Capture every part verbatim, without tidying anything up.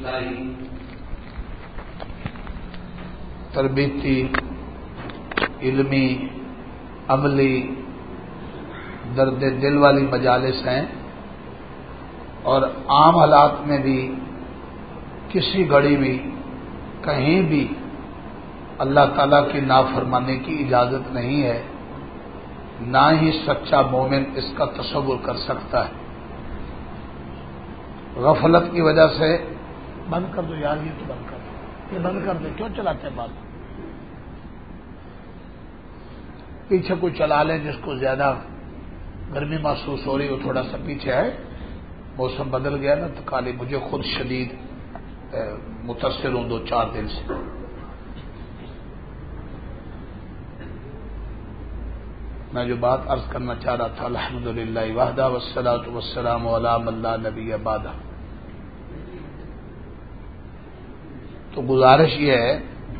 اصلاحی تربیتی علمی عملی درد دل والی مجالس ہیں، اور عام حالات میں بھی کسی گھڑی بھی کہیں بھی اللہ تعالیٰ کی نافرمانی کی اجازت نہیں ہے، نہ ہی سچا مومن اس کا تصور کر سکتا ہے۔ غفلت کی وجہ سے بند کر دو یار، یہ تو بند کر دو، یہ بند کر دو، کیوں چلاتے ہیں بات؟ پیچھے کوئی چلا لیں جس کو زیادہ گرمی محسوس ہو رہی ہو، تھوڑا سا پیچھے ہے، موسم بدل گیا نا، تو کالی مجھے خود شدید متاثر ہوں دو چار دن سے۔ میں جو بات عرض کرنا چاہ رہا تھا، الحمدللہ وحدہ والصلاۃ والسلام علی من لا نبی بعدہ، تو گزارش یہ ہے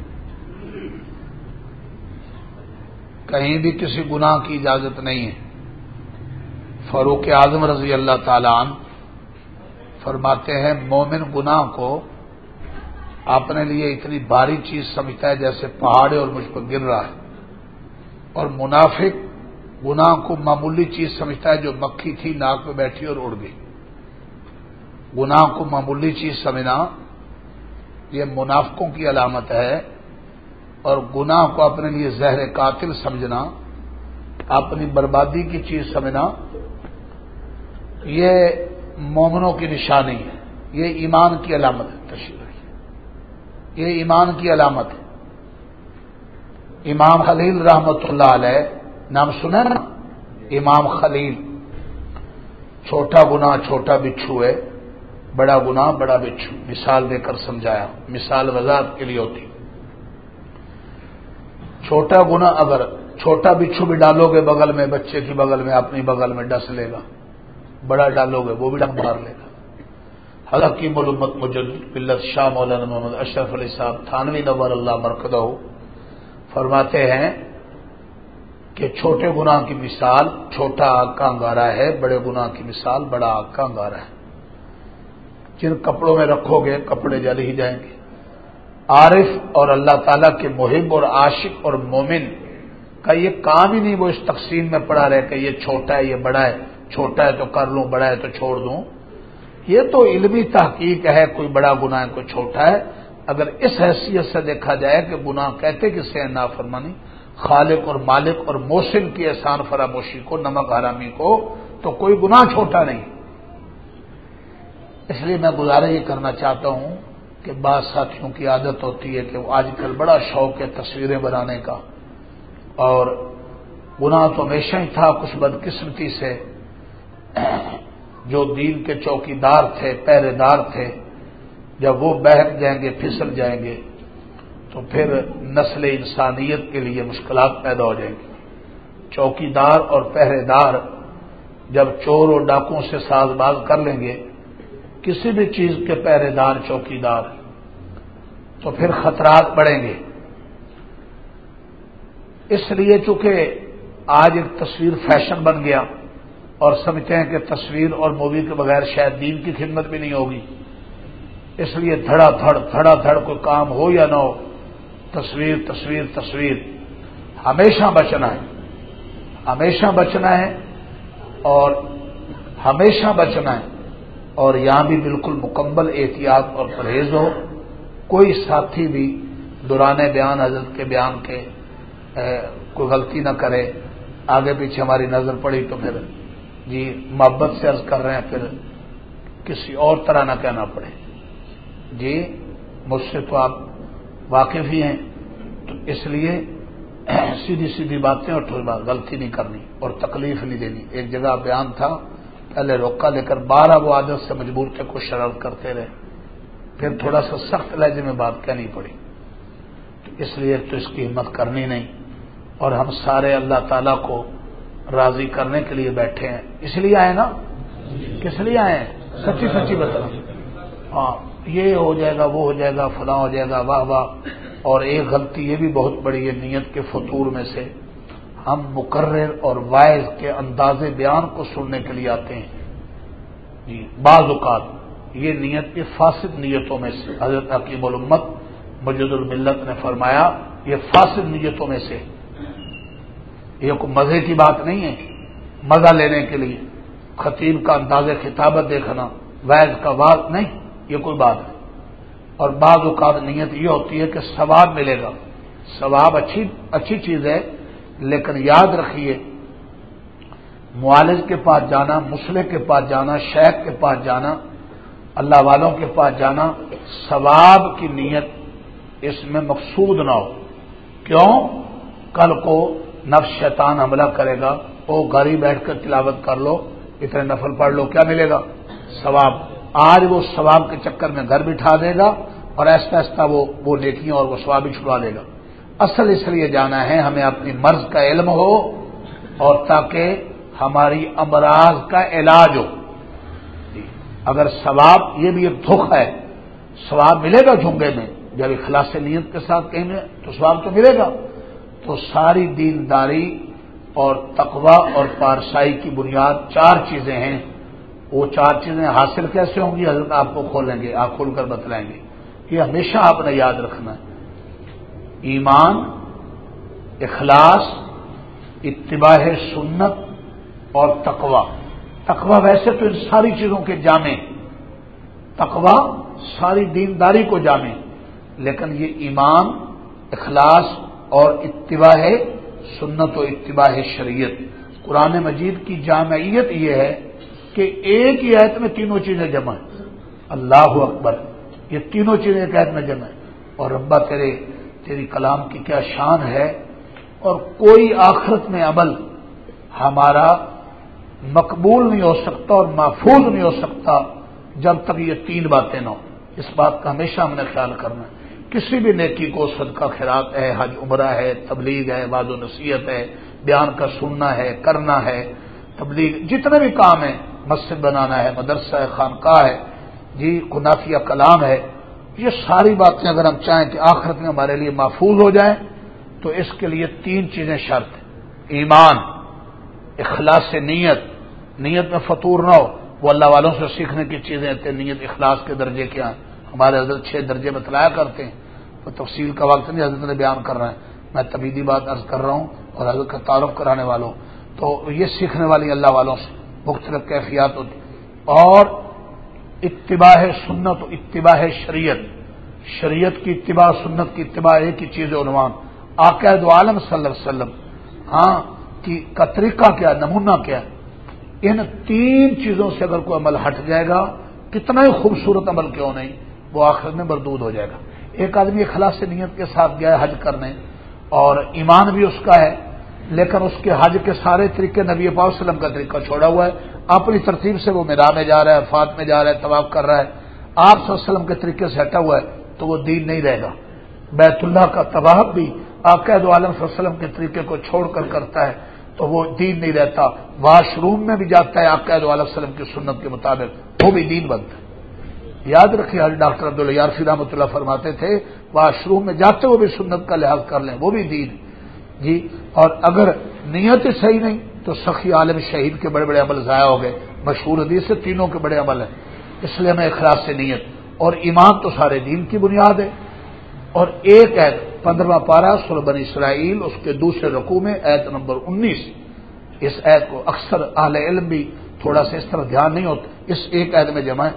کہیں بھی کسی گناہ کی اجازت نہیں ہے۔ فاروق اعظم رضی اللہ تعالی عنہ فرماتے ہیں مومن گناہ کو اپنے لیے اتنی باری چیز سمجھتا ہے جیسے پہاڑ اور مجھ پر گر رہا ہے، اور منافق گناہ کو معمولی چیز سمجھتا ہے جو مکھی تھی ناک پہ بیٹھی اور اڑ گئی۔ گناہ کو معمولی چیز سمجھنا یہ منافقوں کی علامت ہے، اور گناہ کو اپنے لیے زہر قاتل سمجھنا، اپنی بربادی کی چیز سمجھنا، یہ مومنوں کی نشانی ہے، یہ ایمان کی علامت ہے۔ تشریف یہ ایمان کی علامت ہے۔ امام خلیل رحمۃ اللہ علیہ نام سنا نا، امام خلیل، چھوٹا گناہ چھوٹا بچھو ہے، بڑا گناہ بڑا بچھو، مثال دے کر سمجھایا، مثال وضاحت کے لیے ہوتی۔ چھوٹا گناہ اگر چھوٹا بچھو بھی ڈالو گے بغل میں، بچے کی بغل میں، اپنی بغل میں ڈس لے گا، بڑا ڈالو گے وہ بھی ڈنگ مار لے گا۔ حلقی ملمت مجدد ملت شاہ مولانا محمد اشرف علی صاحب تھانوی نور اللہ مرکزہ فرماتے ہیں کہ چھوٹے گناہ کی مثال چھوٹا آگ کا انگارہ ہے، بڑے گناہ کی مثال بڑا آگ کا انگارہ ہے۔ جن کپڑوں میں رکھو گے کپڑے جل ہی جائیں گے۔ عارف اور اللہ تعالیٰ کے محب اور عاشق اور مومن کا یہ کام ہی نہیں وہ اس تقسیم میں پڑا رہے کہ یہ چھوٹا ہے یہ بڑا ہے، چھوٹا ہے تو کر لوں، بڑا ہے تو چھوڑ دوں۔ یہ تو علمی تحقیق ہے، کوئی بڑا گناہ ہے کوئی چھوٹا ہے۔ اگر اس حیثیت سے دیکھا جائے کہ گناہ کہتے کسے ہیں؟ نافرمانی، خالق اور مالک اور محسن کی احسان فراموشی کو، نمک حرامی کو، تو کوئی گناہ چھوٹا نہیں۔ اس لیے میں گزارش یہ کرنا چاہتا ہوں کہ بعض ساتھیوں کی عادت ہوتی ہے کہ وہ آج کل بڑا شوق ہے تصویریں بنانے کا، اور گناہ تو ہمیشہ ہی تھا، کچھ بدقسمتی سے جو دین کے چوکیدار تھے، پہرے دار تھے، جب وہ بہک جائیں گے، پھسل جائیں گے، تو پھر نسل انسانیت کے لیے مشکلات پیدا ہو جائیں گی۔ چوکیدار اور پہرے دار جب چور اور ڈاکوں سے ساز باز کر لیں گے، کسی بھی چیز کے پہرے دار چوکیدار، تو پھر خطرات بڑھیں گے۔ اس لیے چونکہ آج ایک تصویر فیشن بن گیا، اور سمجھتے ہیں کہ تصویر اور مووی کے بغیر شاید دین کی خدمت بھی نہیں ہوگی، اس لیے دھڑا دھڑ دھڑا دھڑ کوئی کام ہو یا نہ ہو، تصویر تصویر تصویر۔ ہمیشہ بچنا ہے، ہمیشہ بچنا ہے، اور ہمیشہ بچنا ہے، اور یہاں بھی بالکل مکمل احتیاط اور پرہیز ہو۔ کوئی ساتھی بھی دوران بیان حضرت کے بیان کے کوئی غلطی نہ کرے، آگے پیچھے ہماری نظر پڑی تو پھر جی محبت سے عرض کر رہے ہیں، پھر کسی اور طرح نہ کہنا پڑے۔ جی مجھ سے تو آپ واقف ہی ہیں، تو اس لیے سیدھی سیدھی باتیں اور تھوڑی بات غلطی نہیں کرنی اور تکلیف نہیں دینی۔ ایک جگہ بیان تھا، پہلے روکا لے کر بارہ وہ عادت سے مجبور تھے، کچھ شرارت کرتے رہے، پھر تھوڑا سا سخت لہجے میں بات کہنی پڑی، تو اس لیے تو اس کی ہمت کرنی نہیں، اور ہم سارے اللہ تعالیٰ کو راضی کرنے کے لیے بیٹھے ہیں۔ اس لیے آئے نا، کس لیے آئے ہیں؟ سچی سچی بتانا۔ ہاں یہ ہو جائے گا، وہ ہو جائے گا، فلاں ہو جائے گا، واہ واہ۔ اور ایک غلطی یہ بھی بہت بڑی ہے نیت کے فطور میں سے، ہم مقرر اور واعظ کے انداز بیان کو سننے کے لیے آتے ہیں۔ جی بعض اوقات یہ نیت کی فاسد نیتوں میں سے حضرت حکیم الامت مجد الملت نے فرمایا یہ فاسد نیتوں میں سے، یہ کوئی مزے کی بات نہیں ہے، مزہ لینے کے لیے خطیب کا انداز خطابت دیکھنا، وعظ کا واز نہیں، یہ کوئی بات نہیں۔ اور بعض اوقات نیت یہ ہوتی ہے کہ ثواب ملے گا، ثواب اچھی اچھی چیز ہے، لیکن یاد رکھیے معالج کے پاس جانا، مصلح کے پاس جانا، شیخ کے پاس جانا، اللہ والوں کے پاس جانا، ثواب کی نیت اس میں مقصود نہ ہو۔ کیوں؟ کل کو نفس شیطان حملہ کرے گا، وہ گھر ہی بیٹھ کر تلاوت کر لو، اتنے نفل پڑھ لو، کیا ملے گا؟ ثواب۔ آج وہ ثواب کے چکر میں گھر بٹھا دے گا اور ایسا ایسا وہ وہ نیکیاں اور وہ ثواب ہی چھڑوا لے گا۔ اصل اس لیے جانا ہے ہمیں اپنی مرض کا علم ہو اور تاکہ ہماری امراض کا علاج ہو۔ اگر ثواب، یہ بھی ایک دھوکہ ہے، ثواب ملے گا جھنگے میں جب اخلاص نیت کے ساتھ کہیں گے تو ثواب تو ملے گا۔ تو ساری دینداری اور تقوی اور پارسائی کی بنیاد چار چیزیں ہیں۔ وہ چار چیزیں حاصل کیسے ہوں گی حضرت آپ کو کھولیں گے، آپ کھول کر بتلائیں گے۔ یہ ہمیشہ آپ نے یاد رکھنا ہے، ایمان، اخلاص، اتباع سنت اور تقوی۔ تقوی ویسے تو ان ساری چیزوں کے جامع، تقوی ساری دینداری کو جامع، لیکن یہ ایمان، اخلاص اور اتباع سنت و اتباع شریعت، قرآن مجید کی جامعیت یہ ہے کہ ایک ہی آیت میں تینوں چیزیں جمع ہیں۔ اللہ اکبر، یہ تینوں چیزیں ایک آیت میں جمع ہیں۔ اور ربا تیرے تیری کلام کی کیا شان ہے، اور کوئی آخرت میں عمل ہمارا مقبول نہیں ہو سکتا اور محفوظ نہیں ہو سکتا جب تک یہ تین باتیں نہ ہوں۔ اس بات کا ہمیشہ ہم نے خیال کرنا ہے۔ کسی بھی نیکی کو، صدقہ خیرات ہے، حج عمرہ ہے، تبلیغ ہے، وعظ و نصیحت ہے، بیان کا سننا ہے، کرنا ہے، تبلیغ، جتنے بھی کام ہیں، مسجد بنانا ہے، مدرسہ ہے، خانقاہ ہے، جی قنافیہ کلام ہے، یہ ساری باتیں اگر ہم چاہیں کہ آخرت میں ہمارے لیے محفوظ ہو جائیں تو اس کے لیے تین چیزیں شرط ہیں: ایمان، اخلاص نیت، نیت میں فطور نہ ہو۔ وہ اللہ والوں سے سیکھنے کی چیزیں ہیں، نیت اخلاص کے درجے کیا ہیں، ہمارے حضرت چھ درجے بتلایا کرتے ہیں، وہ تفصیل کا وقت نہیں حضرت نے بیان کر رہے ہیں، میں تبیدی بات عرض کر رہا ہوں اور حضرت کا تعارف کرانے والوں، تو یہ سیکھنے والی اللہ والوں سے مختلف کیفیات ہوتی، اور اتباع سنت و اتباع شریعت، شریعت کی اتباع، سنت کی اتباع، ایک ہی چیز عنوان، آقا دو عالم صلی اللہ علیہ وسلم ہاں کی کا طریقہ کیا، نمونہ کیا۔ ان تین چیزوں سے اگر کوئی عمل ہٹ جائے گا، کتنا ہی خوبصورت عمل کیوں نہیں، وہ آخر میں مردود ہو جائے گا۔ ایک آدمی اخلاص نیت کے ساتھ گیا ہے حج کرنے، اور ایمان بھی اس کا ہے، لیکن اس کے حج کے سارے طریقے نبی پاک صلی اللہ علیہ وسلم کا طریقہ چھوڑا ہوا ہے، اپنی ترتیب سے وہ میرا میں جا رہا ہے، فات میں جا رہا ہے، طواف کر رہا ہے، آپ صلی اللہ علیہ وسلم کے طریقے سے ہٹا ہوا ہے، تو وہ دین نہیں رہے گا۔ بیت اللہ کا طواف بھی آقا دو عالم صلی اللہ علیہ وسلم کے طریقے کو چھوڑ کر کرتا ہے تو وہ دین نہیں رہتا۔ واش روم میں بھی جاتا ہے آقا دو عالم صلی اللہ علیہ وسلم کی سنت کے مطابق، وہ بھی دین بنتا ہے۔ یاد رکھیے ڈاکٹر عبداللہ یارفی رحمۃ اللہ فرماتے تھے واش روم میں جاتے وہ بھی سنت کا لحاظ کر لیں، وہ بھی دین جی۔ اور اگر نیت صحیح نہیں تو سخی عالم شہید کے بڑے بڑے عمل ضائع ہو گئے، مشہور حدیث سے تینوں کے بڑے عمل ہیں، اس لیے ہمیں اخلاص سے نیت اور ایمان تو سارے دین کی بنیاد ہے۔ اور ایک ایت پندرہواں پارہ سورہ بنی اسرائیل اس کے دوسرے رکوع میں ایت نمبر انیس، اس ایت کو اکثر اہل علم بھی تھوڑا سا اس طرح دھیان نہیں ہوتا، اس ایک ایت میں جمع ہے،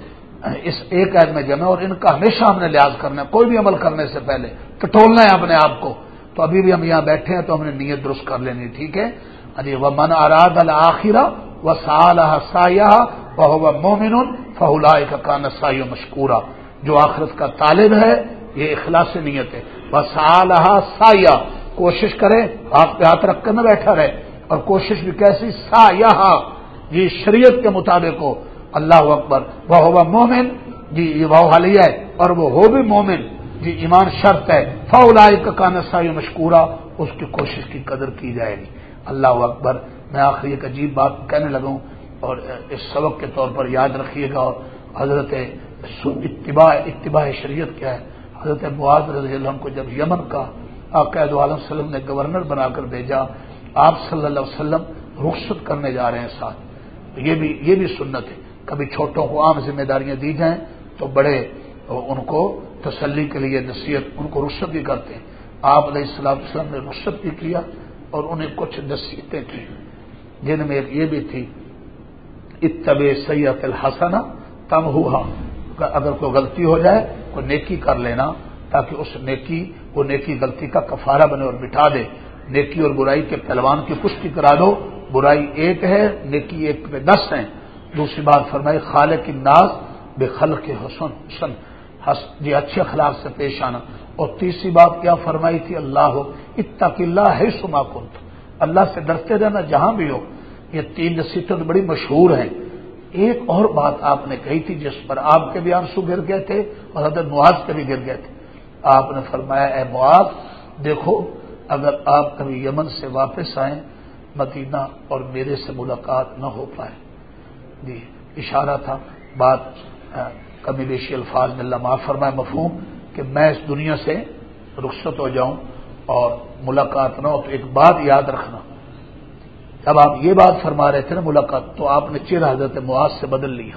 اس ایک ایت میں جمع، اور ان کا ہمیشہ ہم نے لحاظ کرنا ہے، کوئی بھی عمل کرنے سے پہلے ٹٹولنا ہے اپنے آپ کو۔ تو ابھی بھی ہم یہاں بیٹھے ہیں تو ہم نے نیت درست کر لینی، ٹھیک ہے جی۔ وَمَنْ أَرَادَ الْآخِرَةَ وَسَعَىٰ سَعْيَهَا وَهُوَ مُؤْمِنٌ فَأُولَٰئِكَ كَانَ سَعْيُهُمْ مَشْكُورًا، جو آخرت کا طالب ہے یہ اخلاص نیت ہے، وَسَعَىٰ سَعْيَهَا، کوشش کرے، ہاتھ پہ ہاتھ رکھ کر نہ بیٹھا رہے، اور کوشش بھی کیسی، سعیہا، یہ شریعت کے مطابق ہو، اللہ اکبر، وَهُوَ مُؤْمِنٌ، جی یہ واو حالیہ ہے، اور وہ ہو بھی مومن، جی ایمان شرط ہے، فَأُولَٰئِكَ كَانَ سَعْيُهُمْ مَشْكُورًا، اس کی کوشش کی قدر کی جائے گی۔ اللہ اکبر۔ میں آخری ایک عجیب بات کہنے لگا ہوں اور اس سبق کے طور پر یاد رکھیے گا، اور حضرت اتباع اتباع شریعت کیا ہے۔ حضرت معاذ رضی اللہ عنہ کو جب یمن کا آقا دو عالم صلی اللہ علیہ وسلم نے گورنر بنا کر بھیجا، آپ صلی اللہ علیہ وسلم رخصت کرنے جا رہے ہیں ساتھ، یہ بھی یہ بھی سنت ہے، کبھی چھوٹوں کو عام ذمہ داریاں دی جائیں تو بڑے ان کو تسلی کے لیے نصیحت ان کو رخصت بھی کرتے ہیں. آپ علیہ السلام وسلم نے رخصت بھی کیا اور انہیں کچھ نصیحتیں کی جن میں ایک یہ بھی تھی اتبع سیئۃ الحسنہ تمحوہا، اگر کوئی غلطی ہو جائے کوئی نیکی کر لینا تاکہ اس نیکی وہ نیکی غلطی کا کفارہ بنے اور مٹا دے. نیکی اور برائی کے پہلوان کی پشتی کرا دو، برائی ایک ہے نیکی ایک پہ دس ہیں. دوسری بات فرمائی خالق الناس بخلق حسن حسن جی اچھے اخلاق سے پیش آنا. اور تیسری بات کیا فرمائی تھی اللہ اتق اللہ حیث ما کنت، اللہ سے ڈرتے رہنا جہاں بھی ہو. یہ تین نصیحتیں بڑی مشہور ہیں. ایک اور بات آپ نے کہی تھی جس پر آپ کے بھی آنسو گر گئے تھے اور حضرت معاذ کے بھی گر گئے تھے. آپ نے فرمایا اے معاذ دیکھو اگر آپ کبھی یمن سے واپس آئیں مدینہ اور میرے سے ملاقات نہ ہو پائے، جی اشارہ تھا بات کمی بیشی الفاظ میں اللہ معاف فرمائے مفہوم کہ میں اس دنیا سے رخصت ہو جاؤں اور ملاقات نہ ہو تو ایک بات یاد رکھنا. جب آپ یہ بات فرما رہے تھے نا ملاقات تو آپ نے چہرہ حضرت معاذ سے بدل لیا،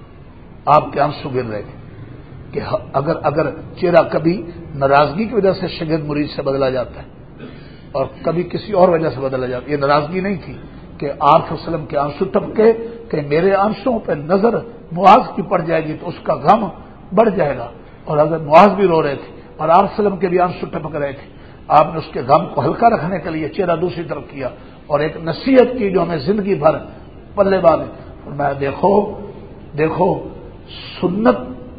آپ کے آنسو گر رہے تھے کہ اگر اگر چہرہ کبھی ناراضگی کی وجہ سے شاگرد مرید سے بدلا جاتا ہے اور کبھی کسی اور وجہ سے بدلا جاتا ہے. یہ ناراضگی نہیں تھی کہ آپ صلی اللہ علیہ وسلم کے آنسو ٹپکے کہ میرے آنسوؤں پہ نظر معاذ کی پڑ جائے گی تو اس کا غم بڑھ جائے گا. اور اگر معاذ بھی رو رہے تھے اور آپ صلی اللہ علیہ وسلم کے بھی آنسو ٹپک رہے تھے، آپ نے اس کے غم کو ہلکا رکھنے کے لیے چہرہ دوسری طرف کیا اور ایک نصیحت کی جو ہمیں زندگی بھر پلے باندھے. میں دیکھو دیکھو سنت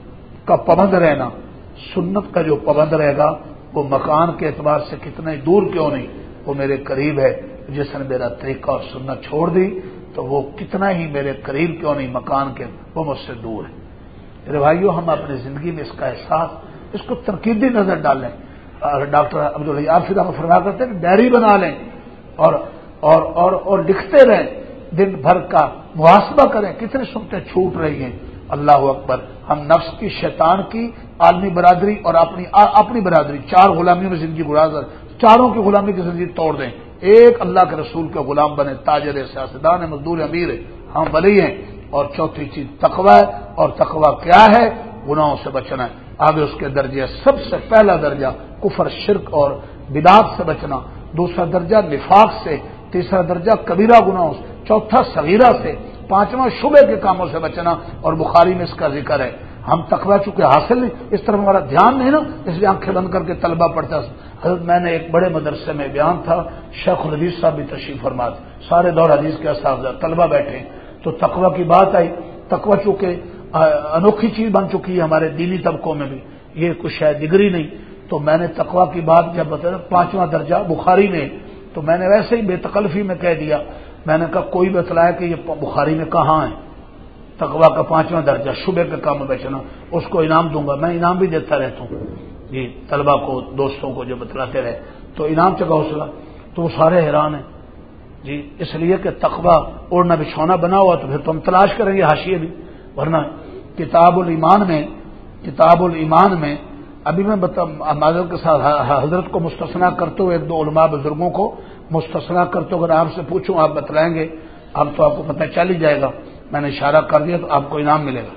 کا پابند رہنا، سنت کا جو پابند رہے گا وہ مکان کے اعتبار سے کتنا ہی دور کیوں نہیں وہ میرے قریب ہے. جس نے میرا طریقہ اور سنت چھوڑ دی تو وہ کتنا ہی میرے قریب کیوں نہیں مکان کے وہ مجھ سے دور ہے. میرے بھائیو ہم اپنی زندگی میں اس کا احساس اس کو تنقیدی نظر ڈالیں. ڈاکٹر عبدالحی آفی رحمۃ فرما کرتے ہیں کہ ڈائری بنا لیں اور اور اور اور لکھتے رہیں، دن بھر کا محاسبہ کریں کتنی سنتیں چھوٹ رہی ہیں. اللہ اکبر. ہم نفس کی شیطان کی عالمی برادری اور اپنی اپنی برادری چار غلامیوں میں زندگی گزار چاروں کی غلامی کی زندگی توڑ دیں. ایک اللہ کے رسول کے غلام بنے، تاجر سیاستدان ہے، مزدور امیر ہے، ہم ولی ہیں. اور چوتھی چیز تقوی ہے. اور تقوی کیا ہے؟ گناہوں سے بچنا ہے. آگے اس کے درجے سب سے پہلا درجہ کفر شرک اور بدعات سے بچنا، دوسرا درجہ نفاق سے، تیسرا درجہ کبیرہ گناہوں سے، چوتھا صغیرہ سے، پانچواں شبے کے کاموں سے بچنا. اور بخاری میں اس کا ذکر ہے. ہم تقوی چونکہ حاصل نہیں، اس طرح ہمارا دھیان نہیں نا، اس لیے آنکھیں بند کر کے طلبہ پڑھتا. حضرت میں نے ایک بڑے مدرسے میں بیان تھا، شیخ الحدیث صاحب بھی تشریف فرما تھے، سارے دور حدیث کے اساتذہ طلبہ بیٹھے تو تقوی کی بات آئی. تقوی چونکہ انوکھی چیز بن چکی ہے ہمارے دینی طبقوں میں بھی، یہ کچھ شاید ڈگری نہیں. تو میں نے تقوی کی بات جب بتایا پانچواں درجہ بخاری میں، تو میں نے ویسے ہی بے تکلفی میں کہہ دیا. میں نے کہا کوئی بتلایا کہ یہ بخاری میں کہاں ہے تقوی کا پانچواں درجہ شبے کے کام میں بچنا، اس کو انعام دوں گا. میں انعام بھی دیتا رہتا ہوں جی طلبہ کو، دوستوں کو جو بتلاتے رہے تو انعام چکا حوصلہ. تو وہ سارے حیران ہیں جی، اس لیے کہ تقوی اوڑھنا بچھونا بنا ہوا تو پھر تو ہم تلاش کریں گے حاشیے بھی. ورنہ کتاب الایمان میں کتاب الایمان میں ابھی میں معذرت کے ساتھ حضرت کو مستثنا کرتے ہوئے ایک دو علماء بزرگوں کو مستثنا کرتے ہوئے اگر آپ سے پوچھوں آپ بتلائیں گے، اب تو آپ کو پتہ چل ہی جائے گا. میں نے اشارہ کر دیا تو آپ کو انعام ملے گا.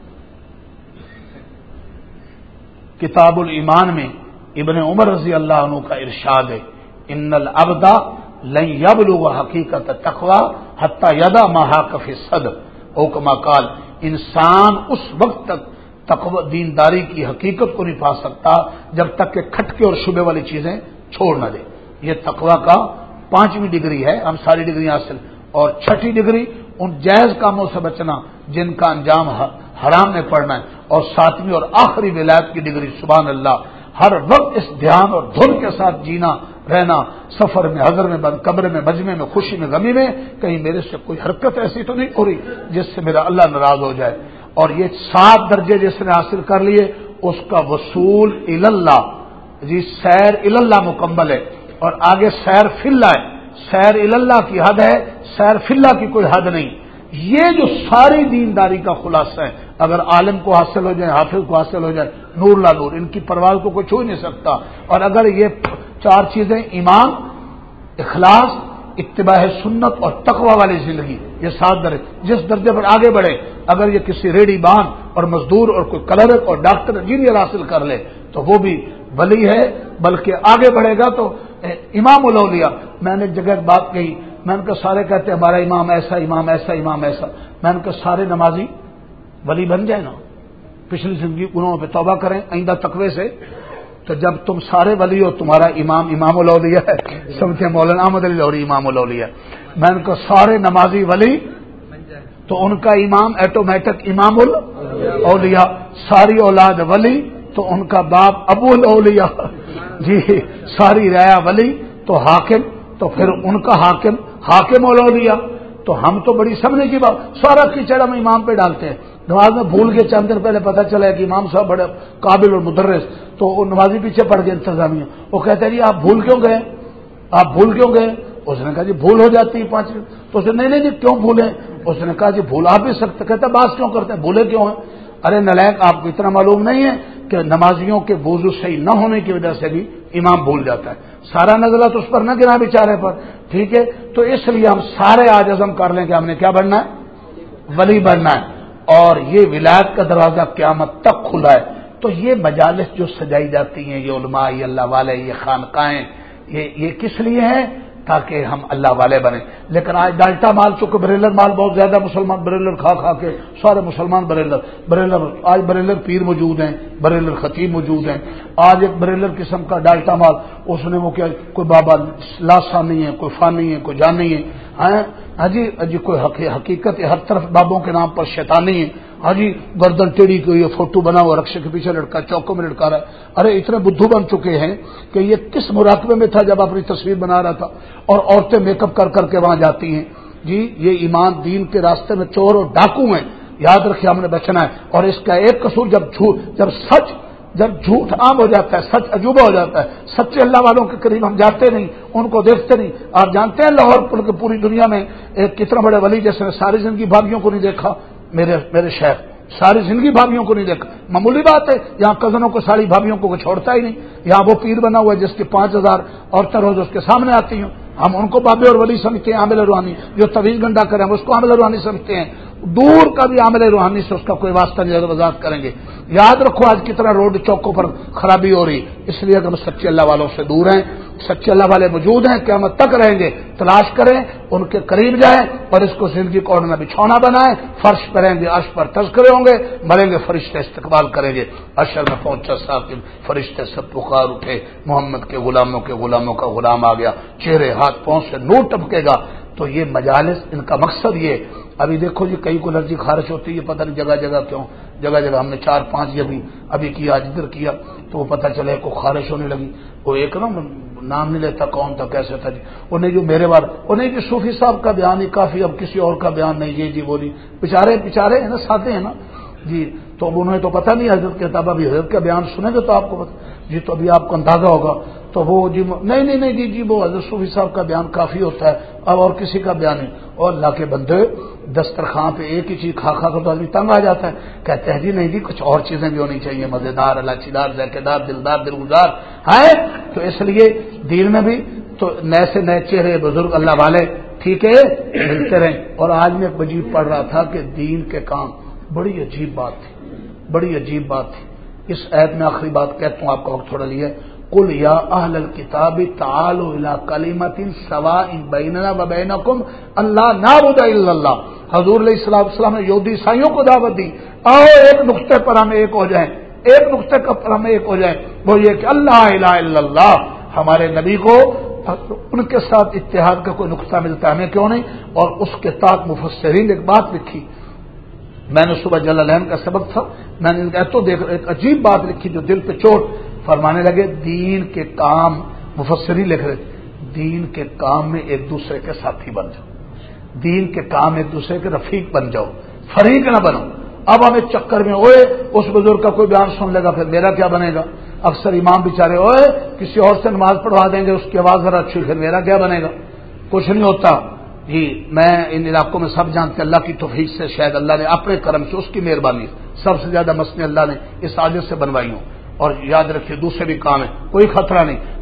کتاب الایمان میں ابن عمر رضی اللہ عنہ کا ارشاد ہے ان العبد لن یبلغ حقیقت التقوی حتی یدع ما حاک فی الصدر او کما قال. انسان اس وقت تک تقوی دینداری کی حقیقت کو نہیں پا سکتا جب تک کہ کھٹکے اور شبے والی چیزیں چھوڑ نہ دے. یہ تقوی کا پانچویں ڈگری ہے، ہم ساری ڈگری حاصل. اور چھٹی ڈگری ان جائز کاموں سے بچنا جن کا انجام حرام میں پڑنا ہے. اور ساتویں اور آخری ولایت کی ڈگری سبحان اللہ، ہر وقت اس دھیان اور دھن کے ساتھ جینا رہنا، سفر میں، حضر میں، بند قبر میں، مجمع میں، خوشی میں، غمی میں، کہیں میرے سے کوئی حرکت ایسی تو نہیں ہو رہی جس سے میرا اللہ ناراض ہو جائے. اور یہ سات درجے جس نے حاصل کر لیے اس کا وصول اللہ جی سیر اللہ مکمل ہے. اور آگے سیر فی اللہ ہے، سیر اللہ کی حد ہے، سیر فی اللہ کی کوئی حد نہیں. یہ جو ساری دینداری کا خلاصہ ہے اگر عالم کو حاصل ہو جائے، حافظ کو حاصل ہو جائے، نور لا نور، ان کی پرواز کو کوئی چھو نہیں سکتا. اور اگر یہ چار چیزیں ایمان، اخلاص، اتباع سنت اور تقوی والی زندگی، یہ سات درجے، جس درجے پر آگے بڑھے، اگر یہ کسی ریڑھی بان اور مزدور اور کوئی کلرک اور ڈاکٹر انجینئر حاصل کر لے تو وہ بھی ولی ہے، بلکہ آگے بڑھے گا تو امام الاولیاء. میں نے ایک جگہ بات کہی، میں نے کہا سارے کہتے ہیں ہمارا امام ایسا امام ایسا امام ایسا، میں نے کہا سارے نمازی ولی بن جائے نا، پچھلی زندگی گناہوں پہ توبہ کریں آئندہ تقوی سے. تو جب تم سارے ولی ہو، تمہارا امام امام الاولیاء ہے، سمجھے مولانا احمد علی لاہوری امام الاولیاء. میں نے کہا سارے نمازی ولی تو ان کا امام ایٹومیٹک امام الاولیاء، ساری اولاد ولی تو ان کا باپ ابو الاولیاء، جی ساری رعایا ولی تو حاکم تو پھر ان کا حاکم حاکم الاولیاء. تو ہم تو بڑی سمجھنے کی بات، سارا کیچڑ ہم امام پہ ڈالتے ہیں. نماز میں بھول کے چند دن پہلے پتہ چلا ہے کہ امام صاحب بڑے قابل اور مدرس، تو وہ نمازی پیچھے پڑ گئے انتظامیہ. وہ کہتے ہیں جی آپ بھول کیوں گئے، آپ بھول کیوں گئے؟ اس نے کہا جی بھول ہو جاتی ہے پانچ منٹ. تو اس نے نہیں نہیں جی کیوں بھولیں؟ اس نے کہا جی بھول آپ بھی سکتے. کہتا بات کیوں کرتے ہیں، بھولے کیوں ہیں؟ ارے نلائق، آپ کو اتنا معلوم نہیں ہے کہ نمازیوں کے وضو صحیح نہ ہونے کی وجہ سے بھی امام بھول جاتا ہے. سارا نزلہ تو اس پر نہ گرا بیچارے پر، ٹھیک ہے. تو اس لیے ہم سارے آج عزم کر لیں کہ ہم نے کیا بننا ہے، ولی بننا ہے. اور یہ ولایت کا دروازہ قیامت تک کھلا ہے. تو یہ مجالس جو سجائی جاتی ہیں، یہ علماء، یہ اللہ والے، یہ خانقاہیں، یہ یہ کس لیے ہیں؟ تاکہ ہم اللہ والے بنیں. لیکن آج ڈالٹا مال، چونکہ بریلر مال بہت زیادہ مسلمان بریلر کھا کھا کے سارے مسلمان بریلر بریلر آج بریلر پیر موجود ہیں، بریلر خطیب موجود ہیں. آج ایک بریلر قسم کا ڈالٹا مال، اس نے وہ کیا، کوئی بابا لاسا نہیں ہے، کوئی فان نہیں ہے، کوئی جان نہیں ہے. ہاں جی جی کوئی حقیقت ہر طرف بابوں کے نام پر شیطانی ہے. ہاں جی گردن ٹیڑھی کو یہ فوٹو بنا ہوا رکشے کے پیچھے لڑکا چوکوں میں لڑکا رہا ہے. ارے اتنے بدھو بن چکے ہیں کہ یہ کس مراقبے میں تھا جب اپنی تصویر بنا رہا تھا، اور عورتیں میک اپ کر کر کے وہاں جاتی ہیں. جی یہ ایمان دین کے راستے میں چور اور ڈاکو ہیں، یاد رکھیں ہم نے بچنا ہے. اور اس کا ایک قصور جب جھوٹ جب سچ جب جھوٹ عام ہو جاتا ہے، سچ عجوبہ ہو جاتا ہے. سچے اللہ والوں کے قریب ہم جاتے نہیں، ان کو دیکھتے نہیں. آپ جانتے ہیں لاہور کے پوری دنیا میں ایک کتنا بڑے ولی جیسے ساری زندگی بھابھیوں کو نہیں دیکھا، میرے میرے شیخ ساری زندگی بھابھیوں کو نہیں دیکھا. معمولی بات ہے، یہاں کزنوں کو ساری بھابھیوں کو چھوڑتا ہی نہیں. یہاں وہ پیر بنا ہوا ہے جس کے پانچ ہزار عورتیں روز اس کے سامنے آتی ہوں، ہم ان کو بابے اور ولی سمجھتے ہیں. عامل روحانی جو طویل گنڈا کریں ہم اس کو عامل روحانی سمجھتے ہیں. دور کا بھی عامل روحانی سے اس کا کوئی واسطہ نہیں، وضاحت کریں گے. یاد رکھو آج کتنا روڈ چوکوں پر خرابی ہو رہی، اس لیے اگر ہم سچے اللہ والوں سے دور ہیں. سچے اللہ والے موجود ہیں، قیامت تک رہیں گے. تلاش کریں، ان کے قریب جائیں، اور اس کو زندگی کو اوڑھنا بچھونا بنائیں. فرش کریں گے، عرش پر تذکرے ہوں گے، مریں گے فرشتے استقبال کریں گے. عشر میں پہنچا ساکن، فرشتے سب پکار اٹھے، محمد کے غلاموں کے غلاموں کا غلام آ گیا. چہرے ہاتھ پاؤں سے نور ٹپکے گا. تو یہ مجالس ان کا مقصد یہ. ابھی دیکھو جی کئی کو الرجی خارش ہوتی ہے، پتہ نہیں جگہ جگہ کیوں. جگہ جگہ ہم نے چار پانچ ابھی ابھی کیا، آج ادھر کیا تو وہ پتہ چلے کو خارش ہونے لگی. وہ ایک نا نام نہیں لیتا کون تھا کیسے تھا جی، وہ نہیں جو میرے بار وہ نہیں جی صوفی صاحب کا بیان ہی کافی، اب کسی اور کا بیان نہیں. جی جی وہ نہیں بیچارے بیچارے ہیں نا، سادے ہیں نا جی. تو اب انہیں تو پتہ نہیں حضرت کے تب ابھی حضرت کا بیان سنیں گے تو آپ کو پتہ جی. تو ابھی آپ کو اندازہ ہوگا. تو وہ جی نہیں نہیں نہیں جی جی وہ حضرت صوفی صاحب کا بیان کافی ہوتا ہے، اب اور کسی کا بیان نہیں. اور اللہ کے بندے دسترخوان پہ ایک ہی چیز کھا کھا کر تو آدمی تنگ آ جاتا ہے. کہتے ہیں جی نہیں جی کچھ اور چیزیں بھی ہونی چاہیے، مزیدار، الائچی دار، ذائقے دار، دلدار، دلگزار ہے. تو اس لیے دین میں بھی تو نئے سے نئے چہرے بزرگ اللہ والے ٹھیک ہے ملتے رہیں. اور آج میں عجیب پڑھ رہا تھا کہ دین کے کام، بڑی عجیب بات تھی، بڑی عجیب بات تھی. اس آیت میں آخری بات کہتا ہوں، آپ کا وقت تھوڑا لیا. قل یا اہل الکتاب تعالوا الی کلمۃ سواء بیننا وبینکم اللہ نعبد الا اللہ. حضور علیہ الصلوۃ والسلام نے یہودی عیسائیوں کو دعوت دی، آؤ ایک نقطے پر ہم ایک ہو جائیں، ایک نقطے پر ہم ایک ہو جائیں، وہ یہ کہ اللہ الہ الا اللہ. ہمارے نبی کو ان کے ساتھ اتحاد کا کوئی نقطہ ملتا ہے، ہمیں کیوں نہیں؟ اور اس کے تحت مفسرین نے ایک بات لکھی، میں نے صبح جلالین کا سبق تھا، میں نے تو دیکھ ایک عجیب بات لکھی جو دل پہ چوٹ. فرمانے لگے دین کے کام، مفسرین لکھ رہے دین کے کام میں ایک دوسرے کے ساتھی بن جاؤ، دین کے کام ایک دوسرے کے رفیق بن جاؤ، فریق نہ بنو. اب ہم اس چکر میں اوئے اس بزرگ کا کوئی بیان سن لے گا پھر میرا کیا بنے گا. اکثر امام بیچارے اوئے کسی اور سے نماز پڑھوا دیں گے، اس کی آواز ذرا اچھی، پھر میرا کیا بنے گا. کچھ نہیں ہوتا جی. میں ان علاقوں میں سب جانتے اللہ کی توفیق سے، شاید اللہ نے اپنے کرم سے، اس کی مہربانی سب سے زیادہ مسجد اللہ نے اس عادت سے بنوائی ہوں. اور یاد رکھیے دوسرے بھی کام ہے، کوئی خطرہ نہیں.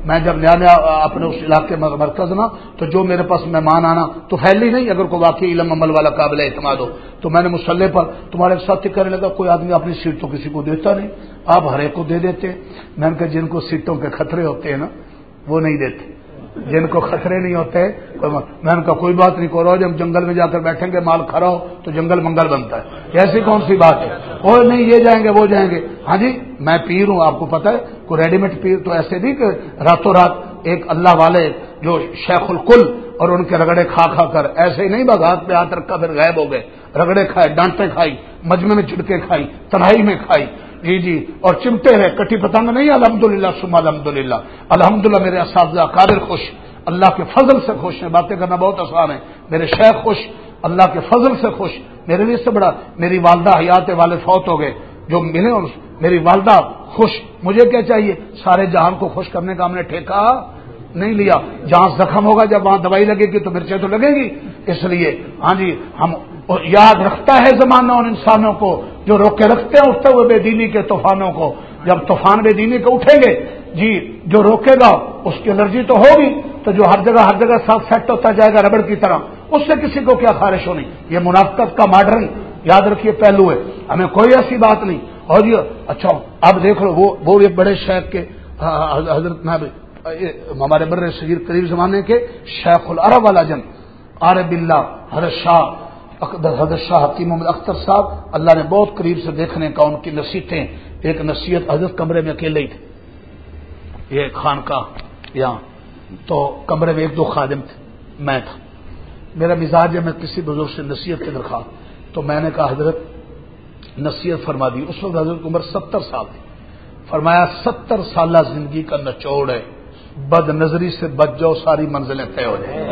میں جب نیا نیا اپنے اس علاقے میں مرکز نا تو جو میرے پاس مہمان آنا تو پھیل ہی نہیں، اگر کوئی واقعی علم عمل والا قابل اعتماد ہو تو میں نے مسلح پر تمہارے ساتھ کرنے لگا، کوئی آدمی اپنی سیٹ تو کسی کو دیتا نہیں، آپ ہر ایک کو دے دیتے. میں نے کہا جن کو سیٹوں کے خطرے ہوتے ہیں نا وہ نہیں دیتے، جن کو خطرے نہیں ہوتے. میں نے کہا کوئی بات نہیں کرو، جب جنگل میں جا کر بیٹھیں گے مال کھڑا ہو تو جنگل منگل بنتا ہے، ایسی کون سی بات ہے؟ اور نہیں یہ جائیں گے وہ جائیں گے. ہاں جی میں پیر ہوں، آپ کو پتا ہے، کوئی ریڈی میڈ پیر تو ایسے نہیں کہ راتوں رات ایک اللہ والے جو شیخ الکل اور ان کے رگڑے کھا کھا کر ایسے ہی نہیں بس ہاتھ پہ ہاتھ رکھا پھر غائب ہو گئے. رگڑے کھائے، ڈانٹیں کھائی، مجمع میں چڑکے کھائی، تنہائی میں کھائی، جی جی اور چمٹے رہے، کٹی پتنگ نہیں. الحمدللہ ثم الحمدللہ، الحمدللہ میرے اساتذہ قادر خوش، اللہ کے فضل سے خوش ہیں. باتیں کرنا بہت آسان ہے. میرے شیخ خوش، اللہ کے فضل سے خوش. میرے لیے سے بڑا میری والدہ حیات والے فوت ہو گئے جو ملے، میری والدہ خوش. مجھے کیا چاہیے؟ سارے جہان کو خوش کرنے کا ہم نے ٹھیکہ نہیں لیا. جہاں زخم ہوگا جب وہاں دوائی لگے گی تو مرچیں تو لگیں گی. اس لیے ہاں جی ہم یاد رکھتا ہے زمانہ ان انسانوں کو جو روکے رکھتے ہیں اٹھتے ہوئے بے دینی کے طوفانوں کو. جب طوفان بے دینی کے اٹھیں گے جی جو روکے گا اس کی الرجی تو ہوگی، تو جو ہر جگہ ہر جگہ ساتھ سیٹ ہوتا جائے گا ربڑ کی طرح، اس سے کسی کو کیا خارش ہونی. یہ منافقت کا ماڈرن یاد رکھیے پہلو ہے، ہمیں کوئی ایسی بات نہیں. اور یہ اچھا اب دیکھ لو وہ وہ ایک بڑے شیخ کے حضرت ہمارے بر صغیر قریب زمانے کے شیخ العرب العجم عارف باللہ حضرت شاہ حضرت شاہ حکیم محمد اختر صاحب، اللہ نے بہت قریب سے دیکھنے کا ان کی نصیحتیں. ایک نصیحت حضرت کمرے میں اکیلے ہی تھے، یہ خانقاہ یہاں تو کمرے میں ایک دو خادم تھے، میں تھا. میرا مزاج ہے میں کسی بزرگ سے نصیحت کی درخواست تو میں نے کہا حضرت نصیحت فرما دی. اس وقت حضرت کی عمر ستر سال تھی. فرمایا ستر سالہ زندگی کا نچوڑ ہے، بد نظری سے بچ جاؤ ساری منزلیں طے ہو جائیں.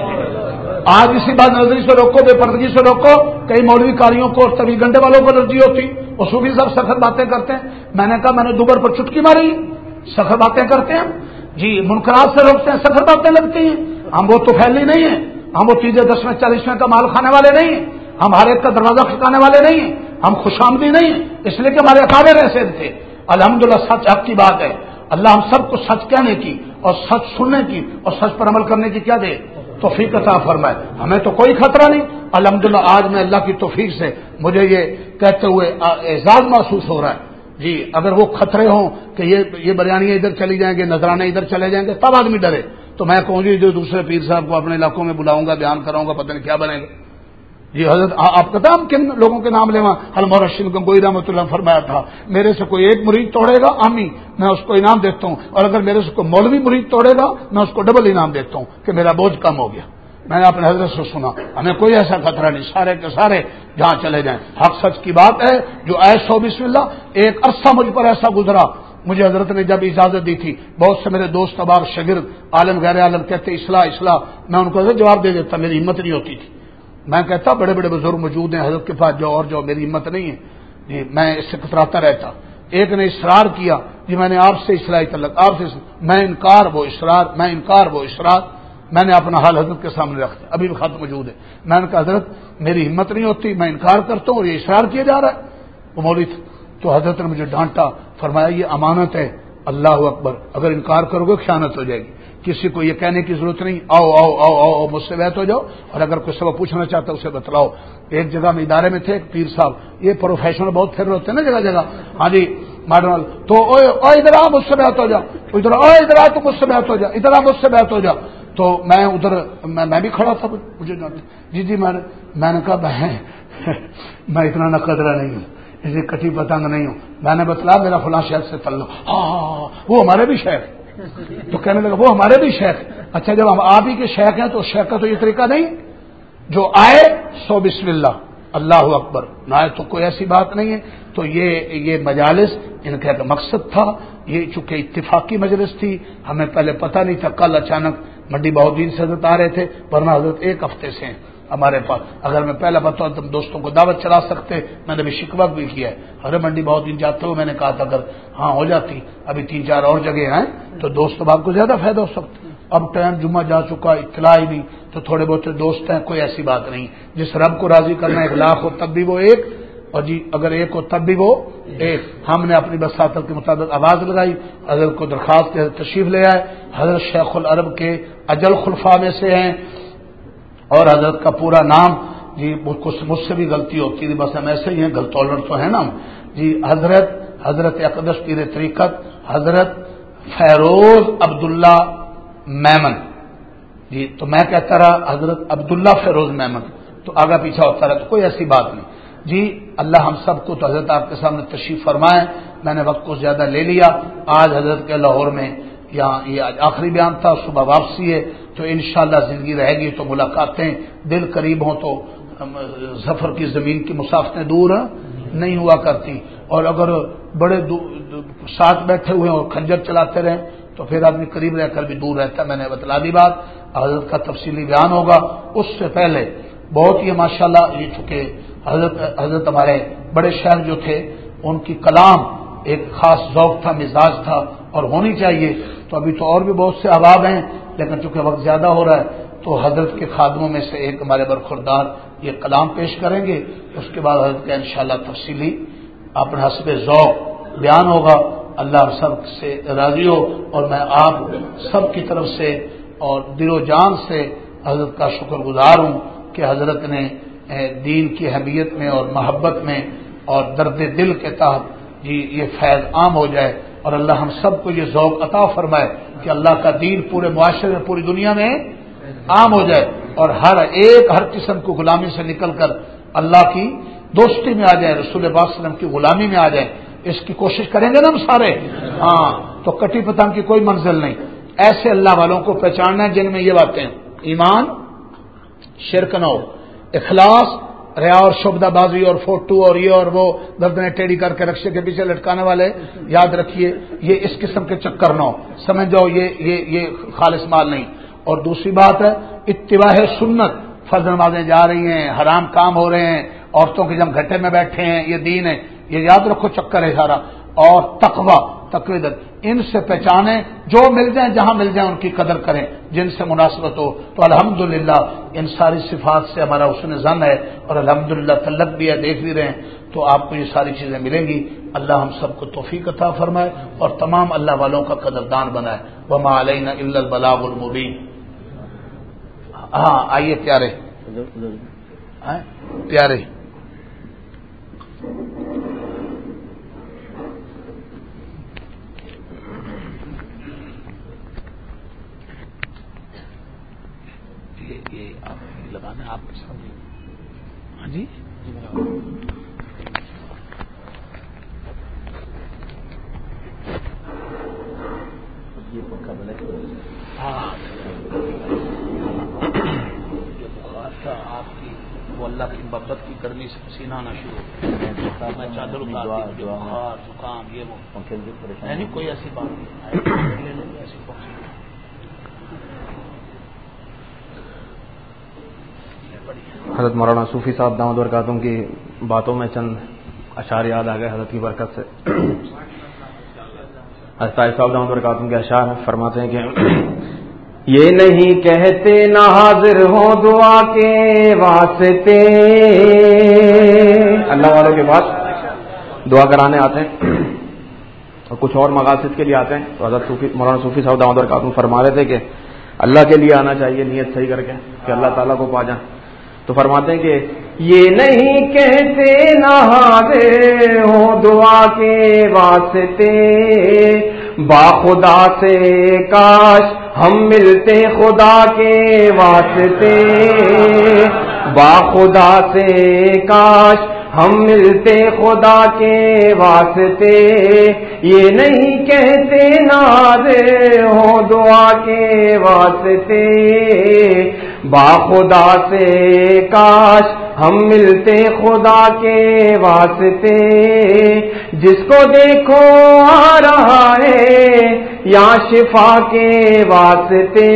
آج اسی بات نظری سے روکو، بے پردگی سے روکو. کئی مولوی کاریوں کو اور طبی گنڈے والوں کو الرجی ہوتی، اصولی سب سخت باتیں کرتے ہیں. میں نے کہا میں نے دوبر پر چٹکی ماری، سخت باتیں کرتے ہیں جی، منکرات سے روکتے ہیں، سخت باتیں لگتی ہیں. ہم وہ تو پھیلی نہیں ہیں، ہم وہ تیجے دسویں چالیسویں کا مال کھانے والے نہیں ہیں، ہم ہر ایک کا دروازہ کھٹکانے والے نہیں ہیں، ہم خوش آمدی نہیں ہیں. اس لیے کہ ہمارے اکابر ایسے تھے. الحمدللہ سچ حق کی بات ہے. اللہ ہم سب کو سچ کہنے کی اور سچ سننے کی اور سچ پر عمل کرنے کی کیا دے توفیق عطا فرمائے. ہمیں تو کوئی خطرہ نہیں. الحمدللہ آج میں اللہ کی توفیق سے مجھے یہ کہتے ہوئے اعزاز محسوس ہو رہا ہے جی. اگر وہ خطرے ہوں کہ یہ یہ بریانیاں ادھر چلی جائیں گے، نذرانے ادھر چلے جائیں گے، تب آدمی ڈرے. تو میں کہوں گی جو دوسرے پیر صاحب کو اپنے علاقوں میں بلاؤں گا، بیان کراؤں گا، پتہ نہیں کیا بنے گا جی. حضرت آپ کہتے ہیں ہم کن لوگوں کے نام لیں؟ المرشد گنگوئی رحمۃ اللہ فرمایا تھا میرے سے کوئی ایک مرید توڑے گا امی میں اس کو انعام دیتا ہوں، اور اگر میرے سے کوئی مولوی مرید توڑے گا میں اس کو ڈبل انعام دیتا ہوں کہ میرا بوجھ کم ہو گیا. میں نے اپنے حضرت سے سنا، ہمیں کوئی ایسا خطرہ نہیں، سارے کے سارے جہاں چلے جائیں. حق سچ کی بات ہے جو ایسو بسم اللہ. ایک عرصہ مجھ پر ایسا گزرا، مجھے حضرت نے جب اجازت دی تھی، بہت سے میرے دوست اباب شاگرد عالم غیر عالم کہتے اصلاح اصلاح، میں ان کو جواب دے دیتا، میری ہمت نہیں ہوتی تھی. میں کہتا بڑے بڑے بزرگ موجود ہیں حضرت کے پاس جو اور جو میری ہمت نہیں ہے جی، میں اس سے کتراتا رہتا. ایک نے اصرار کیا جی میں نے آپ سے اصلاح تعلق آپ سے، میں انکار وہ اصرار میں انکار وہ اصرار میں نے اپنا حال حضرت کے سامنے رکھا، ابھی بھی خط موجود ہے. میں نے کہا حضرت میری ہمت نہیں ہوتی، میں انکار کرتا ہوں اور یہ اصرار کیا جا رہا ہے. وہ مولوی تھا تو حضرت نے مجھے ڈانٹا، فرمایا یہ امانت ہے، اللہ اکبر، اگر انکار کرو گے خیانت ہو جائے گی. کسی کو یہ کہنے کی ضرورت نہیں آؤ آؤ آؤ آؤ, آؤ مجھ سے بیعت ہو جاؤ، اور اگر کوئی سبب پوچھنا چاہتا ہے اسے بتلاؤ. ایک جگہ میں ادارے میں تھے ایک پیر صاحب، یہ پروفیشنل بہت پھر ہوتے ہیں نا جگہ جگہ ہاں جی ماڈرن، تو ادھر آ مجھ سے بیعت ہو جا، ادھر آ ادھر آ تو مجھ سے بیعت ہو جا، ادھر آ مجھ سے بیعت ہو جا. تو میں ادھر میں, میں بھی کھڑا تھا، مجھے جی جی میں نے میں نے کہا بہن میں اتنا نہ قدرہ نہیں ہوں، اسے کٹی پتنگ نہیں ہوں. میں نے بتلا میرا فلاں شیخ سے تعلق، ہاں وہ ہمارے بھی شیخ. تو کہنے لگا وہ ہمارے بھی شیخ. اچھا جب ہم آپ ہی کے شیخ ہیں تو شیخ کا تو یہ طریقہ نہیں، جو آئے سو بسم اللہ اللہ اکبر، نہ آئے تو کوئی ایسی بات نہیں ہے. تو یہ یہ مجالس ان کا ایک مقصد تھا. یہ چونکہ اتفاقی مجلس تھی، ہمیں پہلے پتہ نہیں تھا. کل اچانک منڈی بہودین سے حضرت آ رہے تھے، ورنہ حضرت ایک ہفتے سے ہمارے پاس. اگر میں پہلا بتاؤں تم دوستوں کو دعوت چلا سکتے، میں نے بھی شکوہ بھی کیا ہے. ارے منڈی بہت دن جاتے ہو، میں نے کہا تھا اگر ہاں ہو جاتی، ابھی تین چار اور جگہ ہیں تو دوست آپ کو زیادہ فائدہ ہو سکتا. اب ٹائم جمعہ جا چکا، اطلاع ہی نہیں، تو تھوڑے بہت دوست ہیں، کوئی ایسی بات نہیں. جس رب کو راضی کرنا ایک لاکھ ہو تب بھی وہ ایک اور جی اگر ایک ہو تب بھی وہ ایک. ہم نے اپنی بساطت کے مطابق آواز لگائی, حضرت کو درخواست کی, حضرت تشریف لے آئے. حضرت شیخ العرب کے اجل خلفاء میں سے ہیں اور حضرت کا پورا نام جی مجھ سے بھی غلطی ہوتی تھی, بس ہم ایسے ہی ہیں, غلط ٹالر تو ہے نا جی. حضرت حضرت اقدس پیر طریقت حضرت فیروز عبداللہ میمن جی. تو میں کہتا رہا حضرت عبداللہ فیروز میمن, تو آگا پیچھا ہوتا رہا, تو کوئی ایسی بات نہیں جی. اللہ ہم سب کو تو حضرت آپ کے سامنے تشریف فرمائے. میں نے وقت کو زیادہ لے لیا. آج حضرت کے لاہور میں یہاں یہ آج آخری بیان تھا, صبح واپسی ہے, تو انشاءاللہ زندگی رہے گی تو ملاقاتیں دل قریب ہوں تو سفر کی زمین کی مسافتیں دور نہیں ہوا کرتی. اور اگر بڑے ساتھ بیٹھے ہوئے اور کھنجر چلاتے رہیں تو پھر آدمی قریب رہ کر بھی دور رہتا. میں نے بتلا دی بات. حضرت کا تفصیلی بیان ہوگا. اس سے پہلے بہت ہی ماشاءاللہ یہ چونکہ حضرت حضرت ہمارے بڑے شہر جو تھے ان کی کلام ایک خاص ذوق تھا, مزاج تھا اور ہونی چاہیے. تو ابھی تو اور بھی بہت سے احباب ہیں, لیکن چونکہ وقت زیادہ ہو رہا ہے تو حضرت کے خادموں میں سے ایک ہمارے برخوردار یہ کلام پیش کریں گے. اس کے بعد حضرت کا انشاءاللہ تفصیلی اپنے حسب ذوق بیان ہوگا. اللہ سب سے راضی ہو, اور میں آپ سب کی طرف سے اور دل و جان سے حضرت کا شکر گزار ہوں کہ حضرت نے دین کی اہمیت میں اور محبت میں اور درد دل کے تحت جی یہ فیض عام ہو جائے, اور اللہ ہم سب کو یہ ذوق عطا فرمائے کہ اللہ کا دین پورے معاشرے میں پوری دنیا میں عام ہو جائے, اور ہر ایک ہر قسم کو غلامی سے نکل کر اللہ کی دوستی میں آ جائے, رسول پاک صلی اللہ علیہ وسلم کی غلامی میں آ جائے. اس کی کوشش کریں گے نا ہم سارے, ہاں تو کٹی پتنگ کی کوئی منزل نہیں. ایسے اللہ والوں کو پہچاننا ہے جن میں یہ باتیں ایمان, شرک نہ ہو, اخلاص, ریا اور شعبدہ بازی اور فوٹو اور یہ اور وہ گردنیں ٹیڑھی کر کے رکشے کے پیچھے لٹکانے والے, یاد رکھیے یہ اس قسم کے چکر نہ ہو, سمجھ جاؤ یہ یہ یہ خالص مال نہیں. اور دوسری بات ہے اتباع سنت, فرض نمازیں جا رہی ہیں, حرام کام ہو رہے ہیں, عورتوں کے جم گھٹے میں بیٹھے ہیں, یہ دین ہے, یہ یاد رکھو چکر ہے سارا. اور تقوی تقوی در ان سے پہچانیں, جو مل جائیں جہاں مل جائیں ان کی قدر کریں جن سے مناسبت ہو. تو الحمدللہ ان ساری صفات سے ہمارا حسن ظن ہے, اور الحمدللہ تعلق بھی ہے, دیکھ بھی رہے ہیں, تو آپ کو یہ ساری چیزیں ملیں گی. اللہ ہم سب کو توفیق عطا فرمائے اور تمام اللہ والوں کا قدردان بنائے. وما علینا الا البلاغ المبین. ہاں آئیے پیارے پیارے یہ آپ لگانا آپ کے سامنے. ہاں جی یہ پکا بنا ہاں یہ بخار تھا آپ کی, وہ اللہ کی محبت کی گرمی سے پسینہ آنا شروع ہو. میں چادر اتار دی, بخار زکام یہ وہ نہیں, کوئی ایسی بات نہیں. ایسی حضرت مولانا صوفی صاحب دامت برکاتہم کی باتوں میں چند اشعار یاد آ گئے حضرت کی برکت سے. حضرت صاحب دامت برکاتہم کے اشعار فرماتے ہیں کہ یہ نہیں کہتے نہ حاضر ہو دعا کے واسطے, اللہ والوں کے پاس دعا کرانے آتے ہیں اور کچھ اور مقاصد کے لیے آتے ہیں. تو حضرت صوفی مولانا صوفی صاحب دامت برکاتہم فرما رہے تھے کہ اللہ کے لیے آنا چاہیے, نیت صحیح کر کے کہ اللہ تعالیٰ کو پا جائیں. تو فرماتے ہیں کہ یہ نہیں کہتے نہ حاضر ہو دعا کے واسطے, با خدا سے کاش ہم ملتے خدا کے واسطے, با خدا سے کاش ہم ملتے خدا کے واسطے. یہ نہیں کہتے نازے ہو دعا کے واسطے, با خدا سے کاش ہم ملتے خدا کے واسطے. جس کو دیکھو آ رہا ہے یا شفا کے واسطے,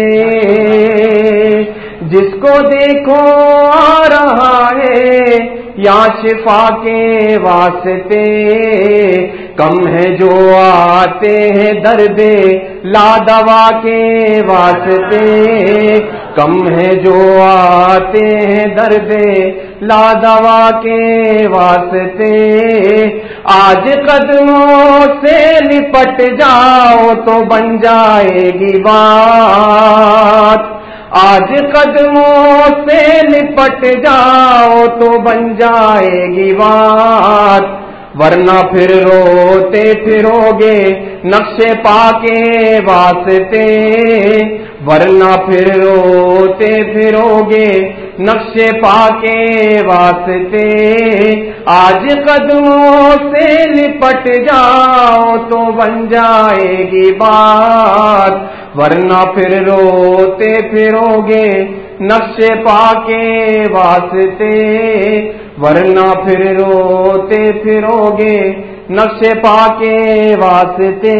جس کو دیکھو آ رہا ہے یا شفا کے واسطے. کم ہے جو آتے ہیں درد لا دوا کے واسطے, کم ہے جو آتے ہیں درد لا دوا کے واسطے، آج قدموں سے لپٹ جاؤ تو بن جائے گی بات، آج قدموں سے لپٹ جاؤ تو بن جائے گی بات، ورنہ پھر روتے پھرو گے نقش پا کے واسطے، ورنہ پھر روتے پھرو گے نقش پا کے واسطے، آج قدموں سے لپٹ جاؤ تو بن جائے گی بات، ورنہ پھر روتے پھرو گے نقش پا کے واسطے، ورنہ پھر روتے پھرو گے نقش پا کے واسطے۔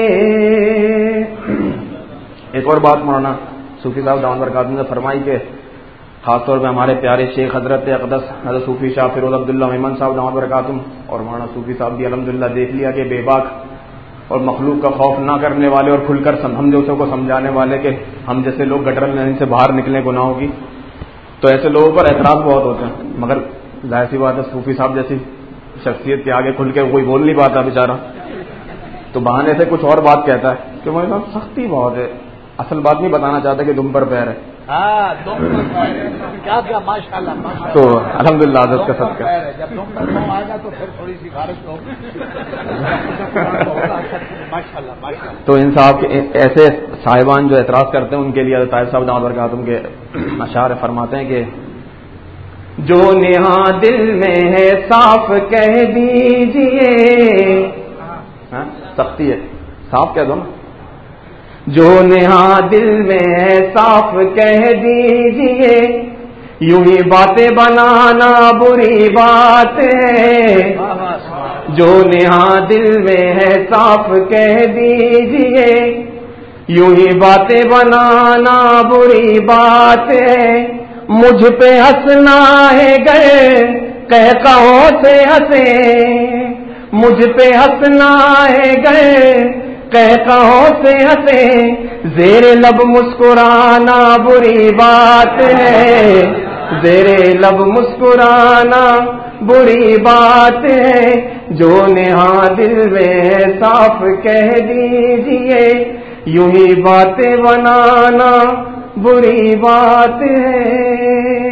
ایک اور بات مولانا صوفی صاحب دامت برکاتہ نے فرمائی کہ خاص طور پہ ہمارے پیارے شیخ حضرت اقدس حضرت صوفی شاہ فیروز عبداللہ میمن صاحب دامت برکاتہ اور مولانا صوفی صاحب بھی الحمدللہ دیکھ لیا کہ بے باک اور مخلوق کا خوف نہ کرنے والے اور کھل کر ہم جیسوں کو سمجھانے والے کہ ہم جیسے لوگ گٹر میں سے باہر نکلیں گناہوں کی، تو ایسے لوگوں پر اعتراض بہت ہوتے ہیں، مگر ظاہر سی بات ہے صوفی صاحب جیسی شخصیت کے آگے کھل کے کوئی بول نہیں پاتا بیچارہ، تو بہانے سے کچھ اور بات کہتا ہے کہ مجھے صاحب سختی بہت ہے، اصل بات نہیں بتانا چاہتا کہ دم پر پیر ہے۔ تو الحمدللہ حضرت کا صدقہ جب دم پر پاؤں آئے گا تو پھر تھوڑی سی بارش ہوگی۔ تو ان صاحب کے ایسے صاحبان جو اعتراض کرتے ہیں ان کے لیے حضرت طاہر صاحب دامت برکاتہ کے اشعار فرماتے ہیں کہ جو نہاں دل میں ہے صاف کہہ دیجئے، سختی ہے صاف کہہ دو نا، جو نہاں دل میں ہے صاف کہہ دیجئے، یوں ہی باتیں بنانا بری بات ہے، جو نہاں دل میں ہے صاف کہہ دیجئے، یوں ہی باتیں بنانا بری بات ہے، مجھ پہ ہنسنا ہے گر کہہ کہوں سے ہنسے، مجھ پہ ہنسنا ہے گر کہہ کہوں سے ہنسے، زیر لب مسکرانا بری بات ہے، زیر لب مسکرانا بری بات ہے، جو نہاں دل میں صاف کہہ دیجئے، یوں ہی باتیں بنانا بری بات ہے۔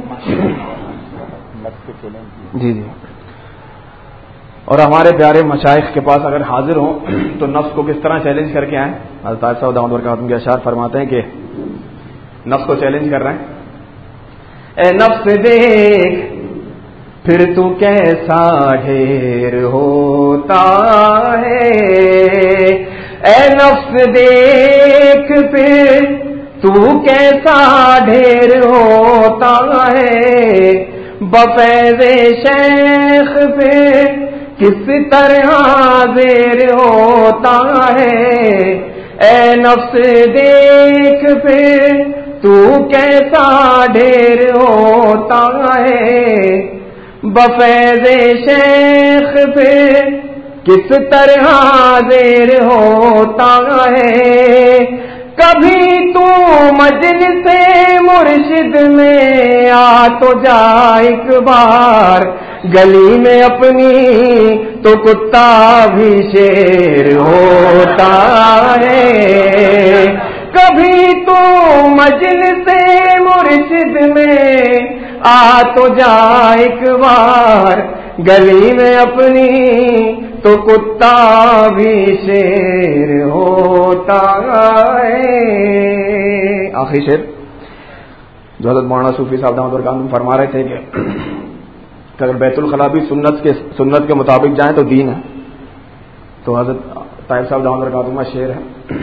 جی جی اور ہمارے پیارے مشائخ کے پاس اگر حاضر ہوں تو نفس کو کس طرح چیلنج کر کے آئیں؟ حضرت طاہر صاحب دامت برکاتہ کے اشعار فرماتے ہیں کہ نفس کو چیلنج کر رہے ہیں، اے نفس دیکھ پھر تو کیسا ڈھیر ہوتا ہے، اے نفس دیکھ پھر تو کیسا ڈھیر ہوتا ہے، بفیض شیخ پہ کس طرح زیر ہوتا ہے، اے نفس دیکھ پھر تو کیسا ڈھیر ہوتا ہے، بفیض شیخ پہ کس طرح زیر ہوتا ہے، کبھی تو مجلس مرشد میں آ تو جا ایک بار، گلی میں اپنی تو کتا بھی شیر ہوتا ہے، کبھی تو مجلس مرشد میں آ تو جا ایک بار، گلی میں اپنی تو کتا بھی شیر ہوتا ہے۔ آخری شعر جو حضرت مولانا صوفی صاحب دامت برکاتہ فرما رہے تھے کہ اگر بیت الخلاء بھی سنت کے سنت کے مطابق جائیں تو دین ہے، تو حضرت طاہر صاحب دامت برکاتہ کا شعر ہے،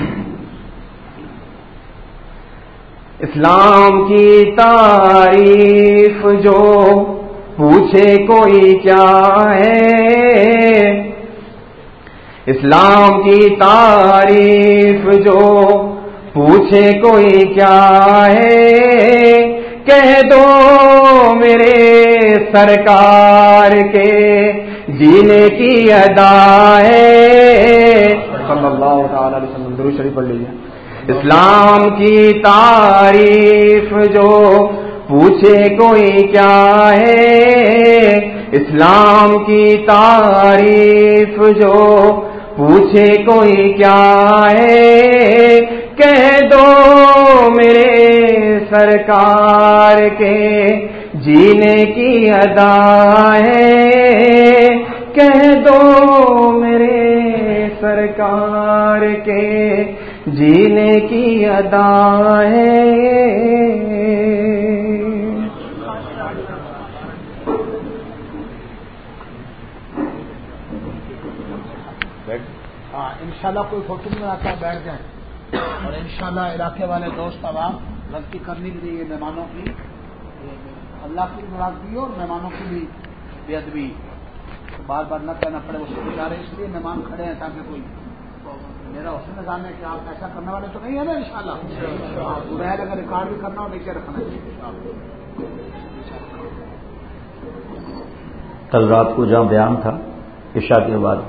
اسلام کی تعریف جو پوچھے کوئی کیا ہے، اسلام کی تعریف جو پوچھے کوئی کیا ہے، کہہ دو میرے سرکار کے جینے کی ادا ہے، صلی اللہ تعالی علیہ وسلم، درود شریف پڑھ لیجیے، اسلام کی تعریف جو پوچھے کوئی کیا ہے، اسلام کی تعریف جو پوچھے کوئی کیا ہے، کہہ دو میرے سرکار کے جینے کی ادا ہے، کہہ دو میرے سرکار کے جینے کی ادا ہے۔ ہاں انشاءاللہ کوئی فوٹو نہیں بناتا ہے، بیٹھ جائیں، اور انشاءاللہ علاقے والے دوست عوام غلطی کرنی بھی چاہیے، مہمانوں کی اللہ کی ناراضگی اور مہمانوں کی بھی بے ادبی بار بار نہ کہنا پڑے، اس کو بچارے اس لیے مہمان کھڑے ہیں تاکہ کوئی میرا حسن نظام ہے کہ آپ ایسا کرنے والے تو نہیں ہے نا انشاءاللہ، رہے اگر ریکارڈ بھی کرنا ہو نیچے رکھنا چاہیے۔ کل رات کو جہاں بیان تھا عشاء کے بعد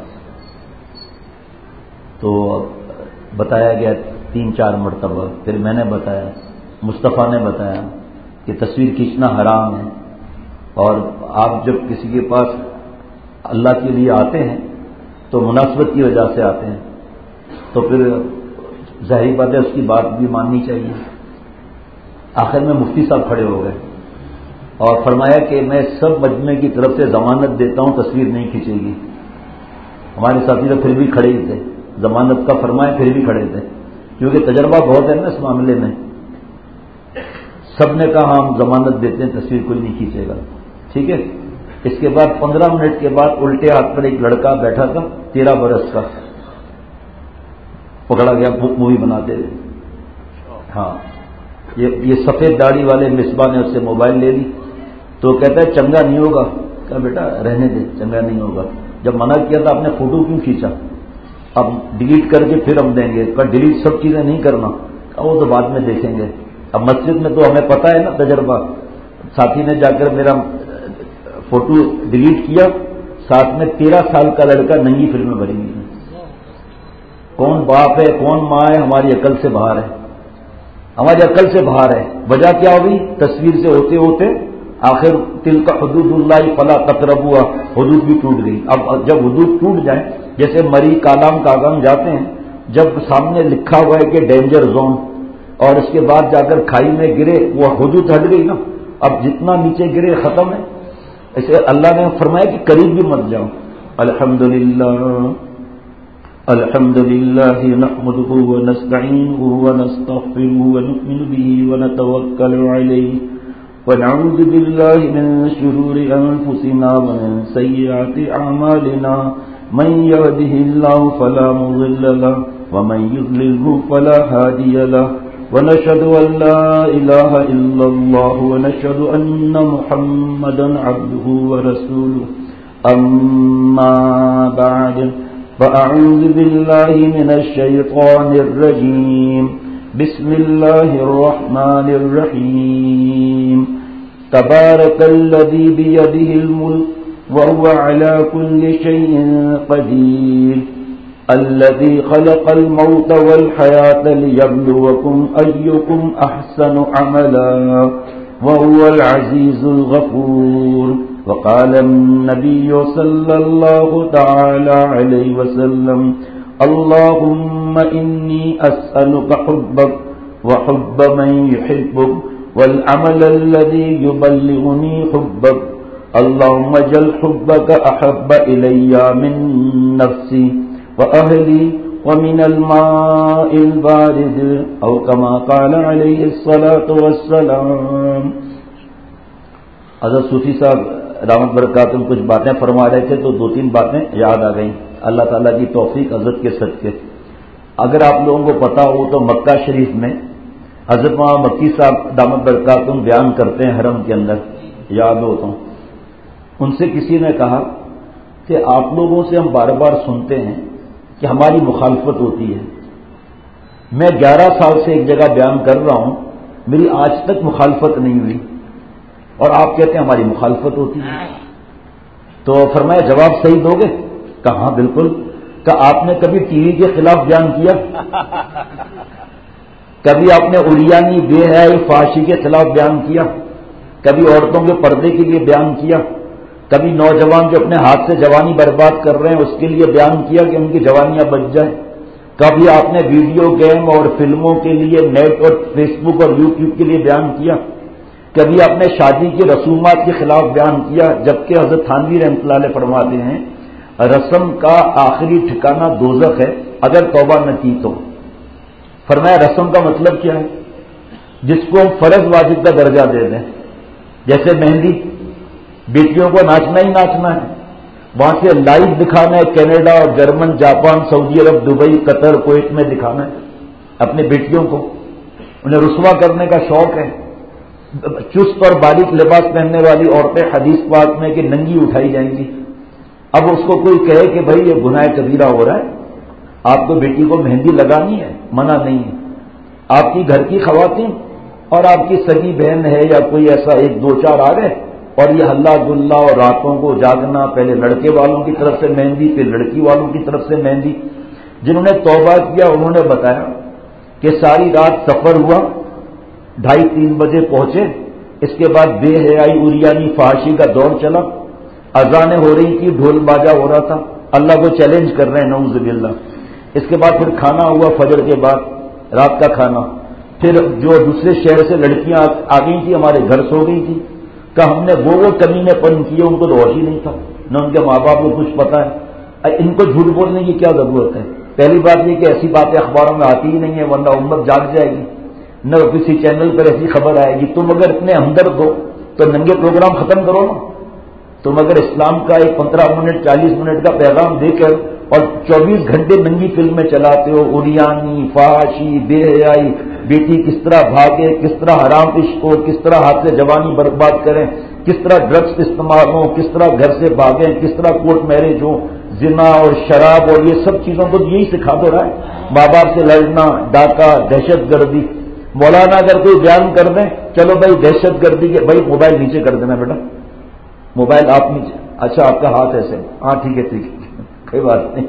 تو بتایا گیا تین چار مرتبہ، پھر میں نے بتایا، مصطفیٰ نے بتایا کہ تصویر کھینچنا حرام ہے، اور آپ جب کسی کے پاس اللہ کے لیے آتے ہیں تو مناسبت کی وجہ سے آتے ہیں، تو پھر ظاہری بات ہے اس کی بات بھی ماننی چاہیے۔ آخر میں مفتی صاحب کھڑے ہو گئے اور فرمایا کہ میں سب مجمع کی طرف سے ضمانت دیتا ہوں تصویر نہیں کھینچے گی۔ ہمارے ساتھی تو پھر بھی کھڑے ہی تھے، ضمانت کا فرمایا پھر بھی کھڑے تھے، کیونکہ تجربہ بہت ہے نا اس معاملے میں۔ سب نے کہا ہم ضمانت دیتے ہیں، تصویر کوئی نہیں کھینچے گا، ٹھیک ہے۔ اس کے بعد پندرہ منٹ کے بعد الٹے ہاتھ پر ایک لڑکا بیٹھا تھا تیرہ برس کا، پکڑا گیا مووی بناتے ہوئے۔ ہاں یہ یہ سفید داڑھی والے مصباح نے اس سے موبائل لے لی تو کہتا ہے چنگا نہیں ہوگا، کہا بیٹا رہنے دے، چنگا نہیں ہوگا۔ جب منع کیا تھا آپ نے فوٹو کیوں کھینچا؟ اب ڈیلیٹ کر کے پھر ہم دیں گے، کہا ڈیلیٹ سب چیزیں نہیں کرنا، کہا وہ تو بعد میں دیکھیں گے۔ اب مسجد میں تو ہمیں پتہ ہے نا تجربہ، ساتھی نے جا کر میرا فوٹو ڈیلیٹ کیا، ساتھ میں تیرہ سال کا لڑکا ننگی فلمیں بھری ہوئی ہیں۔ کون باپ ہے کون ماں ہے ہماری عقل سے باہر ہے، ہماری عقل سے باہر ہے۔ وجہ کیا ہوئی؟ تصویر سے ہوتے ہوتے آخر تلک حدود اللہ فلا تقربوها، حدود بھی ٹوٹ گئی۔ اب جب حدود ٹوٹ جائیں، جیسے مری کالام کاغم جاتے ہیں، جب سامنے لکھا ہوا ہے کہ ڈینجر زون، اور اس کے بعد جا کر کھائی میں گرے، وہ حدود ہٹ گئی نا، اب جتنا نیچے گرے ختم ہے۔ اسے اللہ نے فرمایا کہ قریب بھی مت جاؤ۔ الحمدللہ الحمدللہ نحمده ونستعینه ونستغفره ونؤمن به ونتوکل علیہ ونعوذ باللہ من شرور انفسنا ومن سیئات اعمالنا من يهده الله فلا مضل له ومن يضلله فلا هادي له ونشهد أن لا إله إلا الله ونشهد أن محمدا عبده ورسوله أما بعد فأعوذ بالله من الشيطان الرجيم بسم الله الرحمن الرحيم تبارك الذي بيده الملك وهو على كل شيء قدير الذي خلق الموت والحياة ليبلوكم أيكم أحسن عملا وهو العزيز الغفور وقال النبي صلى الله تعالى عليه وسلم اللهم إني أسألك حبك وحب من يحبك والعمل الذي يبلغني حبك اللهم اجعل حبك أحب إلي من نفسي وأهلي ومن الماء البارد أو كما قال عليه الصلاة والسلام۔ حضرت صوفی صاحب رحمت برکاتہ کچھ باتیں فرما رہے تھے تو دو تین باتیں یاد آ گئیں، اللہ تعالیٰ کی توفیق حضرت کے صدقے۔ اگر آپ لوگوں کو پتا ہو تو مکہ شریف میں حضرت مولانا مکی صاحب دامت برکاتہ بیان کرتے ہیں حرم کے اندر، یاد ہو تو ان سے کسی نے کہا کہ آپ لوگوں سے ہم بار بار سنتے ہیں کہ ہماری مخالفت ہوتی ہے، میں گیارہ سال سے ایک جگہ بیان کر رہا ہوں، میری آج تک مخالفت نہیں ہوئی، اور آپ کہتے ہیں ہماری مخالفت ہوتی ہے۔ تو فرمایا جواب صحیح دو گے؟ کہا بالکل۔ کہ آپ نے کبھی ٹی وی کے خلاف بیان کیا؟ کبھی آپ نے عریانی بے حیائی فحاشی کے خلاف بیان کیا، کبھی عورتوں کے پردے کے لیے بیان کیا، کبھی نوجوان جو اپنے ہاتھ سے جوانی برباد کر رہے ہیں اس کے لیے بیان کیا کہ ان کی جوانیاں بچ جائیں، کبھی آپ نے ویڈیو گیم اور فلموں کے لیے نیٹ اور فیس بک اور یوٹیوب کے لیے بیان کیا، کبھی آپ نے شادی کی رسومات کے خلاف بیان کیا، جبکہ حضرت تھانوی رحمۃ اللہ علیہ فرماتے ہیں رسم کا آخری ٹھکانہ دوزخ ہے اگر توبہ نہ کی تو۔ فرمایا رسم کا مطلب کیا ہے؟ جس کو ہم فرض واجب کا درجہ دے دیں، جیسے مہندی، بیٹیوں کو ناچنا ہی ناچنا ہے، وہاں سے لائیو دکھانا ہے، کینیڈا اور جرمن، جاپان، سعودی عرب، دبئی، قطر، کویت میں دکھانا ہے اپنے بیٹیوں کو، انہیں رسوا کرنے کا شوق ہے۔ چست اور باریک لباس پہننے والی عورتیں حدیث پاک میں کہ ننگی اٹھائی جائیں گی۔ اب اس کو کوئی کہے کہ بھائی یہ گناہ کبیرہ ہو رہا ہے، آپ کو بیٹی کو مہندی لگانی ہے، منع نہیں ہے۔ آپ کی گھر کی خواتین اور آپ کی سگی بہن ہے یا کوئی ایسا ایک دو چار آ گئے اور یہ ہلا گلا اور راتوں کو جاگنا، پہلے لڑکے والوں کی طرف سے مہندی پھر لڑکی والوں کی طرف سے مہندی۔ جنہوں نے توبہ کیا انہوں نے بتایا کہ ساری رات سفر ہوا، ڈھائی تین بجے پہنچے، اس کے بعد بے حیائی عریانی فحاشی کا دور چلا، اذانیں ہو رہی تھی، ڈھول باجا ہو رہا تھا، اللہ کو چیلنج کر رہے ہیں نعوذ باللہ۔ اس کے بعد پھر کھانا ہوا فجر کے بعد، رات کا کھانا، پھر جو دوسرے شہر سے لڑکیاں آ گئی تھی ہمارے گھر سو گئی تھی، کہ ہم نے وہ وہ کمینے پن کیے، ان کو تو ہوش ہی نہیں تھا، نہ ان کے ماں باپ کو کچھ پتا ہے۔ ان کو جھوٹ بولنے کی کیا ضرورت ہے؟ پہلی بات یہ کہ ایسی باتیں اخباروں میں آتی ہی نہیں ہے، ورنہ امت جاگ جائے گی، نہ کسی چینل پر ایسی خبر آئے گی۔ تم اگر اتنے ہمدرد ہو تو ننگے پروگرام ختم کرو نا۔ تم اگر اسلام کا ایک پندرہ منٹ چالیس منٹ کا پیغام دے کر اور چوبیس گھنٹے ننگی فلمیں چلاتے ہو، عریانی فحاشی بے حیائی، بیٹی کس طرح بھاگے، کس طرح حرام عشق ہو، کس طرح ہاتھ سے جوانی برباد کریں، کس طرح ڈرگس استعمال ہو، کس طرح گھر سے بھاگیں، کس طرح کورٹ میرج ہو، زنا اور شراب اور یہ سب چیزوں کو یہی سکھا دو رہا ہے، ماں باپ سے لڑنا، ڈاکہ، دہشت گردی۔ مولانا اگر کوئی بیان کر دیں، چلو بھائی دہشت گردی کے، بھائی موبائل نیچے کر دینا بیٹا، موبائل آپ نیچے، اچھا آپ کا ہاتھ ایسے، ہاں ٹھیک ہے ٹھیک ہے کوئی بات نہیں،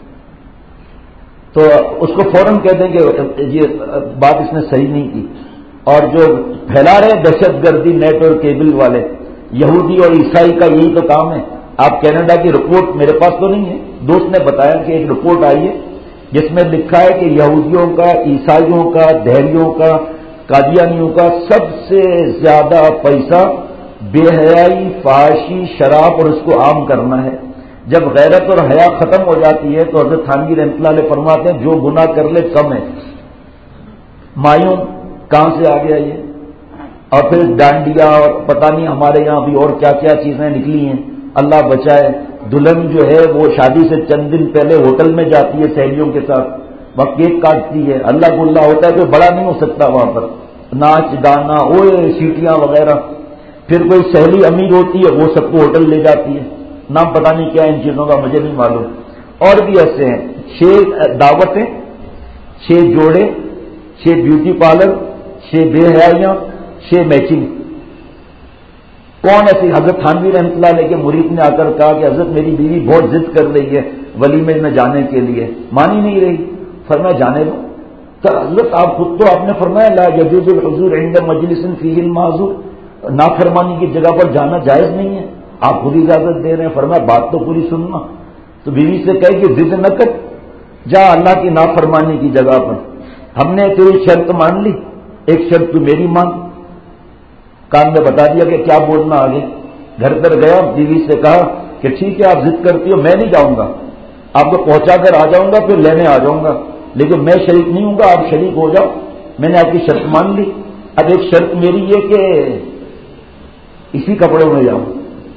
تو اس کو فوراً کہہ دیں کہ یہ بات اس نے صحیح نہیں کی۔ اور جو پھیلا رہے دہشت گردی نیٹ اور کیبل والے، یہودی اور عیسائی کا یہی تو کام ہے۔ آپ کینیڈا کی رپورٹ میرے پاس تو نہیں ہے، دوست نے بتایا کہ ایک رپورٹ آئی ہے جس میں لکھا ہے کہ یہودیوں کا، عیسائیوں کا، دہریوں کا، قادیانیوں کا سب سے زیادہ پیسہ بے حیائی، فحاشی، شراب اور اس کو عام کرنا ہے۔ جب غیرت اور حیا ختم ہو جاتی ہے تو حضرت تھانوی رحمۃ اللہ علیہ فرماتے ہیں جو گناہ کر لے کم ہے۔ مایون کہاں سے آ گیا یہ؟ اور پھر ڈانڈیا اور پتہ نہیں ہمارے یہاں بھی اور کیا کیا چیزیں نکلی ہیں، اللہ بچائے۔ دلہن جو ہے وہ شادی سے چند دن پہلے ہوٹل میں جاتی ہے سہیلیوں کے ساتھ، وہاں کیک کاٹتی ہے، اللہ گلا ہوتا ہے، کوئی بڑا نہیں ہو سکتا وہاں پر، ناچ گانا، اوے سیٹیاں وغیرہ۔ پھر کوئی سہیلی امیر ہوتی ہے وہ سب کو ہوٹل لے جاتی ہے، نام پتہ نہیں کیا ان چیزوں کا مجھے نہیں معلوم۔ اور بھی ایسے ہیں، چھ دعوتیں، چھ جوڑے، چھ بیوٹی پارلر، چھ بے حیائیاں، چھ میچنگ۔ کون ایسی؟ حضرت تھانوی رحمۃ اللہ علیہ کے مرید نے آ کر کہا کہ حضرت میری بیوی بہت ضد کر رہی ہے ولیمے میں جانے کے لیے، مانی نہیں رہی۔ فرمایا جانے دو۔ تو حضرت آپ خود تو آپ نے فرمایا لا یجوز الحضور عند مجلس فیہ المعذور، نافرمانی کی جگہ پر جانا جائز نہیں ہے، آپ خود اجازت دے رہے ہیں۔ فرمایا بات تو پوری سننا۔ تو بیوی سے کہے کہ ضد نہ کر، جا اللہ کی نافرمانی کی جگہ پر، ہم نے تیری شرط مان لی، ایک شرط تو میری مان۔ کان میں بتا دیا کہ کیا بولنا آگے۔ گھر پر گیا، بیوی سے کہا کہ ٹھیک ہے آپ ضد کرتی ہو، میں نہیں جاؤں گا، آپ کو پہنچا کر آ جاؤں گا، پھر لینے آ جاؤں گا، لیکن میں شریک نہیں ہوں گا، آپ شریک ہو جاؤ، میں نے آپ کی شرط مان لی۔ اب ایک شرط میری یہ کہ اسی کپڑوں میں جاؤ،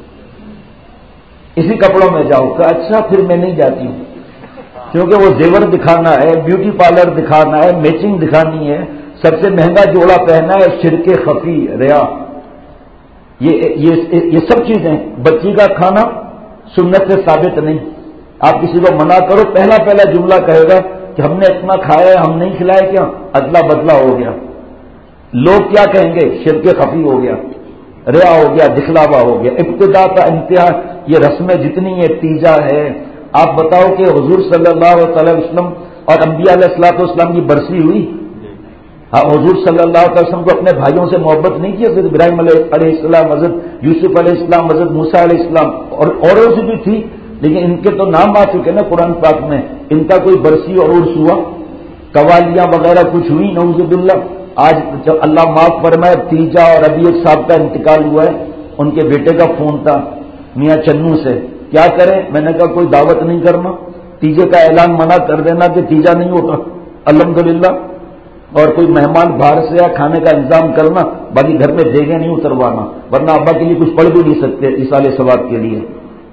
اسی کپڑوں میں جاؤ۔ کہ اچھا پھر میں نہیں جاتی ہوں، کیونکہ وہ زیور دکھانا ہے، بیوٹی پارلر دکھانا ہے، میچنگ دکھانی ہے، سب سے مہنگا جوڑا پہنا ہے، شرک خفی، ریا، یہ یہ یہ سب چیزیں۔ بچی کا کھانا سنت سے ثابت نہیں، آپ کسی کو منع کرو، پہلا پہلا جملہ کہے گا کہ ہم نے اتنا کھایا ہے، ہم نہیں کھلائے کیا، ادلا بدلا ہو گیا۔ لوگ کیا کہیں گے؟ شرک خفی ہو گیا، ریا ہو گیا، دکھلاوا ہو گیا۔ ابتدا کا انتہا، یہ رسمیں جتنی ہے تیجا ہے۔ آپ بتاؤ کہ حضور صلی اللہ علیہ وسلم اور انبیاء علیہ الصلوۃ والسلام کی برسی ہوئی؟ ہاں حضور صلی اللہ علیہ وسلم کو اپنے بھائیوں سے محبت نہیں کی؟ حضرت ابراہیم علیہ السلام، حضرت یوسف علیہ السلام، حضرت موسیٰ علیہ السلام، اور اوروں سے بھی تھی، لیکن ان کے تو نام آ چکے نا قرآن پاک میں. ان کا کوئی برسی اور عرس ہوا؟ قوالیاں وغیرہ کچھ ہوئی؟ نعوذ باللہ. آج جب اللہ معاف فرمائے، تیجا اور ابھی ایک صاحب کا انتقال ہوا ہے، ان کے بیٹے کا فون تھا میاں چنو سے. کیا کریں؟ میں نے کہا کوئی دعوت نہیں کرنا، تیجے کا اعلان منع کر دینا کہ تیجا نہیں ہوتا الحمدللہ، اور کوئی مہمان باہر سے یا کھانے کا انتظام کرنا، باقی گھر میں دیگیں نہیں اتروانا، ورنہ ابا کے لیے کچھ پڑھ بھی نہیں سکتے ایصال ثواب کے لیے.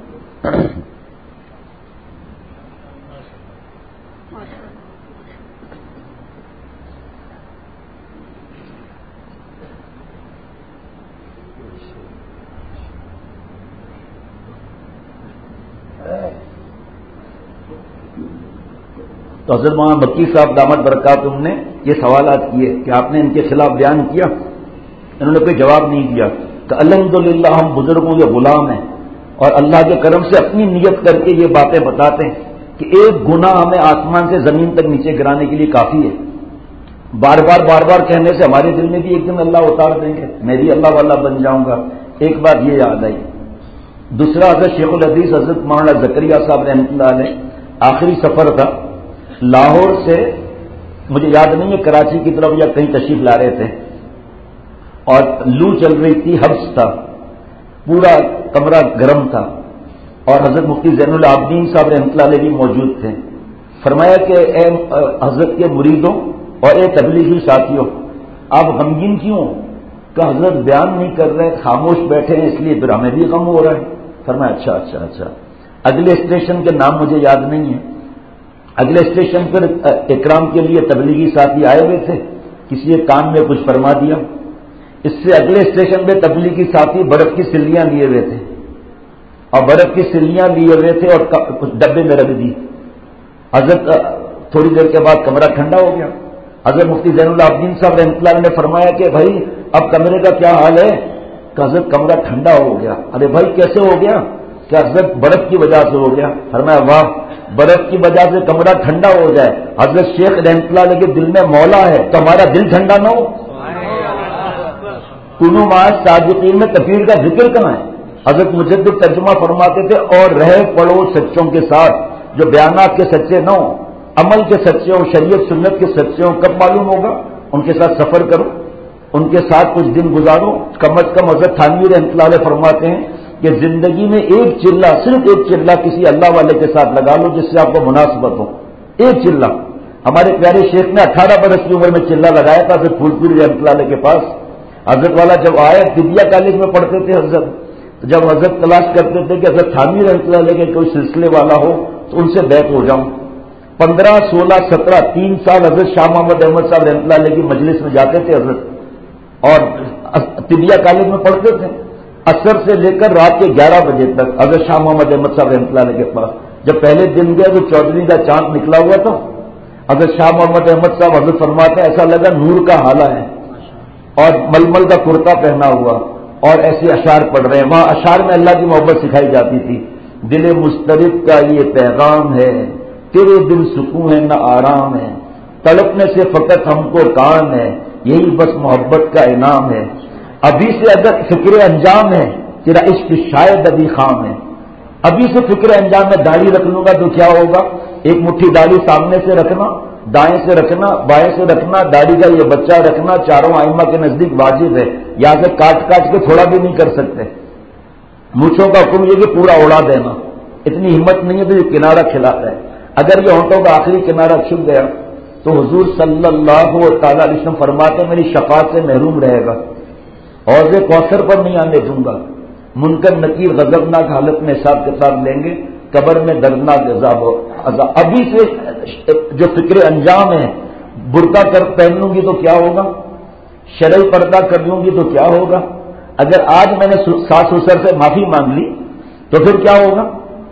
تو حضرت مولانا مکی صاحب دامت برکاتہم نے یہ سوالات کیے کہ آپ نے ان کے خلاف بیان کیا، انہوں نے کوئی جواب نہیں دیا. کہ الحمدللہ ہم بزرگوں کے غلام ہیں، اور اللہ کے کرم سے اپنی نیت کر کے یہ باتیں بتاتے ہیں کہ ایک گناہ ہمیں آسمان سے زمین تک نیچے گرانے کے لیے کافی ہے. بار بار بار بار کہنے سے ہمارے دل میں بھی ایک دن اللہ اتار دیں گے، میں بھی اللہ والا بن جاؤں گا. ایک بات یہ یاد آئی. دوسرا حضرت شیخ الحدیث حضرت مولانا زکریا صاحب رحمۃ اللہ علیہ، آخری سفر تھا لاہور سے، مجھے یاد نہیں ہے کراچی کی طرف یا کہیں تشریف لا رہے تھے، اور لو چل رہی تھی، حبس تھا، پورا کمرہ گرم تھا، اور حضرت مفتی زین العابدین صاحب رحمۃ اللہ علیہ بھی موجود تھے. فرمایا کہ اے حضرت کے مریدوں اور اے تبلیغی ساتھیوں، آپ غمگین کیوں؟ کہ حضرت بیان نہیں کر رہے، خاموش بیٹھے ہیں، اس لیے پھر ہمیں بھی غم ہو رہا ہے. فرمایا اچھا اچھا اچھا. اگلے اسٹیشن کے نام مجھے یاد نہیں ہے، اگلے اسٹیشن پر اکرام کے لیے تبلیغی ساتھی آئے ہوئے تھے، کسی ایک کام میں کچھ فرما دیا. اس سے اگلے اسٹیشن پہ تبلیغی ساتھی برف کی سلیاں لیے ہوئے تھے، اور برف کی سلیاں لیے ہوئے تھے اور کچھ ڈبے میں رکھ دی. حضرت تھوڑی دیر کے بعد کمرہ ٹھنڈا ہو گیا. حضرت مفتی زین العابدین صاحب رحمۃ اللہ علیہ نے فرمایا کہ بھائی اب کمرے کا کیا حال ہے؟ کہ حضرت کمرہ ٹھنڈا ہو گیا. ارے بھائی کیسے ہو گیا؟ کہ حضرت برف کی وجہ سے ہو گیا. فرمایا واہ، برف کی وجہ سے کمرہ ٹھنڈا ہو جائے، حضرت شیخ رحمۃ اللہ علیہ کے دل میں مولا ہے تو ہمارا دل ٹھنڈا نہ ہو؟ کنو مع صادقین میں تفسیر کا ذکر کہاں ہے؟ حضرت مجدد ترجمہ فرماتے تھے، اور رہے پڑو سچوں کے ساتھ جو بیانات کے سچے نہ ہوں، عمل کے سچے ہوں، شریعت سنت کے سچے ہوں. کب معلوم ہوگا؟ ان کے ساتھ سفر کرو، ان کے ساتھ کچھ دن گزارو. کم از کم حضرت تھانوی رحمۃ اللہ علیہ فرماتے ہیں کہ زندگی میں ایک چلہ، صرف ایک چلہ کسی اللہ والے کے ساتھ لگا لو جس سے آپ کو مناسبت ہو. ایک چلہ. ہمارے پیارے شیخ نے اٹھارہ برس کی عمر میں چلہ لگایا تھا حضرت پھول پوری رحمۃ اللہ علیہ کے پاس. حضرت والا جب آئے، طبیہ کالج میں پڑھتے تھے حضرت، تو جب حضرت تلاش کرتے تھے کہ حضرت تھانوی رحمۃ اللہ علیہ کے کوئی سلسلے والا ہو تو ان سے بیعت ہو جاؤں. پندرہ سولہ سترہ تین سال حضرت شاہ محمد احمد صاحب رحمۃ اللہ علیہ کی مجلس میں جاتے تھے حضرت، اور طبیہ کالج میں پڑھتے تھے. عصر سے لے کر رات کے گیارہ بجے تک حضرت شاہ محمد احمد صاحب رحمۃ اللہ علیہ کے پاس. جب پہلے دن گئے تو چودھری کا چاند نکلا ہوا تھا. حضرت شاہ محمد احمد صاحب حضرت فرماتے ہیں ایسا لگا نور کا حالہ ہے، اور ململ کا کرتا پہنا ہوا، اور ایسے اشعار پڑھ رہے ہیں. وہاں اشعار میں اللہ کی محبت سکھائی جاتی تھی. دل مسترب کا یہ پیغام ہے، تیرے دل سکون ہے نہ آرام ہے، تڑپنے سے فقط ہم کو کام ہے، یہی بس محبت کا انعام ہے. ابھی سے اگر فکر انجام ہے، تیرا عشق شاید ابھی خام ہے. ابھی سے فکر انجام میں داڑھی رکھ لوں گا تو کیا ہوگا؟ ایک مٹھی داڑھی سامنے سے رکھنا، دائیں سے رکھنا، بائیں سے رکھنا، داڑھی کا یہ بچہ رکھنا چاروں ائمہ کے نزدیک واجب ہے. یہاں سے کاٹ کاٹ کے تھوڑا بھی نہیں کر سکتے. مونچھوں کا حکم یہ کہ پورا اڑا دینا، اتنی ہمت نہیں ہے تو یہ کنارہ کھلاتا ہے. اگر یہ ہونٹوں کا آخری کنارہ چھپ گیا تو حضور صلی اللہ تعالی علیہ وسلم فرماتے میری شفاعت سے محروم رہے گا، حوض کوثر پر نہیں آنے دوں گا. منکر نکیر غضبناک حالت میں حساب کتاب لیں گے، قبر میں دردناک عذاب ہو. ابھی سے جو فکر انجام ہے، برقع کر پہن لوں گی تو کیا ہوگا؟ شرعی پردہ کر لوں گی تو کیا ہوگا؟ اگر آج میں نے ساس سسر سے معافی مانگ لی تو پھر کیا ہوگا؟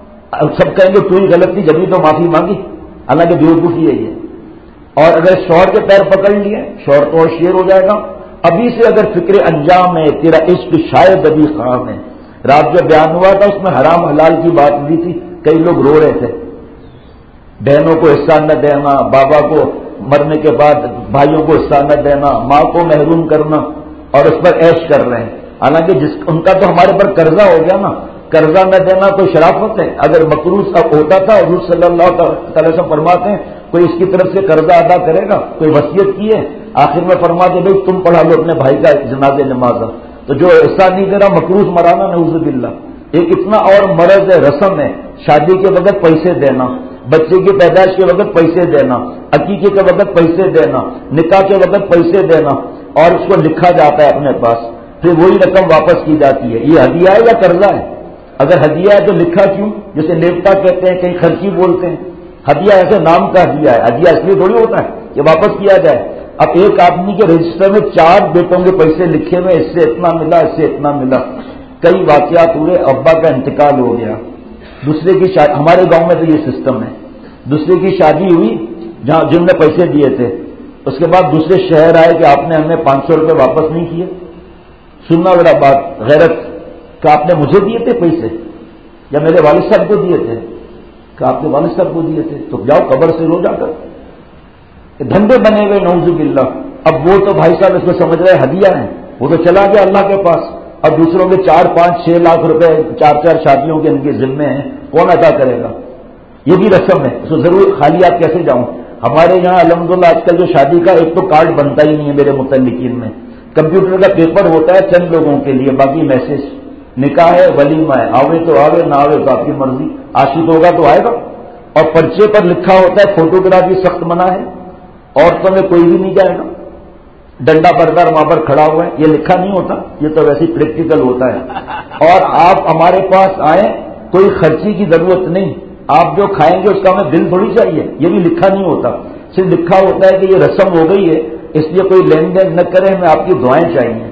سب کہیں گے تو ہی غلط تھی جبھی تو معافی مانگی، حالانکہ بیوقوفی ہے یہ. اور اگر شوہر کے پیر پکڑ لیے، شوہر تو اور شیر ہو جائے گا. ابھی سے اگر فکر انجام ہے، تیرا عشق شاید ابھی خام ہے. رات جو بیان ہوا تھا اس میں حرام حلال کی بات ہوئی تھی، کئی لوگ رو رہے تھے، بہنوں کو حصہ نہ دینا، بابا کو مرنے کے بعد بھائیوں کو حصہ نہ دینا، ماں کو محروم کرنا، اور اس پر عیش کر رہے ہیں. حالانکہ جس ان کا تو ہمارے پر قرضہ ہو گیا نا. قرضہ نہ دینا کوئی شرافت ہے؟ اگر مقروض اب ہوتا تھا، حضور صلی اللہ تعالی وسلم فرماتے ہیں کوئی اس کی طرف سے قرضہ ادا کرے گا، کوئی وصیت کی ہے، آخر میں فرماتے بھائی تم پڑھا لو اپنے بھائی کا جنازے نماز. تو جو ایسا نہیں دے رہا مقروض مرانا، نعوذ باللہ. ایک اتنا اور مرض ہے، رسم ہے، شادی کے وقت پیسے دینا، بچے کی پیدائش کے وقت پیسے دینا، عقیقے کے وقت پیسے دینا، نکاح کے وقت پیسے دینا، اور اس کو لکھا جاتا ہے اپنے پاس، پھر وہی رقم واپس کی جاتی ہے. یہ ہدیہ ہے یا قرضہ ہے؟ اگر ہدیہ ہے تو لکھا کیوں؟ جسے نیپٹا کہتے ہیں، کہیں خرچی بولتے ہیں. ہدیہ ایسے نام کا ہدیہ ہے، ہدیہ اس لیے تھوڑی ہوتا ہے کہ واپس کیا جائے. اب ایک آدمی کے رجسٹر میں چار بیٹوں کے پیسے لکھے ہوئے، اس سے اتنا ملا، اس سے اتنا ملا. کئی واقعات ہوئے، ابا کا انتقال ہو گیا، دوسرے کی شادی، ہمارے گاؤں میں تو یہ سسٹم ہے، دوسرے کی شادی ہوئی جہاں جن نے پیسے دیے تھے، اس کے بعد دوسرے شہر آئے کہ آپ نے ہمیں پانچ سو روپئے واپس نہیں کیے. سننا ذرا بات، غیرت کہ آپ نے مجھے دیے تھے پیسے یا میرے والد صاحب کو دیے تھے؟ کہ آپ کے والد صاحب کو دیے تھے. تو جاؤ قبر سے رو جا کر. دھندے بنے ہوئے نعوذ باللہ. اب وہ تو بھائی صاحب اس کو سمجھ رہے ہدیہ ہیں، وہ تو چلا گیا اللہ کے پاس. اب دوسروں کے چار پانچ چھ لاکھ روپے چار چار شادیوں کے ان کے ذمے ہیں، کون ادا کرے گا؟ یہ بھی رسم ہے، اس کو ضرور خالی آپ کیسے جاؤں. ہمارے یہاں الحمدللہ آج کل جو شادی کا ایک تو کارڈ بنتا ہی نہیں ہے میرے متعلقین میں. کمپیوٹر کا پیپر ہوتا ہے چند لوگوں کے لیے، باقی میسج. نکاح ہے، ولیمہ ہے، آوے تو آوے، نہ آوے تو آپ کی مرضی، عاشق ہوگا تو آئے گا. اور پرچے پر لکھا ہوتا ہے فوٹوگرافی سخت منع ہے، عورتوں میں کوئی بھی نہیں جائے گا. ڈنڈا بردار وہاں پر کھڑا ہوا ہے، یہ لکھا نہیں ہوتا، یہ تو ویسے پریکٹیکل ہوتا ہے. اور آپ ہمارے پاس آئیں، کوئی خرچی کی ضرورت نہیں، آپ جو کھائیں گے اس کا ہمیں بل تھوڑی چاہیے، یہ بھی لکھا نہیں ہوتا. صرف لکھا ہوتا ہے کہ یہ رسم ہو گئی ہے، اس لیے کوئی لین دین نہ کرے، ہمیں آپ کی دعائیں چاہیے.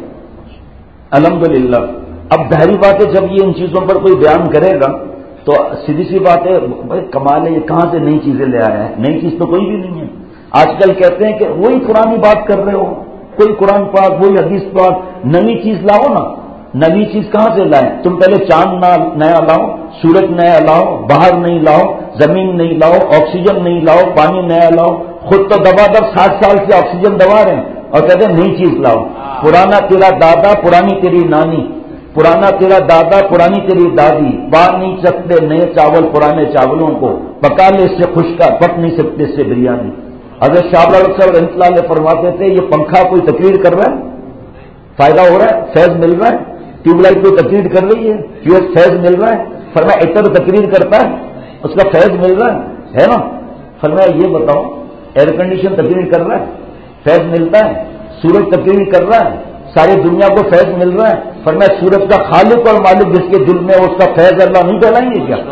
الحمدللہ. اب ظاہری بات ہے جب یہ ان چیزوں پر کوئی بیان کرے گا تو سیدھی سی بات ہے، بھائی کمال ہے، یہ کہاں سے نئی چیزیں لے آیا ہے؟ نئی چیز تو کوئی بھی نہیں ہے. آج کل کہتے ہیں کہ وہی پرانی بات کر رہے ہو، کوئی قرآن پاک، وہی حدیث پاک، نئی چیز لاؤ نا. نئی چیز کہاں سے لائیں؟ تم پہلے چاند نیا لاؤ، سورج نیا لاؤ، باہر نہیں لاؤ، زمین نہیں لاؤ، آکسیجن نہیں لاؤ، پانی نیا لاؤ. خود تو دبا دب ساٹھ سال سے آکسیجن دبا رہے ہیں اور کہتے ہیں نئی چیز لاؤ. پرانا تیرا دادا، پرانی تیری نانی، پرانا تیرا دادا، پرانی تیری دادی، پا نہیں سکتے نئے چاول پرانے چاولوں کو، پکا لے اس سے خشکا، پک نہیں سکتے اس سے بریانی. حضرت شاہ صاحب رحمۃ اللہ علیہ فرماتے تھے یہ پنکھا کوئی تقریر کر رہا ہے، فائدہ ہو رہا ہے، فیض مل رہا ہے. ٹیوب لائٹ کوئی تقریر کر رہی ہے، فیض فیض مل رہا ہے. فرمایا ایٹر تقریر کرتا ہے، اس کا فیض مل رہا ہے ہے نا. فرمایا یہ بتاؤ ایئر کنڈیشن تقریر کر رہا ہے، فیض ملتا ہے. سورج تقریر کر رہا ہے، ساری دنیا کو فیض مل رہا ہے. فرمایا سورج کا خالق اور مالک جس کے دل میں اس کا فیض اللہ نہیں پھیلائیں گے کیا؟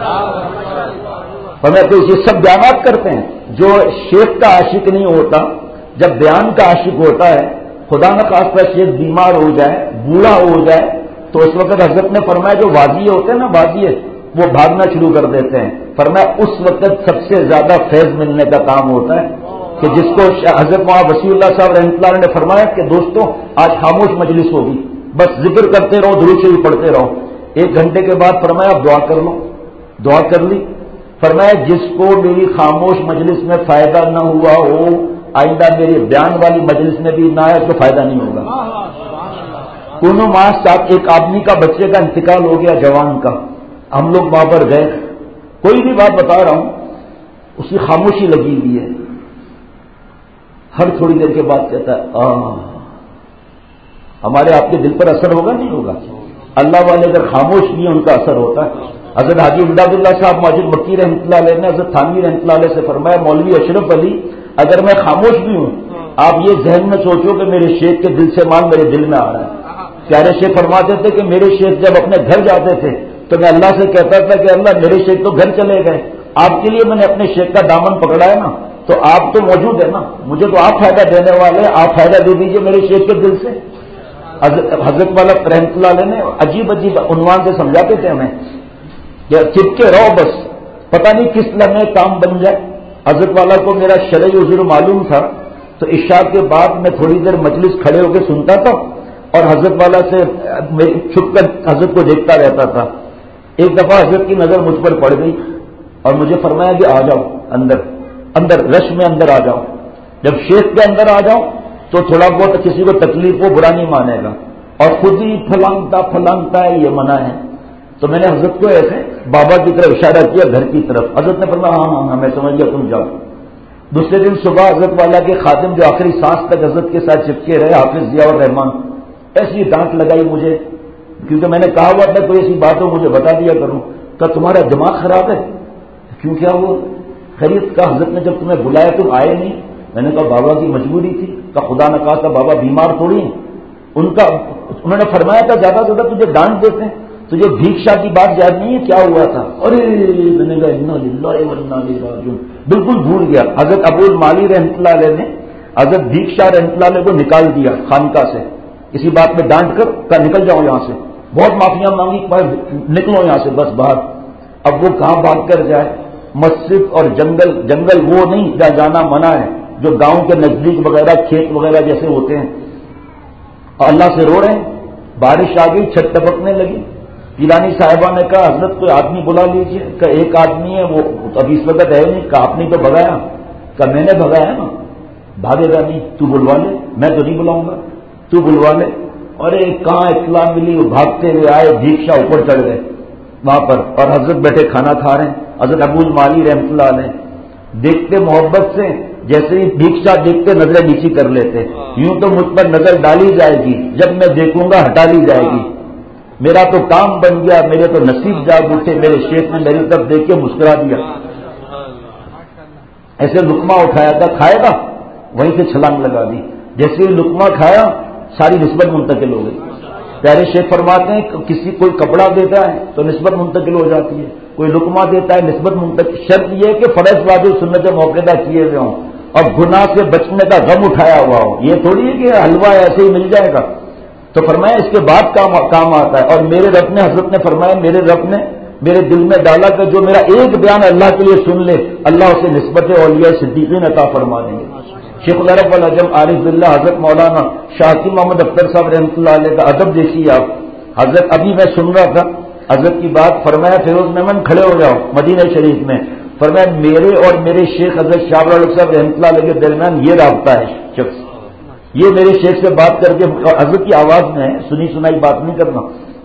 فرمایا تو یہ سب بیانات کرتے ہیں. جو شیخ کا عاشق نہیں ہوتا، جب بیان کا عاشق ہوتا ہے، خدا نہ خاصہ شیخ بیمار ہو جائے، بوڑھا ہو جائے، تو اس وقت حضرت نے فرمایا جو واضح ہوتے ہیں نا، واضح وہ بھاگنا شروع کر دیتے ہیں. فرمایا اس وقت سب سے زیادہ فیض ملنے کا کام ہوتا ہے کہ جس کو حضرت مولانا وسیع اللہ صاحب رحمۃ اللہ علیہ نے فرمایا کہ دوستوں آج خاموش مجلس ہوگی، بس ذکر کرتے رہو، درود شریف پڑھتے رہو. ایک گھنٹے کے بعد فرمایا آپ دعا کر لو. دعا کر لی. فرمایا جس کو میری خاموش مجلس میں فائدہ نہ ہوا ہو، آئندہ میری بیان والی مجلس میں بھی نہ آئے تو فائدہ نہیں ہوگا. کونوں ماس صاحب ایک آدمی کا بچے کا انتقال ہو گیا، جوان کا. ہم لوگ وہاں پر گئے، کوئی بھی بات بتا رہا ہوں، اس کی خاموشی لگی ہوئی ہے. ہر تھوڑی دیر کے بعد کہتا ہے آہ. ہمارے آپ کے دل پر اثر ہوگا نہیں ہوگا؟ اللہ والے اگر خاموش بھی ان کا اثر ہوتا ہے. حضرت حاجی امداد اللہ صاحب ماجد مکی رحمۃ اللہ علیہ نے حضرت تھانوی رحمۃ اللہ علیہ سے فرمایا مولوی اشرف علی اگر میں خاموش بھی ہوں، آپ یہ ذہن میں سوچو کہ میرے شیخ کے دل سے مال میرے دل میں آ رہا ہے. پیارے شیخ فرماتے تھے کہ میرے شیخ جب اپنے گھر جاتے تھے تو میں اللہ سے کہتا تھا کہ اللہ میرے شیخ تو گھر چلے گئے، آپ کے لیے میں نے اپنے شیخ کا دامن پکڑا ہے نا، تو آپ تو موجود ہے نا، مجھے تو آپ فائدہ دینے والے، آپ فائدہ دے دیجیے میرے شیخ کے دل سے. حضرت والا رحمۃ اللہ علیہ نے عجیب عجیب عنوان سے سمجھاتے تھے ہمیں کہ چپکے رہو، بس پتہ نہیں کس لمحے کام بن جائے. حضرت والا کو میرا شرعی عذر معلوم تھا، تو عشاء کے بعد میں تھوڑی دیر مجلس کھڑے ہو کے سنتا تھا اور حضرت والا سے چھپ کر حضرت کو دیکھتا رہتا تھا. ایک دفعہ حضرت کی نظر مجھ پر پڑ گئی اور مجھے فرمایا کہ آ جاؤ اندر، اندر رش میں اندر آ جاؤ. جب شیخ کے اندر آ جاؤں تو تھوڑا بہت کسی کو تکلیف ہو برا نہیں مانے گا، اور خود ہی پھلانگتا پھلانگتا ہے، یہ منع ہے۔ تو میں نے حضرت کو ایسے بابا کی طرف اشارہ کیا، گھر کی طرف۔ حضرت نے فرمایا ہاں ہاں ہاں میں سمجھ گیا، تم جاؤ۔ دوسرے دن صبح حضرت والا کے خادم جو آخری سانس تک حضرت کے ساتھ چپکے رہے، حافظ ضیاء الرحمان، ایسی ڈانٹ لگائی مجھے، کیونکہ میں نے کہا ہوا تھا کوئی ایسی بات ہو مجھے بتا دیا کروں۔ کہ تمہارا دماغ خراب ہے؟ کیوں کیا ہوا؟ خیریت کا حضرت نے جب تمہیں بلایا تم آئے نہیں؟ میں نے کہا بابا کی مجبوری تھی۔ کہ خدا نہ کہا تھا بابا بیمار تھوڑی ہیں، ان کا انہوں نے فرمایا تھا زیادہ سے زیادہ تجھے ڈانٹ دیتے ہیں، تجھے بھیکشا کی بات یاد نہیں ہے کیا ہوا تھا؟ ارے میں نے کہا انا للہ و انا الیہ راجعون، بالکل بھول گیا۔ حضرت ابو المالی رحمۃ اللہ علیہ نے حضرت بھیکشا رحمۃ اللہ علیہ کو نکال دیا خانقاہ سے، کسی بات میں ڈانٹ کر کہ نکل جاؤ یہاں سے، بہت معافیاں مانگی پر نکلو یہاں سے بس باہر۔ اب وہ کہاں بھاگ کر جائے؟ مسجد اور جنگل، جنگل وہ نہیں جہاں جانا منع ہے، جو گاؤں کے نزدیک وغیرہ کھیت وغیرہ جیسے ہوتے ہیں، اور اللہ سے رو رہے ہیں۔ بارش آ گئی، چھت ٹپکنے لگی۔ پیلانی صاحبہ نے کہا حضرت کوئی آدمی بلا لیجیے۔ کہ ایک آدمی ہے وہ ابھی اس وقت ہے نہیں۔ کہ آپ نے تو بھگایا؟ کہ میں نے بھگایا نا، بھاگے گا نہیں، تو بلوا لے، میں تو نہیں بلاؤں گا، تو بلوا لے۔ اور ایک کہاں اطلاع ملی، وہ بھاگتے ہوئے آئے، بھیکشا اوپر چڑھ گئے وہاں پر، اور حضرت بیٹھے کھانا کھا رہے ہیں۔ حضرت ابو المالی رحمۃ اللہ علیہ دیکھتے محبت سے، جیسے ہی بھیکشا دیکھتے نظریں نیچی کر لیتے، یوں تو مجھ پر نظر ڈالی جائے گی، جب میں دیکھوں گا ہٹا لی جائے گی، میرا تو کام بن گیا، میرے تو نصیب جاگ اٹھے۔ میرے شیخ نے میری طرف دیکھ کے مسکرا دیا، ایسے لقمہ اٹھایا تھا کھائے گا، وہیں سے چھلانگ لگا دی۔ جیسے ہی لقمہ کھایا ساری نسبت منتقل ہو گئی۔ پیارے شیخ فرماتے ہیں کسی کوئی کپڑا دیتا ہے تو نسبت منتقل ہو جاتی ہے، کوئی لقمہ دیتا ہے نسبت منتقل۔ شرط یہ ہے کہ فرض واجب سنت موقعہ کیے ہوئے ہوں اور گناہ سے بچنے کا غم اٹھایا ہوا ہو۔ یہ تھوڑی ہے کہ حلوہ ایسے ہی مل جائے گا۔ تو فرمایا اس کے بعد کام کام آتا ہے۔ اور میرے رب نے، حضرت نے فرمایا میرے رب نے میرے دل میں ڈالا کہ جو میرا ایک بیان اللہ کے لیے سن لے، اللہ اسے نسبت اولیاء صدیقین عطا فرما دیں گے۔ شیخ العرب والعجم عارف باللہ حضرت مولانا شاہی محمد اختر صاحب رحمۃ اللہ علیہ کا ادب دیکھیے آپ۔ حضرت ابھی میں سن رہا تھا حضرت کی بات، فرمایا فیروز مہمان کھڑے ہو جاؤ مدینہ شریف میں، فرمایا میرے اور میرے شیخ حضرت شاہ العلق صاحب رحمۃ اللہ علیہ کے درمیان یہ رابطہ ہے شخص، یہ میرے شیخ سے بات کر کے حضرت کی آواز میں ہے، سنی سنائی بات نہیں کرنا۔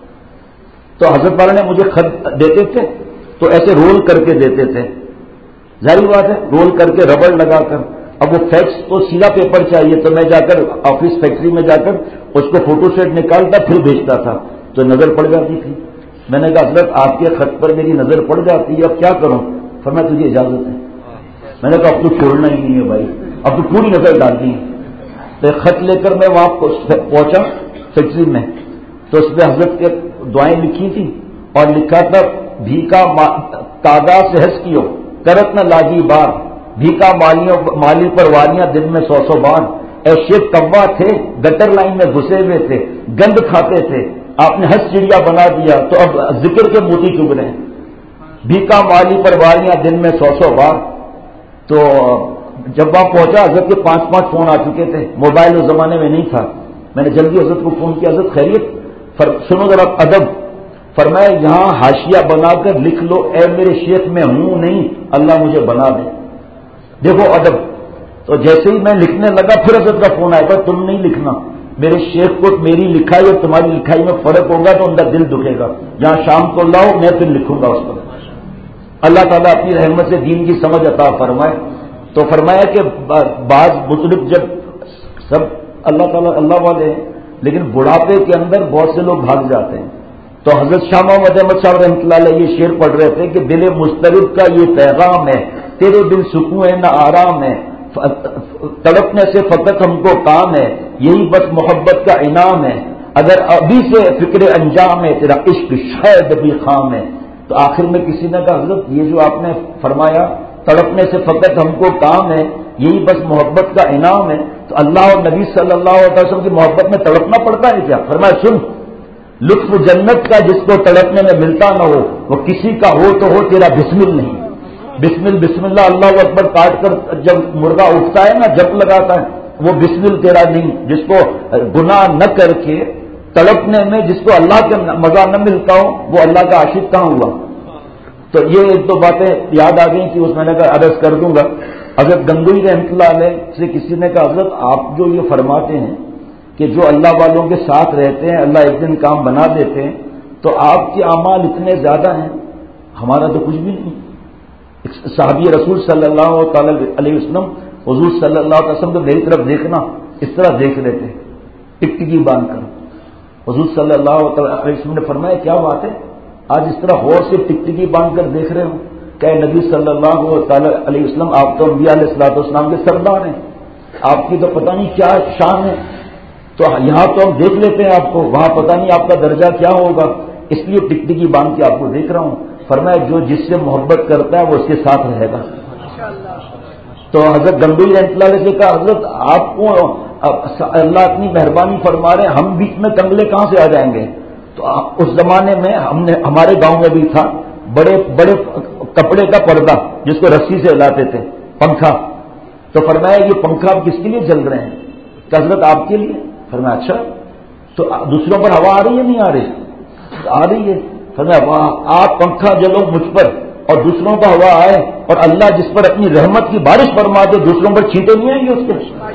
تو حضرت والا نے مجھے خط دیتے تھے تو ایسے رول کر کے دیتے تھے، ظاہر بات ہے رول کر کے ربڑ لگا کر۔ اب وہ فیکس تو سیدھا پیپر چاہیے، تو میں جا کر آفس فیکٹری میں جا کر اس کو فوٹو سیٹ نکالتا پھر بھیجتا تھا، تو نظر پڑ جاتی تھی۔ میں نے کہا حضرت آپ کے خط پر میری نظر پڑ جاتی ہے، اب کیا کروں؟ فرمایا تجھے اجازت ہے۔ میں نے کہا اب تو چھوڑنا ہی نہیں ہے بھائی، اب تو پوری نظر ڈالنی ہے۔ تو خط لے کر میں وہاں پہنچا فیکٹری میں، تو اس پہ حضرت کے دعائیں لکھی تھی اور لکھا تھا بھیکا تاگا سے ہنس کیو کرت نہ لاگی بار، بھیکا مالیوں مالی پر واریاں دن میں سو سو بار، اے شیخ کوا تھے گٹر لائن میں گھسے ہوئے تھے، گند کھاتے تھے، آپ نے ہنس چڑیا بنا دیا تو اب ذکر کے موتی چگ رہے ہیں، بھیکا مالی پر واریاں دن میں سو سو بار۔ تو جب وہاں پہنچا حضرت کے پانچ پانچ فون آ چکے تھے، موبائل اس زمانے میں نہیں تھا۔ میں نے جلدی حضرت کو فون کیا، حضرت خیریت؟ سنو ذرا ادب۔ فرمایا یہاں حاشیہ بنا کر لکھ لو اے میرے شیخ میں ہوں نہیں، اللہ مجھے بنا دے۔ دیکھو ادب۔ تو جیسے ہی میں لکھنے لگا پھر حضرت کا فون آیا تھا، تم نہیں لکھنا، میرے شیخ کو میری لکھائی اور تمہاری لکھائی میں فرق ہوگا تو ان کا دل دکھے گا، یہاں شام کو لاؤ میں پھر لکھوں گا اس پر۔ اللہ تعالیٰ اپنی رحمت سے دین کی سمجھ عطا فرمائے۔ تو فرمایا کہ بعض بزرگ جب سب اللہ تعالیٰ اللہ والے ہیں لیکن بڑھاپے کے اندر بہت سے لوگ بھاگ جاتے ہیں، تو حضرت شاہ محمد احمد صاحب رحمۃ اللہ علیہ یہ شعر پڑھ رہے تھے کہ دل مضطرب کا یہ پیغام ہے، تیرے دل سکون ہے نہ آرام ہے، تڑپنے سے فقط ہم کو کام ہے، یہی بس محبت کا انعام ہے، اگر ابھی سے فکر انجام ہے تیرا عشق شاید بھی خام ہے۔ تو آخر میں کسی نے کہا حضرت یہ جو آپ نے فرمایا تڑپنے سے فقط ہم کو کام ہے، یہی بس محبت کا انعام ہے، تو اللہ اور نبی صلی اللہ علیہ وسلم کی محبت میں تڑپنا پڑتا ہے کیا؟ فرمایا سن، لطف جنت کا جس کو تڑپنے میں ملتا نہ ہو وہ کسی کا ہو تو ہو تیرا بسمل نہیں۔ بسمل بسم اللہ اللہ اکبر کاٹ کر جب مرغا اٹھتا ہے نا جپ لگاتا ہے، وہ بسمل تیرا نہیں۔ جس کو گناہ نہ کر کے تڑپنے میں جس کو اللہ کا مزہ نہ ملتا ہو وہ اللہ کا عاشق کہاں ہوا؟ تو یہ ایک دو باتیں یاد آ گئی کہ اس میں نے کہا عرض کر دوں گا۔ حضرت گنگوئی رحمۃ اللہ علیہ سے کسی نے کہا حضرت آپ جو یہ فرماتے ہیں کہ جو اللہ والوں کے ساتھ رہتے ہیں اللہ ایک دن کام بنا دیتے ہیں، تو آپ کے اعمال اتنے زیادہ ہیں، ہمارا تو کچھ بھی نہیں۔ صحابی رسول صلی اللہ تعالی علیہ وسلم حضور صلی اللہ علیہ وسلم کو میری طرف دیکھنا اس طرح دیکھ رہے تھے ٹکٹکی باندھ کر۔ حضور صلی اللہ علیہ وسلم نے فرمایا کیا بات ہے آج اس طرح غور سے ٹکٹکی باندھ کر دیکھ رہے ہو؟ کہ نبی صلی اللہ تعالی علیہ وسلم آپ تو انبیاء علیہ الصلوۃ والسلام کے سردار ہیں، آپ کی تو پتہ نہیں کیا شان ہے، تو یہاں تو ہم دیکھ لیتے ہیں آپ کو، وہاں پتہ نہیں آپ کا درجہ کیا ہوگا، اس لیے ٹکٹکی باندھ کے آپ کو دیکھ رہا ہوں۔ فرمایا جو جس سے محبت کرتا ہے وہ اس کے ساتھ رہے گا۔ تو حضرت گنگوئی رحمۃ اللہ علیہ سے کہا حضرت آپ کو اللہ اتنی مہربانی فرما رہے ہیں، ہم بیچ میں کنگلے کہاں سے آ جائیں گے؟ تو اس زمانے میں ہم نے ہمارے گاؤں میں بھی تھا بڑے بڑے کپڑے کا پردہ جس کو رسی سے ہلاتے تھے، پنکھا۔ تو فرمایا یہ پنکھا کس کے لیے چل رہے ہیں؟ کہ حضرت آپ کے لیے۔ فرمایا اچھا تو دوسروں پر ہوا آ رہی ہے نہیں آ رہی؟ آ رہی ہے۔ فرمایا واہ آپ پنکھا جلو مجھ پر اور دوسروں کا ہوا آئے، اور اللہ جس پر اپنی رحمت کی بارش فرما دے دوسروں پر چھینٹے نہیں آئیں گے اس کے؟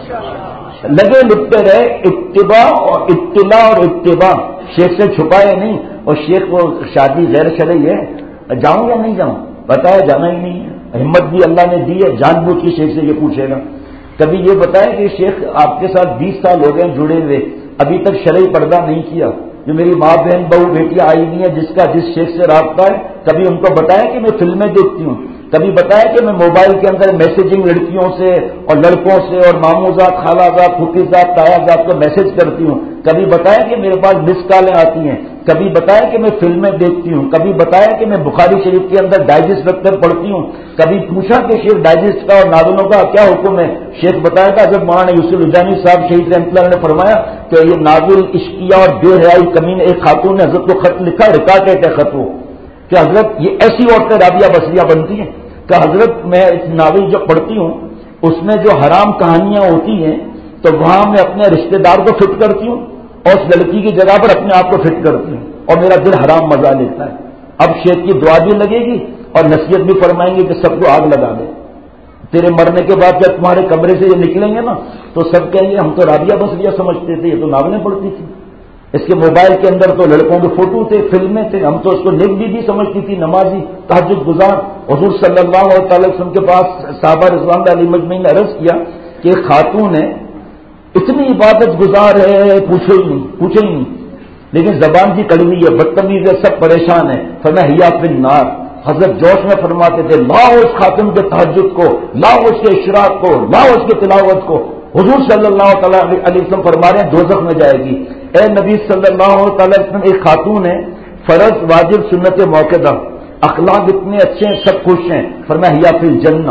لگے لٹتے رہے اتباع اور اطلاع اور اتباع، شیخ سے چھپائے نہیں۔ اور شیخ وہ شادی غیر شرعی ہے، جاؤں یا نہیں جاؤں؟ بتایا جانا ہی نہیں ہے، ہمت بھی اللہ نے دی ہے، جان بوجھ کے شیخ سے یہ پوچھے گا۔ کبھی یہ بتائے کہ شیخ آپ کے ساتھ بیس سال ہو گئے جڑے ہوئے، ابھی تک شرعی پردہ نہیں کیا، جو میری ماں بہن بہو بیٹیاں آئی نہیں ہے جس کا جس شیخ سے رابطہ ہے، کبھی ان کو بتایا کہ میں فلمیں دیکھتی ہوں، کبھی بتایا کہ میں موبائل کے اندر میسیجنگ لڑکیوں سے اور لڑکوں سے اور ماموزاد خالازاد پھوپھیزاد تایازاد کو میسج کرتی ہوں، کبھی بتایا کہ میرے پاس مس کالیں آتی ہیں، کبھی بتایا کہ میں فلمیں دیکھتی ہوں، کبھی بتایا کہ میں بخاری شریف کے اندر ڈائجسٹ رکھ کر پڑھتی ہوں، کبھی پوچھا کہ شیخ ڈائجسٹ کا اور ناولوں کا کیا حکم ہے؟ شیخ بتایا تھا جب مولانا یوسف الجانی صاحب شہید رحمۃ اللہ نے فرمایا کہ یہ ناول عشقیہ اور بے حیائی کمین ایک خاتون نے حضرت کو خط لکھا، ریکارڈ ہے خط وہ کہ حضرت یہ ایسی عورتیں رابعہ بصریہ بنتی ہیں کہ حضرت میں اس ناول جب پڑھتی ہوں اس میں جو حرام کہانیاں ہوتی ہیں تو وہاں میں اپنے رشتہ دار کو فٹ کرتی ہوں اور اس لڑکی کی جگہ پر اپنے آپ کو فٹ کرتی ہوں اور میرا دل حرام مزہ لیتا ہے۔ اب شیخ کی دعا بھی لگے گی اور نصیحت بھی فرمائیں گے کہ سب کو آگ لگا دے، تیرے مرنے کے بعد جب تمہارے کمرے سے یہ نکلیں گے نا تو سب کہیں گے ہم تو رابعہ بصریہ سمجھتے تھے، یہ تو ناولیں پڑھتی تھی، اس کے موبائل کے اندر تو لڑکوں کے فوٹو تھے، فلمیں تھے، ہم تو اس کو نیک بھی سمجھتی تھی، نمازی تہجد گزار۔ حضور صلی اللہ علیہ وسلم کے پاس صحابہ رضوان اللہ علیہ مجمعین نے عرض کیا کہ ایک خاتون ہے اتنی عبادت گزار ہے پوچھو ہی نہیں پوچھو ہی نہیں لیکن زبان کی کڑوی ہے، بدتمیز ہے، سب پریشان ہے۔ فرمایا ہیا فی النار۔ حضرت جوش میں فرماتے تھے لاؤ اس خاتون کے تہجد کو، لاؤ اس کے اشراق کو، لاؤ اس کی تلاوت کو۔ حضور صلی اللہ تعالیٰ علیہ وسلم فرما رہے ہیں دوزخ میں جائے گی۔ اے نبی صلی اللہ تعالی وسلم ایک خاتون ہے، فرض واجب سنت موقع، اخلاق اتنے اچھے ہیں، سب خوش ہیں۔ فرمایا ہیا فی الجنہ۔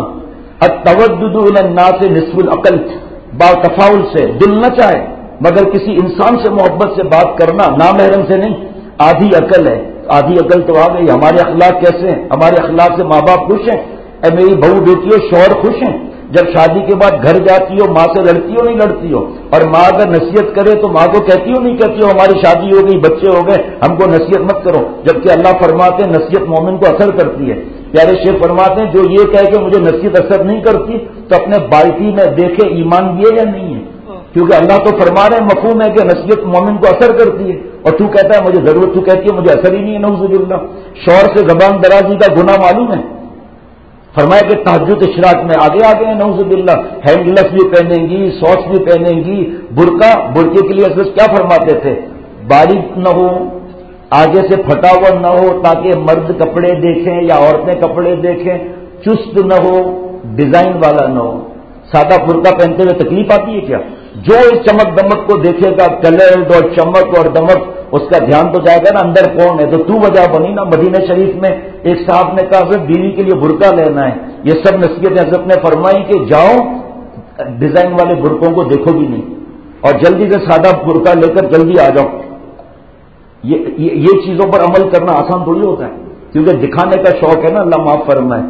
التودد الی الناس نصف العقل، با تفاؤل سے دل نہ چاہے مگر کسی انسان سے محبت سے بات کرنا، نامحرم سے نہیں، آدھی عقل ہے۔ آدھی عقل تو آ گئی۔ ہمارے اخلاق کیسے ہیں؟ ہمارے اخلاق سے ماں باپ خوش ہیں؟ اے میری بہو بیٹیوں شوہر خوش ہیں؟ جب شادی کے بعد گھر جاتی ہو ماں سے لڑتی ہو نہیں لڑتی ہو؟ اور ماں اگر نصیحت کرے تو ماں کو کہتی ہو نہیں کہتی ہو ہماری شادی ہو گئی بچے ہو گئے ہم کو نصیحت مت کرو؟ جبکہ اللہ فرماتے ہیں نصیحت مومن کو اثر کرتی ہے۔ پیارے شیخ فرماتے ہیں جو یہ کہے کہ مجھے نصیحت اثر نہیں کرتی تو اپنے بالٹی میں دیکھے ایمان بھی ہے یا نہیں ہے، کیونکہ اللہ تو فرما رہے ہیں مفہوم ہے کہ نصیحت مومن کو اثر کرتی ہے، اور تو کہتا ہے مجھے ضرورت، تو کہتی ہے مجھے اثر ہی نہیں ہے۔ نعوذ باللہ۔ شوہر سے زبان درازی کا گناہ معلوم ہے؟ فرمایا کہ تہجد اشراق میں آگے آگے ہیں نعوذ باللہ، ہینڈ گلس بھی پہنیں گی، ساکس بھی پہنیں گی، برقع برقعے کے لیے حضرت کیا فرماتے تھے؟ باریک نہ ہو، آگے سے پھٹا ہوا نہ ہو تاکہ مرد کپڑے دیکھیں یا عورتیں کپڑے دیکھیں، چست نہ ہو، ڈیزائن والا نہ ہو۔ سادہ برقع پہنتے ہوئے تکلیف آتی ہے کیا؟ جو اس چمک دمک کو دیکھے گا، کلر اور چمک اور دمک، اس کا دھیان تو جائے گا نا اندر کون ہے۔ تو تو وجہ بنی نا۔ مدینہ شریف میں ایک صاحب نے کہا حضرت بیوی کے لیے برقع لینا ہے، یہ سب نصیحتیں حضرت نے فرمائی کہ جاؤ ڈیزائن والے برقعوں کو دیکھو بھی نہیں اور جلدی سے سادہ برقع لے کر جلدی آ جاؤ۔ یہ, یہ, یہ چیزوں پر عمل کرنا آسان تھوڑی ہوتا ہے، کیونکہ دکھانے کا شوق ہے نا، اللہ معاف فرمائے۔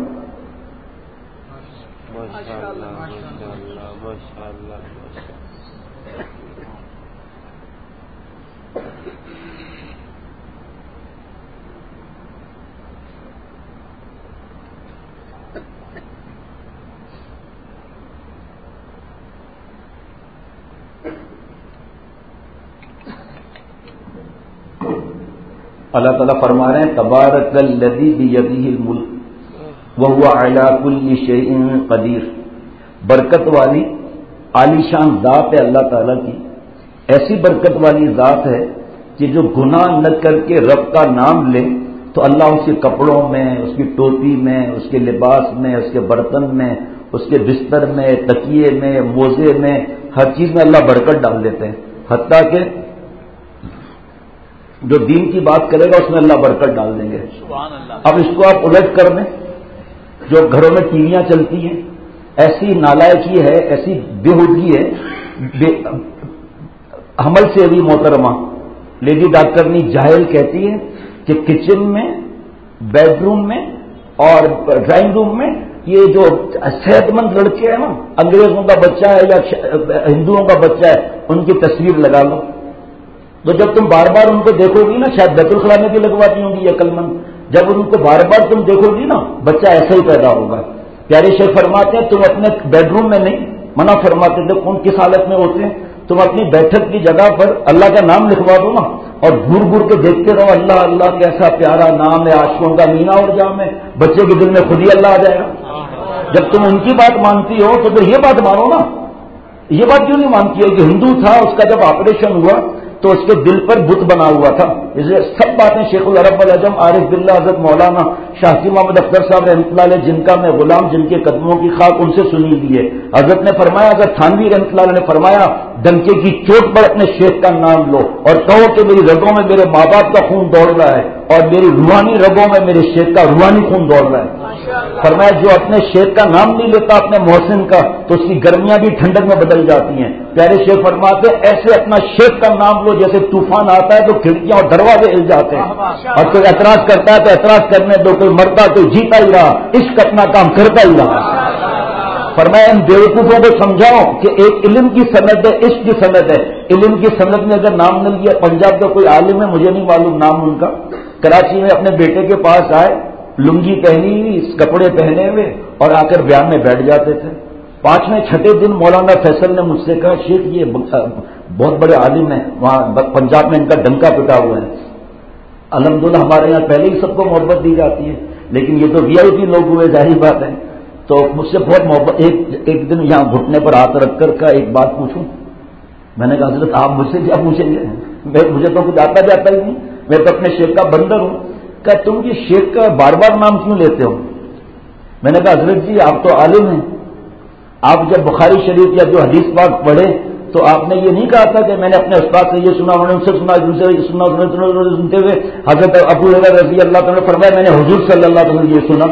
اللہ تعالیٰ فرما رہے ہیں تبارک الذی بیدہ الملک وہو علی کل شیء قدیر. برکت والی عالی شان ذات ہے اللہ تعالیٰ کی. ایسی برکت والی ذات ہے کہ جو گناہ نہ کر کے رب کا نام لے تو اللہ اس کے کپڑوں میں، اس کی ٹوپی میں، اس کے لباس میں، اس کے برتن میں، اس کے بستر میں، تکیے میں، موزے میں، ہر چیز میں اللہ برکت ڈال دیتے ہیں. حتیٰ کہ جو دین کی بات کرے گا اس میں اللہ برکت ڈال دیں گے. اب اس کو آپ الٹ کر دیں، جو گھروں میں ٹی ویاں چلتی ہیں، ایسی نالائکی ہے، ایسی بےہودگی ہے، بے حمل سے بھی محترمہ لیڈی ڈاکٹرنی جاہل کہتی ہے کہ کچن میں، بیڈ روم میں اور ڈرائنگ روم میں یہ جو صحت مند لڑکے ہیں نا، انگریزوں کا بچہ ہے یا ہندوؤں کا بچہ ہے، ان کی تصویر لگا لو. تو جب تم بار بار ان کو دیکھو گی نا، شاید بیت الخلا میں بھی لگواتی ہوں گی عقل مند، جب ان کو بار بار تم دیکھو گی نا بچہ ایسا ہی پیدا ہوگا. پیارے شیخ فرماتے ہیں تم اپنے بیڈ روم میں نہیں، منع فرماتے تھے کون کس حالت میں ہوتے ہیں، تم اپنی بیٹھک کی جگہ پر اللہ کا نام لکھوا دو نا اور گھور گھور کے دیکھتے رہو اللہ اللہ کیسا پیارا نام ہے، عاشقوں کا مینا اور جام ہے، بچے کے دل میں خود ہی اللہ آ جائے گا. جب تم ان کی بات مانتی ہو تو پھر یہ بات مانو نا. یہ بات کیوں نہیں مانتی ہے کہ ہندو تھا، اس کا جب آپریشن ہوا تو اس کے دل پر بت بنا ہوا تھا. اسے سب باتیں شیخ العرب العجم عارف باللہ حضرت مولانا شاہی محمد اختر صاحب رحمۃ اللہ علیہ، جن کا میں غلام، جن کے قدموں کی خاک، ان سے سنی دی ہے. حضرت نے فرمایا، حضرت تھانوی رحمۃ اللہ علیہ نے فرمایا، ڈنکے کی چوٹ پر اپنے شیخ کا نام لو اور کہو کہ میری رگوں میں میرے ماں باپ کا خون دوڑ رہا ہے اور میری روحانی رگوں میں میرے شیخ کا روحانی خون دوڑ رہا ہے. فرمایا جو اپنے شیخ کا نام نہیں لیتا اپنے محسن کا تو اس کی گرمیاں بھی ٹھنڈک میں بدل جاتی ہیں. پیارے شیخ فرماتے ایسے اپنا شیخ کا نام لو جیسے طوفان آتا ہے تو کھڑکیاں اور دروازے ہل جاتے ہیں، اور کوئی اعتراض کرتا ہے تو اعتراض کرنے دو، کوئی مرتا تو جیتا ہی رہا، عشق اپنا کام کرتا ہی رہا. فرمایا ان بیوقوفوں کو سمجھاؤ کہ ایک علم کی سند ہے، عشق کی سند ہے. علم کی سند میں اگر نام نہ لیا، پنجاب کا کوئی عالم ہے مجھے نہیں معلوم نام ان کا، کراچی میں اپنے بیٹے کے پاس آئے، لنگی پہنی ہوئی، کپڑے پہنے ہوئے، اور آ کر بیان میں بیٹھ جاتے تھے. پانچویں چھٹے دن مولانا فیصل نے مجھ سے کہا شیخ یہ بہت بڑے عالم ہیں، وہاں پنجاب میں ان کا ڈنکا پٹا ہوا ہے. الحمدللہ ہمارے یہاں پہلے ہی سب کو محبت دی جاتی ہے، لیکن یہ تو وی آئی پی لوگ ہوئے، ظاہر بات ہے. تو مجھ سے بہت محبت، ایک ایک دن یہاں گھٹنے پر ہاتھ رکھ کر کا ایک بات پوچھوں. میں نے کہا حضرت آپ مجھ سے کیا پوچھیں گے، میں مجھے تو کچھ آتا جاتا ہی نہیں، میں تو اپنے شیخ کا بندر ہوں. کہ تم یہ شیخ کا بار بار نام کیوں لیتے ہو؟ میں نے کہا حضرت جی آپ تو عالم ہیں، آپ جب بخاری شریف یا جو حدیث پاک پڑھے تو آپ نے یہ نہیں کہا تھا کہ میں نے اپنے استاد سے یہ سنا، انہوں نے ان سے سنا، ان سے یہ سنا، سنتے ہوئے حضرت ابو ہریرہ رضی اللہ تعالیٰ نے فرمایا میں نے حضور صلی اللہ علیہ وسلم یہ سنا.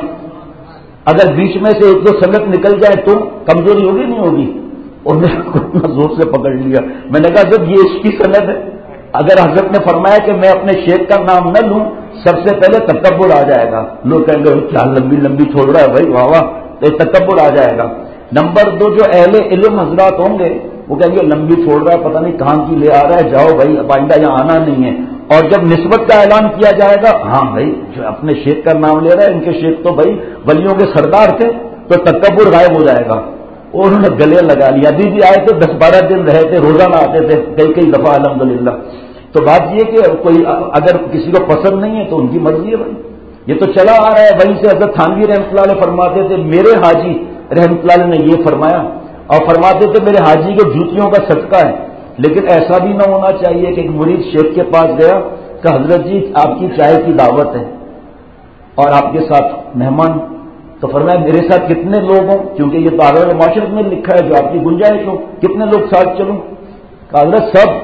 اگر بیچ میں سے ایک دو سنت نکل جائے تو کمزوری ہوگی نہیں ہوگی؟ اور میں اتنا زور سے پکڑ لیا. میں نے کہا جب یہ اس کی سند ہے، اگر حضرت نے فرمایا کہ میں اپنے شیخ کا نام نہ لوں سب سے پہلے تکبر آ جائے گا، لوگ کہیں گے کیا لمبی لمبی چھوڑ رہا ہے بھائی، واہ واہ، تو تکبر آ جائے گا. نمبر دو جو اہل علم حضرات ہوں گے وہ کہیں گے لمبی چھوڑ رہا ہے، پتہ نہیں کہاں کی لے آ رہا ہے، جاؤ بھائی اب آئندہ یہاں آنا نہیں ہے. اور جب نسبت کا اعلان کیا جائے گا، ہاں بھائی جو اپنے شیخ کا نام لے رہا ہے، ان کے شیخ تو بھائی ولیوں کے سردار تھے، تو تکبر غائب ہو جائے گا. اور انہوں نے گلے لگا لیا. ابھی بھی آئے تھے، دس بارہ دن رہے تھے، روزانہ آتے تھے کئی کئی دفعہ الحمدللہ. تو بات یہ کہ کوئی اگر کسی کو پسند نہیں ہے تو ان کی مرضی ہے بھائی، یہ تو چلا آ رہا ہے. وہیں سے حضرت تھانوی رحمۃ اللہ علیہ فرماتے تھے، میرے حاجی رحمۃ اللہ علیہ نے یہ فرمایا، اور فرماتے تھے میرے حاجی کے جوتیوں کا صدقہ ہے. لیکن ایسا بھی نہ ہونا چاہیے کہ ایک مرید شیخ کے پاس گیا کہ حضرت جی آپ کی چائے کی دعوت ہے اور آپ کے ساتھ مہمان، تو فرمایا میرے ساتھ کتنے لوگ ہوں، کیونکہ یہ تو آگے معاشرت میں لکھا ہے جو آپ کی گنجائش ہو، کتنے لوگ ساتھ چلوں؟ کہ حضرت سب.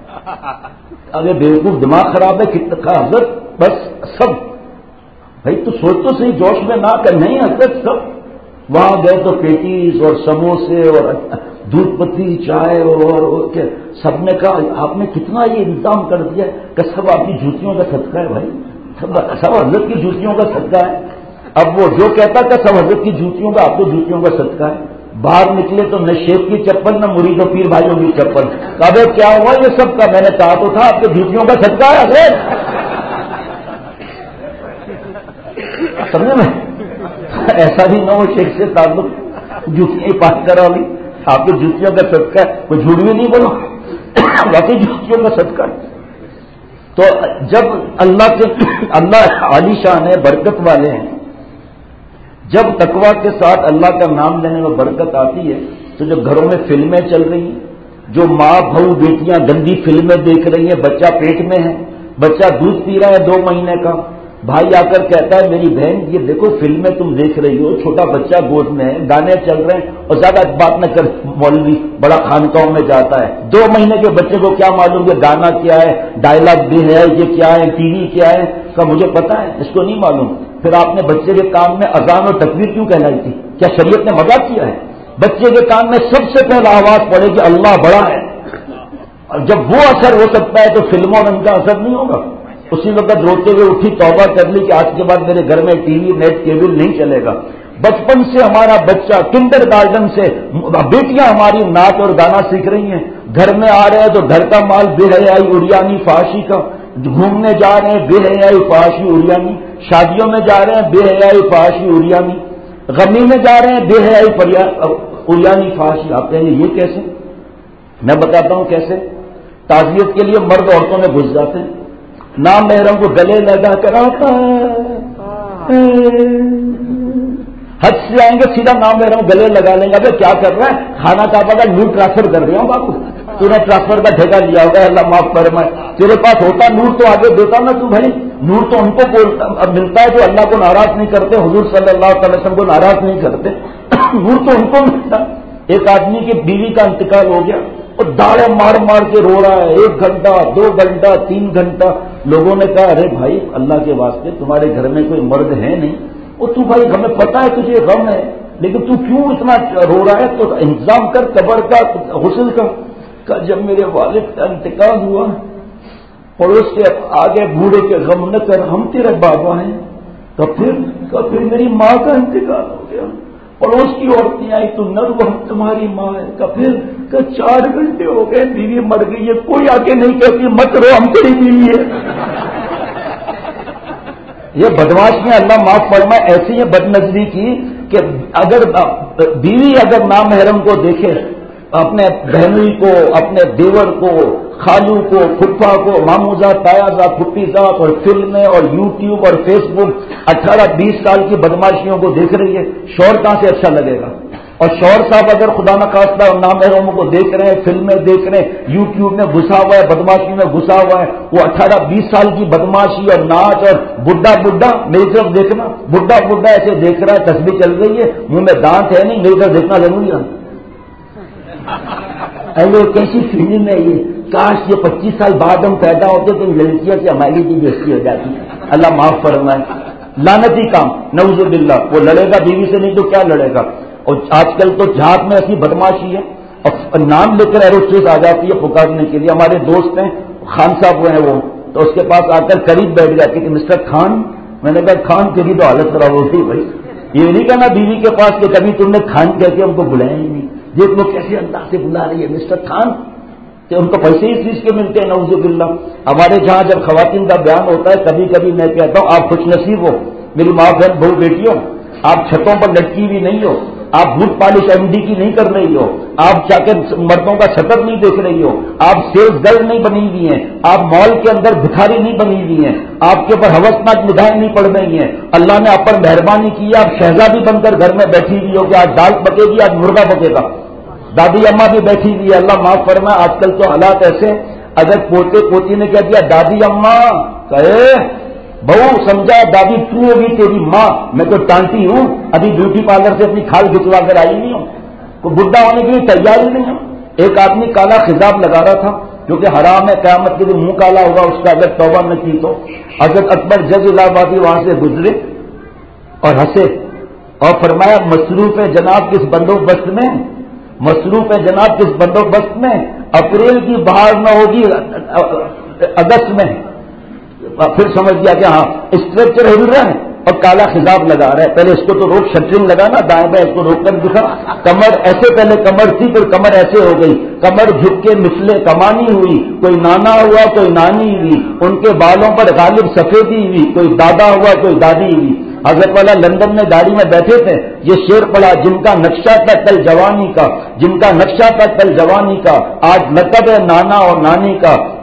اگر بیوقوف دماغ خراب ہے کتنا؟ کہا حضرت بس سب. بھائی تو سوچ تو صحیح، جوش میں نہ کر. نہیں حضرت سب. وہاں گئے تو پیٹیز اور سموسے اور دودھ پتی چائے اور سب نے کہا آپ نے کتنا یہ انتظام کر دیا کہ سب آپ کی جوتیوں کا صدقہ ہے بھائی، سب حضرت کی جوتیوں کا صدقہ ہے. اب وہ جو کہتا کہ سب حضرت کی جوتیوں کا، آپ کو جوتیوں کا صدقہ ہے. باہر نکلے تو نہ شیخ کی چپل نہ مرید و پیر بھائیوں کی چپل. ابے کیا ہوا یہ سب کا؟ میں نے کہا تو تھا آپ کے جوتیوں کا صدقہ ہے حضرت. سمجھے میں ایسا بھی نہ ہو شیخ سے تعلق جوتیاں پاس کرا لی، آپ کے جوتیوں کا صدقہ ہے، کوئی جھوٹ بھی نہیں بولو، باقی جوتیوں کا صدقہ ہے. تو جب اللہ کے اللہ عالی شان ہے، برکت والے ہیں، جب تقویٰ کے ساتھ اللہ کا نام لینے میں برکت آتی ہے تو جو گھروں میں فلمیں چل رہی ہیں، جو ماں بہو بیٹیاں گندی فلمیں دیکھ رہی ہیں، بچہ پیٹ میں ہے، بچہ دودھ پی رہا ہے دو مہینے کا، بھائی آ کر کہتا ہے میری بہن یہ دیکھو فلمیں تم دیکھ رہی ہو، چھوٹا بچہ گود میں ہے، گانے چل رہے ہیں، اور زیادہ بات نہ کر مولوی بڑا خانقاہوں میں جاتا ہے، دو مہینے کے بچے کو کیا معلوم کہ گانا کیا ہے، ڈائلاگ بھی ہے، یہ کیا ہے، ٹی وی کیا ہے، کا مجھے پتا ہے، اس کو نہیں معلوم۔ پھر آپ نے بچے کے کان میں اذان اور تکبیر کیوں کہلائی تھی؟ کیا شریعت نے مذاق کیا ہے؟ بچے کے کان میں سب سے پہلا آواز پڑے کہ اللہ بڑا ہے، اور جب وہ اثر ہو سکتا ہے تو فلموں میں ان کا اثر نہیں ہوگا۔ اسی وقت روتے ہوئے اٹھی توبہ کر لی کہ آج کے بعد میرے گھر میں ٹی وی نیٹ کیبل نہیں چلے گا۔ بچپن سے ہمارا بچہ کنڈر گارڈن سے بیٹیاں ہماری نعت اور گانا سیکھ رہی ہیں، گھر میں آ رہے ہیں تو گھر کا مال بے حیائی اریانی فحاشی کا، گھومنے جا رہے ہیں بے حیائی فحاشی اریانی، شادیوں میں جا رہے ہیں بے حیائی فحاشی اریانی، غمی میں جا رہے ہیں بے حیائی اریانی فحاشی۔ آپ کہیں گے یہ کیسے؟ میں بتاتا ہوں کیسے۔ تعزیت کے لیے مرد عورتوں میں گھس جاتے ہیں، نام محرم کو گلے لگا کر آتا ہے، حج سے آئیں گے سیدھا نام محرم گلے لگا لیں گے، ابھی کیا کر رہا ہے؟ کھانا کعبہ کا نور ٹرانسفر کر رہا ہوں باپو، تو نے ٹرانسفر کا ٹھیکہ لیا ہوگا، اللہ معاف فرمائے، تیرے پاس ہوتا نور تو آگے دیتا نا تو بھائی، نور تو ان کو بولتا ملتا ہے جو اللہ کو ناراض نہیں کرتے، حضور صلی اللہ علیہ وسلم کو ناراض نہیں کرتے، نور تو ان کو ملتا۔ ایک آدمی کی بیوی کا انتقال ہو گیا اور داڑے مار مار کے رو رہا ہے، ایک گھنٹہ دو گھنٹہ تین گھنٹہ۔ لوگوں نے کہا ارے بھائی اللہ کے واسطے تمہارے گھر میں کوئی مرد ہے نہیں، اور تو بھائی ہمیں پتا ہے تجھے غم ہے لیکن تو کیوں اتنا رو رہا ہے؟ تو انتظام کر قبر کا، غسل کا۔ کہ جب میرے والد کا انتقال ہوا، پڑوس کے آگے بوڑھے کے غم نہ کر، ہم تیرے بابا ہیں۔ تو پھر تو پھر میری ماں کا انتقال ہو گیا، پڑوس کی عورتیں آئی تو نہ وہ تمہاری ماں ہے۔ کہ پھر کہ چار گھنٹے ہو گئے بیوی مر گئی ہے، کوئی آ کے نہیں کہتی مت رو ہم تیری بیوی ہے۔ یہ بدماشیاں اللہ معاف فرمائے ایسی ہیں بد نظری کی کہ اگر بیوی اگر نامحرم کو دیکھے، اپنے بہنوئی کو، اپنے دیور کو، خالو کو، پھپھا کو، ماموزہ، تایازہ، پھپھی ذات، اور فلمیں اور یوٹیوب اور فیس بک اٹھارہ بیس سال کی بدماشیوں کو دیکھ رہی ہے، شوہر کہاں سے اچھا لگے گا؟ اور شوہر صاحب اگر خدا نخواستہ نامحرموں کو دیکھ رہے ہیں، فلمیں دیکھ رہے ہیں، یوٹیوب میں گھسا ہوا ہے، بدماشی میں گھسا ہوا ہے، وہ اٹھارہ بیس سال کی بدماشی اور ناچ، اور بڈھا بڈھا میری طرف دیکھنا، بڈھا بڈھا ایسے دیکھ رہا ہے، تسبیح چل رہی ہے، منہ میں دانت ہے نہیں، میری طرف دیکھنا ضروری ہے۔ ارے کیسی فلم ہے یہ، کاش یہ پچیس سال بعد ہم پیدا ہوتے تو لڑکیوں سے ہماری کی بےزتی ہو جاتی، اللہ معاف فرمائے۔ لعنتی کام، نعوذ باللہ۔ وہ لڑے گا بیوی سے نہیں تو کیا لڑے گا؟ اور آج کل تو جہاد میں ایسی بدماشی ہے، اور نام لے کر ایروسپیس آ جاتی ہے پکارنے کے لیے۔ ہمارے دوست ہیں خان صاحب وہ ہیں، وہ تو اس کے پاس آ کر قریب بیٹھ جاتی کہ مسٹر خان۔ میں نے کہا خان تیری تو حالت خراب ہوتی بھائی، یہ نہیں کہنا بیوی کے پاس کہ کبھی تم نے خان کہہ کے ہم کو بلایا ہی نہیں، دیکھ لو کیسے انداز سے بلا رہی ہے مسٹر خان، کہ ان کو پیسے ہی چیز کے ملتے ہیں، نعوذ باللہ۔ ہمارے جہاں جب خواتین کا بیان ہوتا ہے کبھی کبھی میں کہتا ہوں آپ خوش نصیب ہو میری ماں بہن بہو بیٹیوں، آپ چھتوں پر لٹکی بھی نہیں ہو، آپ بوٹ پالش ایم ڈی کی نہیں کر رہی ہو، آپ جا کے مردوں کا سطر نہیں دیکھ رہی ہو، آپ سیلز گرل نہیں بنی ہوئی ہیں، آپ مال کے اندر بھکاری نہیں بنی ہوئی ہیں، آپ کے اوپر ہوسناک مداحیں نہیں پڑ رہی ہیں، اللہ نے آپ پر مہربانی کی ہے، آپ شہزادی بن کر گھر میں بیٹھی ہوئی ہو کہ آج دال پکے گی، آج مرغا پکے گا، دادی اماں بھی بیٹھی ہوئی ہے، اللہ معاف فرمائے۔ آج کل تو حالات ایسے، اگر پوتے پوتی نے کہہ دیا دادی اماں، کہے بہو سمجھا دادی تو ہوگی تیری ماں، میں تو ٹانٹی ہوں، ابھی بیوٹی پارلر سے اپنی کھال کھچوا کر آئی نہیں ہوں، کوئی بڈھا ہونے کے لیے تیار ہی نہیں ہوں۔ ایک آدمی کالا خضاب لگا رہا تھا جو کہ حرام ہے، قیامت کے دن منہ کالا ہوگا اس کا اگر توبہ نہ کی تو۔ حضرت اکبر جج الہ آبادی وہاں سے گزرے اور ہنسے اور فرمایا مصروف ہے جناب کس بندوبست میں، مصروف ہے جناب کس بندوبست میں، اپریل کی بہار نہ ہوگی اگست میں۔ پھر سمجھ گیا کہ ہاں اسٹرکچر ہل رہا ہے اور کالا خضاب لگا رہا ہے، پہلے اس کو تو روک شٹرنگ لگانا، دائیں بائیں اس کو روک کر دکھا، کمر ایسے پہلے کمر تھی پھر کمر ایسے ہو گئی، کمر جھک کے مثلے کمانی ہوئی، کوئی نانا ہوا کوئی نانی ہوئی، ان کے بالوں پر غالب سفیدی ہوئی، کوئی دادا ہوا کوئی دادی ہوئی۔ حضرت والا لندن میں گاڑی میں بیٹھے تھے، یہ شعر پڑا جن کا نقشہ تھا کل جوانی کا، جن کا نقشہ تھا کل جوانی کا، آج لقب ہے نانا اور نانی کا،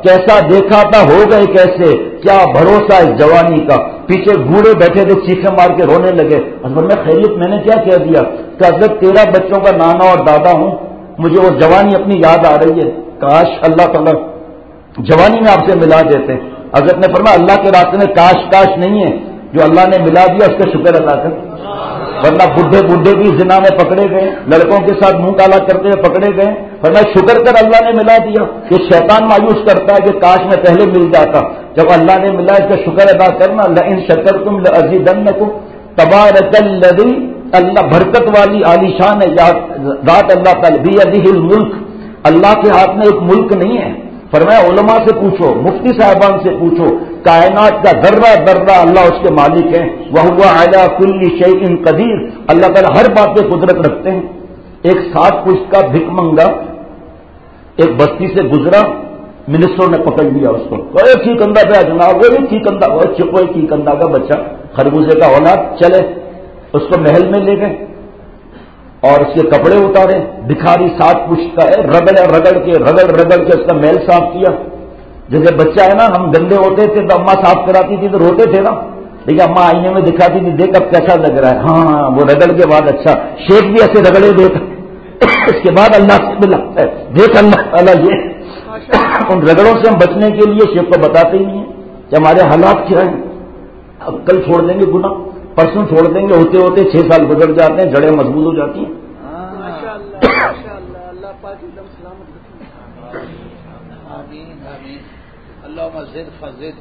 کیسا دیکھا تھا ہو گئے کیسے، کیا بھروسہ اس جوانی کا، پیچھے بوڑھے بیٹھے تھے چیخیں مار کے رونے لگے۔ حضرت میں خیریت میں نے کیا کہہ دیا کہ حضرت تیرہ بچوں کا نانا اور دادا ہوں، مجھے وہ جوانی اپنی یاد آ رہی ہے، کاش اللہ تعالیٰ جوانی میں آپ سے ملا دیتے۔ حضرت نے فرمایا اللہ کے راستے میں کاش کاش نہیں ہے، جو اللہ نے ملا دیا اس کا شکر ادا کر، ورنہ بڈھے بڈھے بھی زنا میں پکڑے گئے، لڑکوں کے ساتھ منہ کالا کرتے ہوئے پکڑے گئے، فرمایا شکر کر اللہ نے ملا دیا۔ یہ شیطان مایوس کرتا ہے کہ کاش میں پہلے مل جاتا، جب اللہ نے ملا اس کا شکر ادا کرنا۔ لئن شکرتم لازیدنکم، تبارک الذی، اللہ برکت والی عالیشان ہے ذات اللہ تعالی، بیدہ الملک، اللہ کے ہاتھ میں ایک ملک نہیں ہے۔ فرمایا علماء سے پوچھو، مفتی صاحبان سے پوچھو، کائنات کا ذرہ ذرہ اللہ اس کے مالک ہیں، وَهُوَ عَلَى كُلِّ شَيْءٍ قدیر، اللہ تعالیٰ ہر بات پہ قدرت رکھتے ہیں۔ ایک سات پشت کا بھک منگا ایک بستی سے گزرا، منسٹر نے پکڑ لیا اس کو، وہ ایک ہی کندھا پہ جناب، وہ ایک ہی کندھا، وہ چپو ایک ہی کندھا کا بچہ، خربوزے کا اولاد، چلے اس کو محل میں لے گئے اور اس کے کپڑے اتارے، بھکاری سات پشت کا ہے، رگڑ رگڑ کے رگڑ رگڑ کے اس کا محل صاف کیا۔ جیسے بچہ ہے نا، ہم گندے ہوتے تھے تو اماں صاف کراتی تھی تو روتے تھے نا، لیکن اماں آئینے میں دکھاتی تھی دیکھ اب کیسا لگ رہا ہے، ہاں وہ رگڑ کے بعد اچھا، شیخ بھی ایسے رگڑے دیکھ اس کے بعد اللہ سے ملا ہے، دیکھ اللہ تعالیٰ یہ ان رگڑوں سے ہم بچنے کے لیے شیخ کو بتاتے ہی نہیں ہیں کہ ہمارے حالات کیا ہیں۔ اب کل چھوڑ دیں گے گناہ، پرسوں چھوڑ دیں گے، ہوتے ہوتے چھ سال گزر جاتے ہیں، جڑیں مضبوط ہو جاتی ہیں۔ اللهم زد فزد۔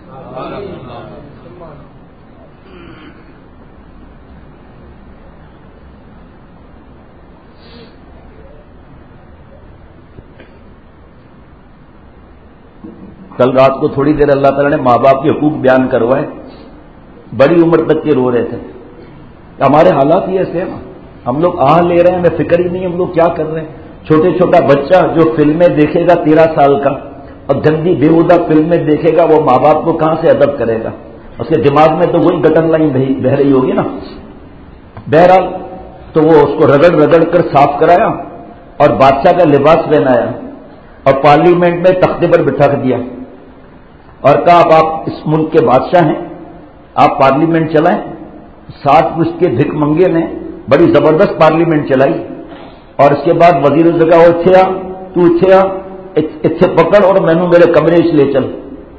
کل رات کو تھوڑی دیر اللہ تعالیٰ نے ماں باپ کے حقوق بیان کروائے، بڑی عمر تک کے رو رہے تھے۔ ہمارے حالات ہی ایسے ہیں نا، ہم لوگ آہ لے رہے ہیں، ہمیں فکر ہی نہیں ہم لوگ کیا کر رہے ہیں۔ چھوٹے چھوٹا بچہ جو فلمیں دیکھے گا تیرہ سال کا اور گندی بےہودہ فلمیں دیکھے گا، وہ ماں باپ کو کہاں سے ادب کرے گا؟ اس کے دماغ میں تو وہی گٹر لائن بہ رہی ہوگی نا۔ بہرحال تو وہ اس کو رگڑ رگڑ کر صاف کرایا اور بادشاہ کا لباس پہنایا اور پارلیمنٹ میں تختے پر بٹھا دیا اور کہا اب آپ اس ملک کے بادشاہ ہیں، آپ پارلیمنٹ چلائیں۔ سات پشت کے بھک منگے نے بڑی زبردست پارلیمنٹ چلائی اور اس کے بعد وزیر نے کہا اچھے آ تو اچھے آ اتھے پکڑ اور میں نے میرے کمرے اس لے چل۔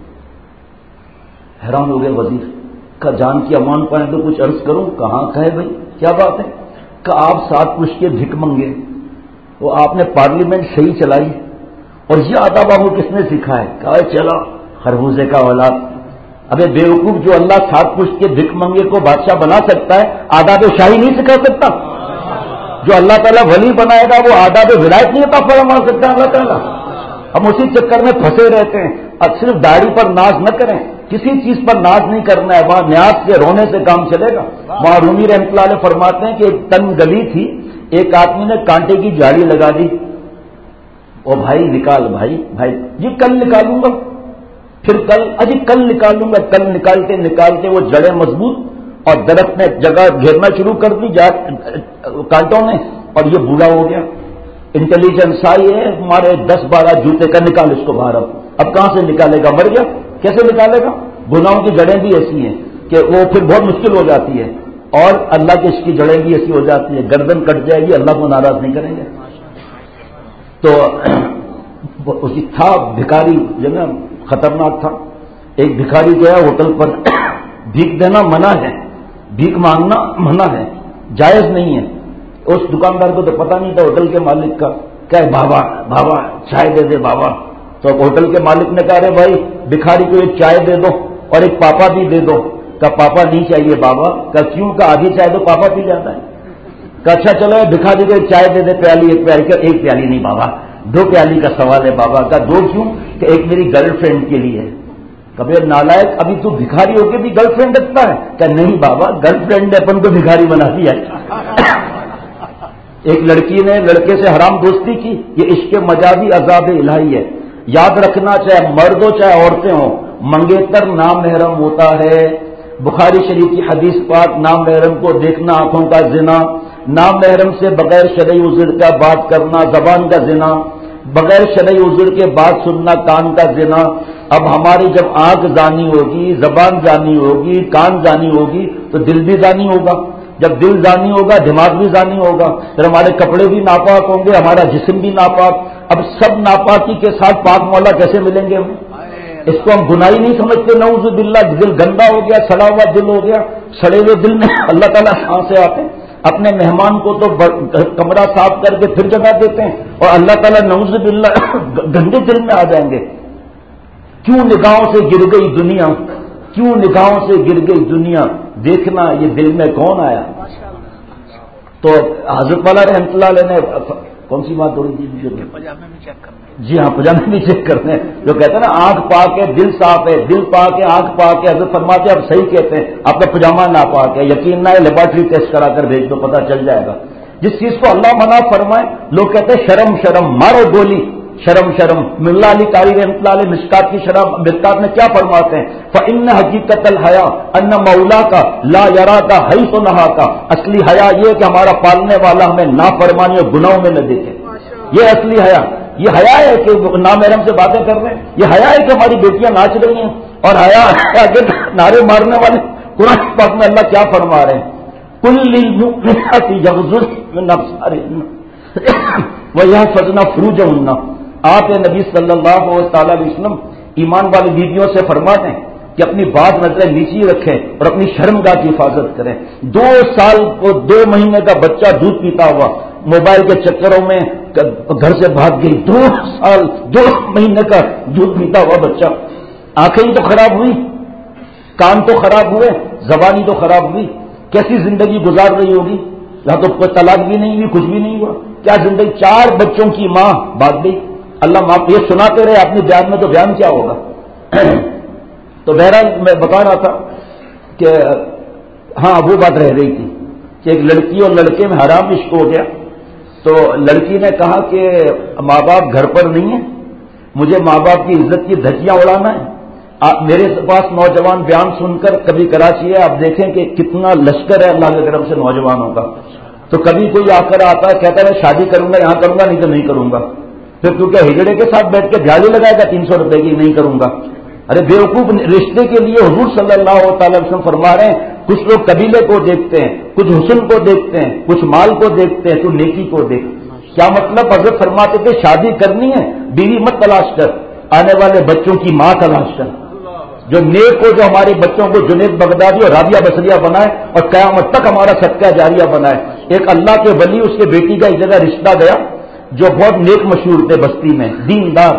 حیران ہو گئے وزیر کا، جان کی امان پائیں تو کچھ عرض کروں، کہاں کہے بھائی کیا بات ہے؟ کہ آپ سات پشت کے بھک منگے، وہ آپ نے پارلیمنٹ صحیح چلائی اور یہ آداب آپ کو کس نے سکھا ہے؟ کہا چلا خربوزے کا اولاد۔ ابے بیوقوف، جو اللہ سات پشت کے بھک منگے کو بادشاہ بنا سکتا ہے آداب شاہی نہیں سکھا سکتا؟ جو اللہ تعالیٰ ولی بنائے گا وہ آداب ولایت نہیں عطا فرما سکتا اللہ تعالیٰ؟ ہم اسی چکر میں پھنسے رہتے ہیں۔ اب صرف داڑھی پر ناز نہ کریں، کسی چیز پر ناز نہیں کرنا ہے، وہاں نیاز کے رونے سے کام چلے گا۔ وہاں رومی رحمۃ اللہ علیہ فرماتے ہیں کہ ایک تنگ گلی تھی، ایک آدمی نے کانٹے کی جالی لگا دی، او بھائی نکال، بھائی بھائی جی کل نکالوں گا، پھر کل اجی کل نکالوں گا، کل نکالتے نکالتے وہ جڑیں مضبوط اور درخت نے جگہ گھیرنا شروع کر دی کانٹوں نے اور یہ بوڑھا ہو گیا۔ انٹیلیجنس آئی ہے ہمارے دس بارہ جوتے کا، نکال اس کو باہر۔ اب اب کہاں سے نکالے گا؟ مر گیا، کیسے نکالے گا؟ گناہوں کی جڑیں بھی ایسی ہیں کہ وہ پھر بہت مشکل ہو جاتی ہے اور اللہ کے اس کی جڑیں بھی ایسی ہو جاتی ہے، گردن کٹ جائے گی، اللہ کو ناراض نہیں کریں گے۔ تو اسی تھا بھکاری جو نا خطرناک تھا، ایک بھکاری گیا ہوٹل پر، بھیک دینا منع ہے، بھیک مانگنا منع ہے، جائز نہیں ہے۔ اس دکاندار کو تو پتہ نہیں تھا ہوٹل کے مالک کا، کہ بابا بابا چائے دے دے بابا۔ تو ہوٹل کے مالک نے کہا رے بھائی بھکاری کو ایک چائے دے دو اور ایک پاپا بھی دے دو۔ کہ پاپا نہیں چاہیے بابا۔ کہ کیوں؟ کہ آدھی چائے تو پاپا پی جاتا ہے۔ کہ اچھا چلو بھکاری کو ایک چائے دے دے، پیالی ایک پیالی کا، ایک پیالی نہیں بابا، دو پیالی کا سوال ہے بابا۔ کا دو کیوں؟ کہ ایک میری گرل فرینڈ کے لیے ہے۔ کبھی نالائق، ابھی تو بھکاری ہو کے بھی گرل فرینڈ رکھتا ہے؟ کہ نہیں بابا، گرل فرینڈ نے اپن کو بھکاری بنا دیا ہے۔ ایک لڑکی نے لڑکے سے حرام دوستی کی، یہ عشق مجازی عذاب الہی ہے۔ یاد رکھنا، چاہے مرد ہو چاہے عورتیں ہوں، منگیتر نامحرم ہوتا ہے۔ بخاری شریف کی حدیث پاک، نامحرم کو دیکھنا آنکھوں کا زنا، نامحرم سے بغیر شرعی عذر کا بات کرنا زبان کا زنا، بغیر شرعی عذر کے بات سننا کان کا زنا، اب ہماری جب آنکھ زانی ہوگی، زبان زانی ہوگی، کان زانی ہوگی تو دل بھی زانی ہوگا. جب دل زانی ہوگا دماغ بھی زانی ہوگا، پھر ہمارے کپڑے بھی ناپاک ہوں گے، ہمارا جسم بھی ناپاک. اب سب ناپاکی کے ساتھ پاک مولا کیسے ملیں گے ہم؟ اس کو ہم گناہی نہیں سمجھتے. نعوذ باللہ، دل گندا ہو گیا، سڑا ہوا دل ہو گیا. سڑے ہوئے دل میں اللہ تعالیٰ کہاں سے آتے ہیں؟ اپنے مہمان کو تو کمرہ صاف کر کے پھر جگہ دیتے ہیں، اور اللہ تعالیٰ نعوذ باللہ گندے دل میں آ جائیں گے. کیوں نگاہوں سے گر گئی دنیا، کیوں نگاہوں سے گر گئی دنیا، دیکھنا یہ دل میں کون آیا. تو حضرت والا رحمۃ اللہ علیہ نے کون سی بات تھوڑی جی پجامے بھی چیک کرنا ہے. جی ہاں، پجامے بھی چیک کرنے ہیں. جو کہتے ہیں نا آنکھ پاک ہے دل صاف ہے، دل پاک ہے آنکھ پاک ہے. حضرت فرماتے ہیں اب صحیح کہتے ہیں، آپ کا پجامہ ناپاک ہے، یقین نہ ہے لیبارٹری ٹیسٹ کرا کر بھیج دو، پتہ چل جائے گا. جس چیز کو اللہ منع فرمائے لوگ کہتے ہیں شرم شرم، مارو گولی، شرم شرم. ملا علی قاری رحمۃ اللہ علیہ مشکات کی شرح مشکات میں کیا فرماتے ہیں؟ فإن حقیقت الحیا ان مولا کا لا یرا کا حیث نہا کا. اصلی حیا یہ کہ ہمارا پالنے والا ہمیں نافرمانی اور گناہوں میں نہ دیکھے. یہ اصلی حیا. یہ حیا ہے کہ نامحرم سے باتیں کر رہے ہیں، یہ حیا ہے کہ ہماری بیٹیاں ناچ رہی ہیں، اور حیا آگے نعرے مارنے والے. قرآن پاک میں اللہ کیا فرما رہے ہیں؟ کل للمؤمنات یغضضن من ابصارهن ویحفظن فروجهن. آپ نبی صلی اللہ علیہ وسلم ایمان والی بیویوں سے فرماتے ہیں کہ اپنی بات نظریں نیچی رکھیں اور اپنی شرمگاہ کی حفاظت کریں. دو سال کو دو مہینے کا بچہ دودھ پیتا ہوا موبائل کے چکروں میں گھر سے بھاگ گئی. دو سال دو مہینے کا دودھ پیتا ہوا بچہ. آنکھیں تو خراب ہوئی، کان تو خراب ہوئے، زبانی تو خراب ہوئی. کیسی زندگی گزار رہی ہوگی؟ یہاں تو کوئی طلاق بھی نہیں ہوئی، کچھ بھی نہیں ہوا. کیا زندگی؟ چار بچوں کی ماں بھاگ گئی. اللہ معاف. یہ سناتے رہے اپنے بیان میں، تو بیان کیا ہوگا؟ تو بہرحال میں بتا رہا تھا کہ ہاں وہ بات رہ رہی تھی کہ ایک لڑکی اور لڑکے میں حرام عشق ہو گیا. تو لڑکی نے کہا کہ ماں باپ گھر پر نہیں ہیں، مجھے ماں باپ کی عزت کی دھجیاں اڑانا ہے. آپ میرے پاس نوجوان بیان سن کر، کبھی کراچی ہے آپ دیکھیں کہ کتنا لشکر ہے اللہ کے کرم سے نوجوانوں کا. تو کبھی کوئی آ کر آتا ہے کہتا ہے میں شادی کروں گا یہاں کروں گا، نہیں تو نہیں کروں گا. پھر کیونکہ ہجڑے کے ساتھ بیٹھ کے دیہڑی لگائے گا تین سو روپے کی، نہیں کروں گا. ارے بیوقوف، رشتے کے لیے حضور صلی اللہ تعالی وسلم فرما رہے ہیں کچھ لوگ قبیلے کو دیکھتے ہیں، کچھ حسن کو دیکھتے ہیں، کچھ مال کو دیکھتے ہیں، کچھ نیکی کو دیکھتے ہیں. کیا مطلب؟ حضرت فرماتے تھے شادی کرنی ہے بیوی مت تلاش کر، آنے والے بچوں کی ماں تلاش کر، جو نیک ہو، جو ہمارے بچوں کو جنید بغدادی اور رابعہ بصریہ بنائے اور قیامت تک ہمارا صدقہ جاریہ بنائے. ایک اللہ کے ولی، اس کے بیٹی کا ایک جگہ رشتہ گیا جو بہت نیک مشہور تھے بستی میں، دیندار.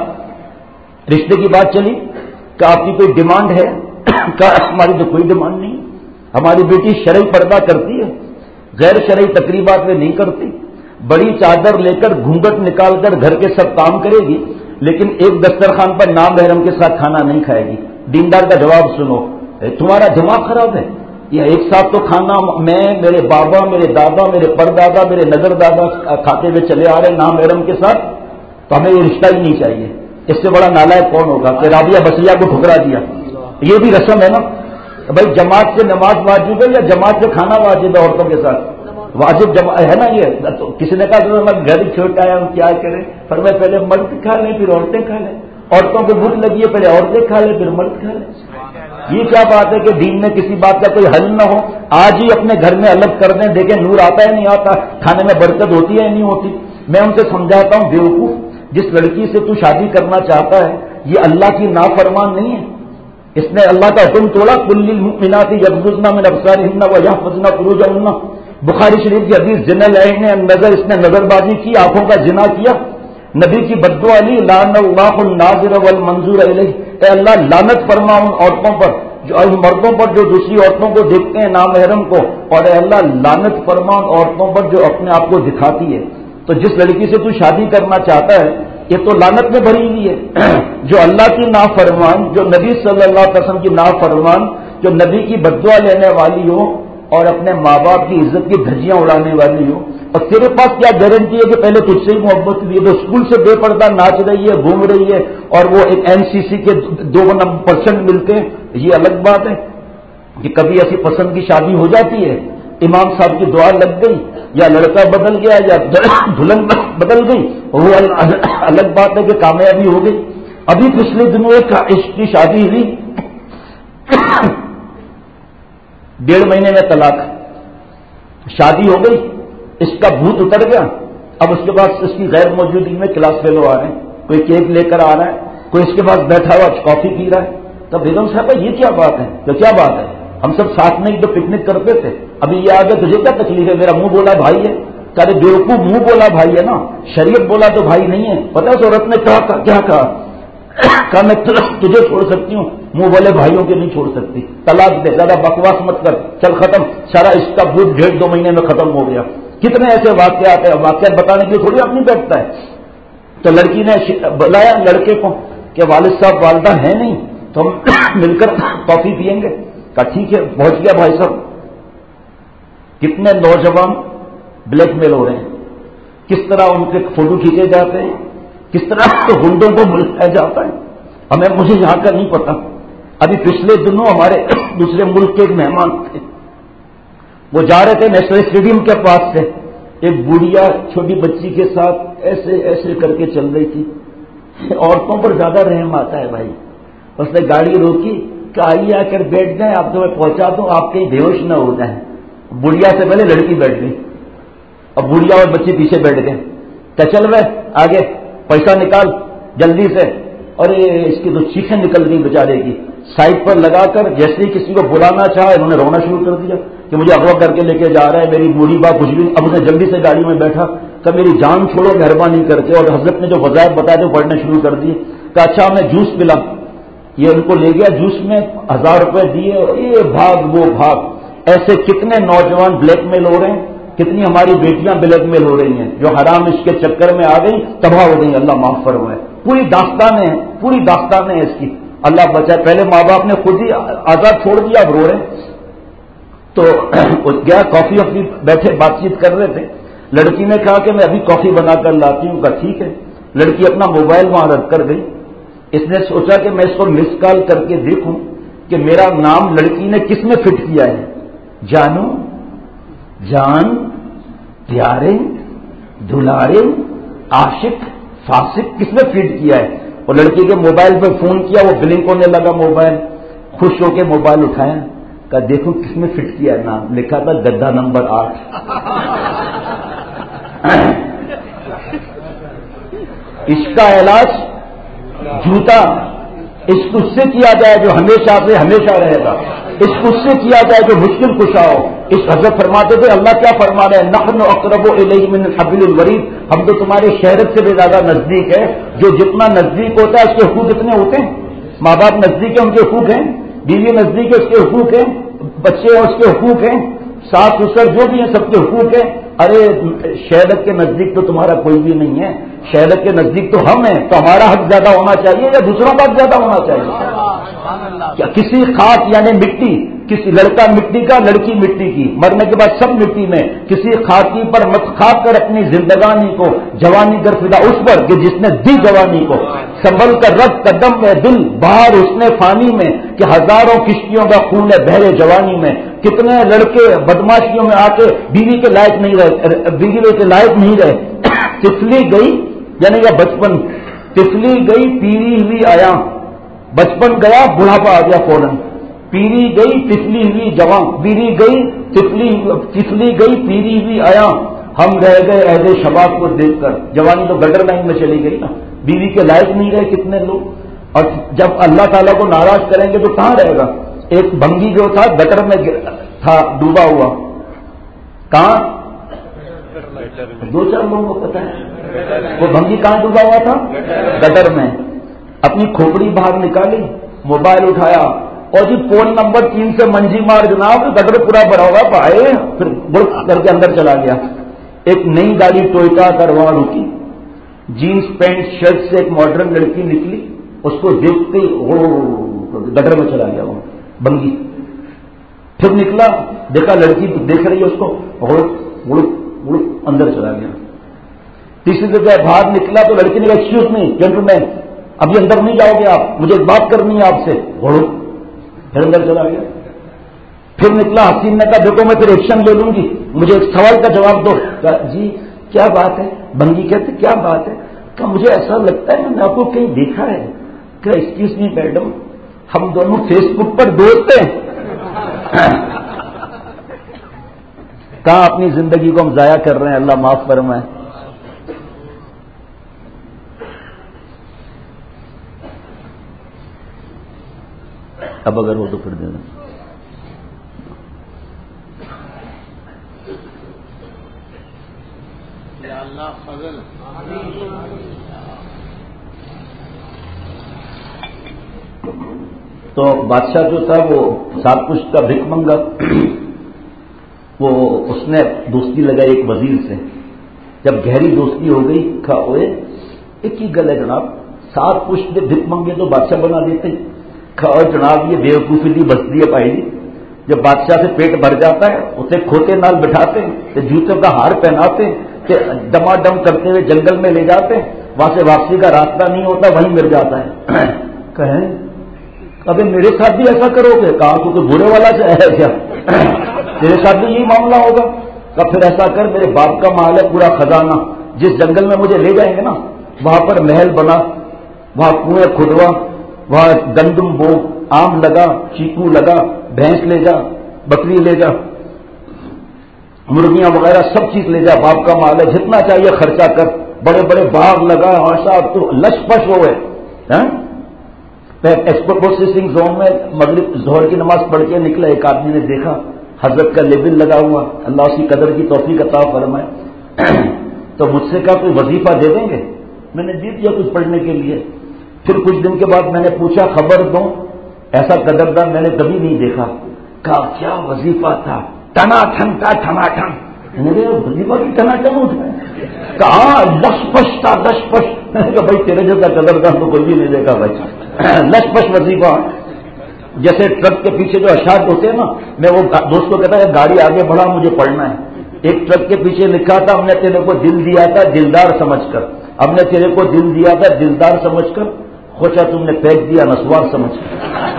رشتے کی بات چلی کہ آپ کی کوئی ڈیمانڈ ہے؟ کہ ہماری تو کوئی ڈیمانڈ نہیں، ہماری بیٹی شرعی پردہ کرتی ہے، غیر شرعی تقریبات میں نہیں کرتی، بڑی چادر لے کر گھونگھٹ نکال کر گھر کے سب کام کرے گی، لیکن ایک دسترخوان پر نام محرم کے ساتھ کھانا نہیں کھائے گی. دیندار کا جواب سنو. تمہارا دماغ خراب ہے؟ یہ ایک ساتھ تو کھانا میں، میرے بابا، میرے دادا، میرے پردادا، میرے نظر دادا کھاتے ہوئے چلے آ رہے نام محرم کے ساتھ، تو ہمیں یہ رشتہ ہی نہیں چاہیے. اس سے بڑا نالائق کون ہوگا کہ رابعہ بصریہ کو ٹھکرا دیا. یہ بھی رسم ہے نا بھائی، جماعت سے نماز واجب ہے یا جماعت سے کھانا واجب ہے؟ عورتوں کے ساتھ واجب جمع ہے نا. یہ تو کسی نے کہا کہ میں گھر چھوٹا ہے ہم کیا کریں؟ پر میں پہلے مرد کھا لیں پھر عورتیں کھا لیں. عورتوں کو بھوک لگی ہے پہلے عورتیں کھا لیں پھر مرد کھا لیں. یہ کیا بات ہے کہ دین میں کسی بات کا کوئی حل نہ ہو؟ آج ہی اپنے گھر میں الگ کر دیں، دیکھیں نور آتا ہے نہیں آتا، کھانے میں برکت ہوتی ہے نہیں ہوتی. میں ان سے سمجھاتا ہوں بیوقوف، جس لڑکی سے تو شادی کرنا چاہتا ہے یہ اللہ کی نافرمان نہیں ہے. اس نے اللہ کا حکم توڑا، کل للمؤمنات یغضضن من ابصارهن ویحفظن فروجهن. بخاری شریف کی حدیث، زنا العین النظر، اس نے نظر بازی کی، آنکھوں کا زنا کیا. نبی کی بددعا لی، لعن اللہ الناظر والمنظور الیہ. اے اللہ لعنت فرما ان عورتوں پر، جو ان مردوں پر جو دوسری عورتوں کو دیکھتے ہیں نامحرم کو، اور اے اللہ لعنت فرما ان عورتوں پر جو اپنے آپ کو دکھاتی ہے. تو جس لڑکی سے تو شادی کرنا چاہتا ہے یہ تو لعنت میں بھری ہوئی ہے. جو اللہ کی نافرمان، جو نبی صلی اللہ علیہ وسلم کی نافرمان، جو نبی کی بددعا لینے والی ہو اور اپنے ماں باپ کی عزت کی دھجیاں اڑانے والی ہو. اور تیرے پاس کیا گارنٹی ہے کہ پہلے تجھ سے ہی محبت ہوئی ہے؟ تو اسکول سے بے پردہ ناچ رہی ہے، گھوم رہی ہے، اور وہ ایک این سی سی کے دو پرسنٹ ملتے ہیں. یہ الگ بات ہے کہ کبھی ایسی پسند کی شادی ہو جاتی ہے، امام صاحب کی دعا لگ گئی، یا لڑکا بدل گیا، یا دلہن بدل گئی، وہ الگ بات ہے کہ کامیابی ہو گئی. ابھی پچھلے دنوں ایک عشق کی شادی ہوئی، ڈیڑھ مہینے میں طلاق، شادی ہو گئی، اس کا بھوت اتر گیا، اب اس کے بعد اس کی غیر موجودگی میں کلاس فیلو آ رہے ہیں، کوئی کیک لے کر آ رہا ہے، کوئی اس کے پاس بیٹھا ہوا کافی پی رہا ہے. تو بیگم صاحب یہ کیا بات ہے؟ تو کیا بات ہے، ہم سب ساتھ میں تو پکنک کرتے تھے، ابھی یہ آگے تجھے کیا تکلیف ہے؟ میرا منہ بولا بھائی ہے. کہ بیوقوف منہ بولا بھائی ہے نا، شریعت بولا تو بھائی نہیں ہے. پتا اس عورت نے کہا کیا کہا؟ کہا میں تجھے چھوڑ سکتی ہوں، منہ بولے بھائیوں کے نہیں چھوڑ سکتی، طلاق دے، زیادہ بکواس مت کر، چل ختم. سارا اس کا بھوت ڈیڑھ دو مہینے میں ختم ہو گیا. کتنے ایسے واقعات ہیں، واقعات بتانے کے لیے تھوڑی اپنی بیٹھتا ہے. تو لڑکی نے بلایا لڑکے کو کہ والد صاحب والدہ ہیں نہیں تو ہم مل کر کافی پئیں گے. کہا ٹھیک ہے. پہنچ گیا بھائی صاحب. کتنے نوجوان بلیک میل ہو رہے ہیں، کس طرح ان کے فوٹو کھینچے جاتے ہیں، کس طرح گنڈوں کو بلایا جاتا ہے. ہمیں مجھے یہاں کا نہیں پتا. ابھی پچھلے دنوں ہمارے دوسرے ملک کے ایک مہمان تھے، وہ جا رہے تھے نیشنل اسٹیڈیم کے پاس سے، ایک بڑھیا چھوٹی بچی کے ساتھ ایسے ایسے کر کے چل رہی تھی. عورتوں پر زیادہ رحم آتا ہے بھائی. اس نے گاڑی روکی کہ آئیے آ کر بیٹھ جائیں، آپ تو میں پہنچا دوں، آپ کہیں بے ہوش نہ ہو جائیں. بڑھیا سے پہلے لڑکی بیٹھ گئی اور بڑھیا اور بچی پیچھے بیٹھ گئے. کیا چل رہا ہے آگے، پیسہ نکال جلدی سے. اور اس کی تو چیخیں نکل گئی بیچارے کی. سائڈ پر لگا کر جیسے ہی کسی کو بلانا چاہا انہوں نے رونا شروع کر دیا کہ مجھے اغوا کر کے لے کے جا رہا ہے، میری بوڑھی بات کچھ بھی. اب اسے جلدی سے گاڑی میں بیٹھا کہ میری جان چھوڑو مہربانی کر کے، اور حضرت نے جو وظائف بتائے تھے پڑھنے شروع کر دیے. کہ اچھا ہمیں جوس پلا. یہ ان کو لے گیا جوس میں، ہزار روپے دیے اور یہ بھاگ وہ بھاگ. ایسے کتنے نوجوان بلیک میل ہو رہے ہیں، کتنی ہماری بیٹیاں بلیک میل ہو رہی ہیں جو حرام اس کے چکر میں آ گئی، تباہ ہو گئی. اللہ معاف فرمائے. پوری داستانیں ہیں، پوری داستانیں ہیں اس کی. اللہ بچائے. پہلے ماں باپ نے خود ہی آزاد چھوڑ دیا، اب رو رہے. تو گیا کافی اپنی بیٹھے بات چیت کر رہے تھے. لڑکی نے کہا کہ میں ابھی کافی بنا کر لاتی ہوں. کہا ٹھیک ہے. لڑکی اپنا موبائل وہاں رکھ کر گئی. اس نے سوچا کہ میں اس کو مس کال کر کے دیکھوں کہ میرا نام لڑکی نے کس میں فٹ کیا ہے. جانو، جان، پیارے، دلارے، عاشق، فاسق کس میں فٹ کیا ہے. اور لڑکی کے موبائل پہ فون کیا، وہ بلنک ہونے لگا موبائل. خوش ہو کے موبائل اٹھایا کہ دیکھو کس میں فٹ کیا ہے نام. لکھا تھا گدھا نمبر آٹھ. اس کا علاج جوتا. اس کو اس سے کیا جائے جو ہمیشہ سے ہمیشہ رہے گا. اس کو اس سے کیا جائے جو مشکل کشا ہو. اس حضرت فرماتے تھے اللہ کیا فرما رہے ہیں، نحن اقرب الیہ من حبل الورید. ہم تو تمہارے شہرت سے بھی زیادہ نزدیک ہے. جو جتنا نزدیک ہوتا ہے اس کے حقوق اتنے ہوتے ہیں. ماں باپ نزدیک ہے ان کے حقوق ہیں، بیوی نزدیک ہے اس کے حقوق ہیں، بچے ہیں اس کے حقوق ہیں، ساس سسر جو بھی ہیں سب کے حقوق ہیں. ارے شہرت کے نزدیک تو تمہارا کوئی بھی نہیں ہے. شہرت کے نزدیک تو ہم ہیں. تو ہمارا حق زیادہ ہونا چاہیے یا دوسروں کا حق زیادہ ہونا چاہیے؟ کیا کسی خاص یعنی مٹی، کسی لڑکا مٹی کا، لڑکی مٹی کی، مرنے کے بعد سب مٹی میں. کسی خاکی پر مت کھا کر اپنی زندگانی کو جوانی کر فدا اس پر کہ جس نے دی جوانی کو. سنبھل کر رکھ قدم میں دل باہر اس نے فانی میں کہ ہزاروں کشتیوں کا خون ہے بہرے جوانی میں. کتنے لڑکے بدماشیوں میں آ کے بیوی کے لائق نہیں رہے، بیوی کے لائق نہیں رہے. تفلی گئی یعنی کہ بچپن، تفلی گئی پیری ہوئی آیا. بچپن گیا بڑھاپا آ گیا فوراً. پیری گئی تفلی ہوئی جوان، پیری گئی تفلی تفلی گئی پیری ہوئی آیا. ہم رہ گئے عہد شباب کو دیکھ کر. جوانی تو گٹر لائن میں چلی گئی نا. بیوی کے لائق نہیں رہے کتنے لوگ. اور جب اللہ تعالیٰ کو ناراض کریں گے تو کہاں رہے گا. ایک بنگی جو تھا گٹر میں تھا ڈوبا ہوا. کہاں؟ دو چار لوگوں کو پتا ہے وہ بنگی کہاں ڈوبا ہوا تھا؟ گٹر میں. اپنی کھوپڑی باہر نکالی، موبائل اٹھایا اور جی فون نمبر تین سے منجی مار جناب گٹر پورا بھرا ہوگا پائے، پھر بڑک کر کے اندر چلا گیا. ایک نئی گاڑی ٹوئٹا کر وہاں رکی. جینس پینٹ شرٹ سے ایک ماڈرن لڑکی نکلی، اس کو دیکھتے وہ گٹر میں چلا گیا وہ بنگی. پھر نکلا دیکھا لڑکی دیکھ رہی ہے اس کو، اندر چلا گیا. تیسری جگہ باہر نکلا تو لڑکی نے کہا ایکسکیوز می جینٹلمین ابھی اندر نہیں جاؤ گے آپ، مجھے بات کرنی ہے آپ سے. پھر اندر چلا گیا. پھر نکلا حسین نے کہا دیکھو میں پھر ایکشن لے لوں گی، مجھے ایک سوال کا جواب دو. کہا جی کیا بات ہے؟ بنگی کہتے کیا بات ہے؟ کہ مجھے ایسا لگتا ہے میں نے آپ کو کہیں دیکھا ہے. کہ ایکسکیوز می میڈم، ہم دونوں فیس بک پر دوست ہیں، کہاں اپنی زندگی کو ہم ضائع کر رہے ہیں، اللہ معاف فرمائے۔ اب اگر ہو تو پھر دے دیں۔ تو بادشاہ جو تھا وہ سات پشت کا بھک منگا، وہ اس نے دوستی لگائی ایک وزیر سے۔ جب گہری دوستی ہو گئی، کہا اوئے ایک ہی گل ہے جناب، سات پشت نے بھک منگے تو بادشاہ بنا دیتے، کہا جناب یہ بیوقوفی دی بستی ہے پائی جی، جب بادشاہ سے پیٹ بھر جاتا ہے اسے کھوتے نال بٹھاتے ہیں، جوتوں کا ہار پہناتے ہیں، ڈما ڈم کرتے ہوئے جنگل میں لے جاتے ہیں، وہاں سے واپسی کا راستہ نہیں ہوتا، وہیں مر جاتا ہے۔ کہیں ابھی میرے ساتھ بھی ایسا کرو گے؟ کہا تو کوئی برے والا سے ہے کیا؟ تیرے ساتھ بھی یہی معاملہ ہوگا؟ کہا پھر ایسا کر، میرے باپ کا مال ہے پورا خزانہ، جس جنگل میں مجھے لے جائیں گے نا وہاں پر محل بنا، وہاں کنویں کھدوا، وہاں گندم بو، آم لگا، چیکو لگا، بھینس لے جا، بکری لے جا، مرغیاں وغیرہ سب چیز لے جا، باپ کا مال ہے، جتنا چاہیے خرچہ کر، بڑے بڑے باغ لگا، آشا تو لش پش ہوئے۔ ایکسپورٹ پروسیسنگ زون میں مغرب ظہر کی نماز پڑھ کے نکلا، ایک آدمی نے دیکھا حضرت کا لیبل لگا ہوا، اللہ اس کی قدر کی توفیق عطا فرمائے، تو مجھ سے کہا کوئی وظیفہ دے دیں گے؟ میں نے دے دیا کچھ پڑھنے کے لیے۔ پھر کچھ دن کے بعد میں نے پوچھا خبر دوں، ایسا قدردان میں نے کبھی نہیں دیکھا۔ کہا کیا وظیفہ تھا، ٹنا ٹھن تھا، ٹنا ٹھن۔ وظیفہ کی ٹنا ٹن اٹھا، کہا لش پش تھا، لش پش۔ کہ بھائی تیرے جیسا قدردان تو کوئی بھی نہیں دیکھا بھائی، لش پش وظیفہ۔ جیسے ٹرک کے پیچھے جو اشعار ہوتے ہیں نا، میں وہ دوست کو کہتا ہے گاڑی آگے بڑھا مجھے پڑھنا ہے۔ ایک ٹرک کے پیچھے لکھا تھا ہم نے تیرے کو دل دیا تھا دلدار سمجھ کر، ہم نے تیرے کو دل دیا تھا دلدار سمجھ کر، خوشا تم نے پھینک دیا نسوار سمجھ کر۔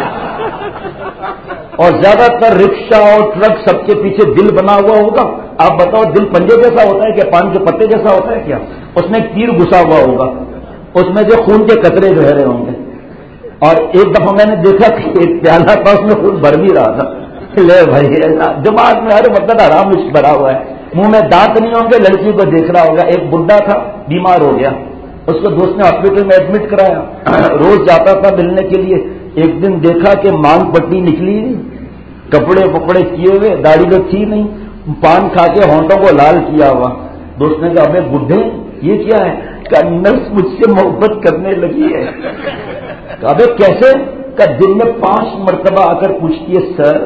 اور زیادہ تر رکشا اور ٹرک سب کے پیچھے دل بنا ہوا ہوگا، آپ بتاؤ دل پنجے جیسا ہوتا ہے کیا، پان کے پتے جیسا ہوتا ہے کیا؟ اس میں تیر گھسا ہوا ہوگا، اس میں جو خون کے قطرے بہ رہے ہوں گے۔ اور ایک دفعہ میں نے دیکھا کہ ایک پیالہ تھا اس میں خون بھر بھی رہا تھا۔ لے بھائی جماعت میں ہر مطلب آرام عشق بھرا ہوا ہے، منہ میں دانت نہیں ہوں گے، لڑکی کو دیکھ رہا ہوگا۔ ایک بڈھا تھا بیمار ہو گیا، اس کو دوست نے ہاسپٹل میں ایڈمٹ کرایا، روز جاتا تھا ملنے کے لیے۔ ایک دن دیکھا کہ مانگ پٹی نکلی نہیں، کپڑے پپڑے کیے ہوئے، داڑھی تو تھی نہیں، پان کھا کے ہونٹوں کو لال کیا ہوا۔ دوست نے کہا ابے بڈھے یہ کیا ہے؟ کہ نرس مجھ سے محبت کرنے لگی ہے۔ ابے کیسے؟ کہ دن میں پانچ مرتبہ آ کر پوچھتی ہے سر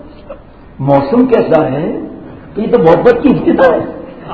موسم کیسا ہے؟ تو یہ تو محبت کی ابتدا ہے۔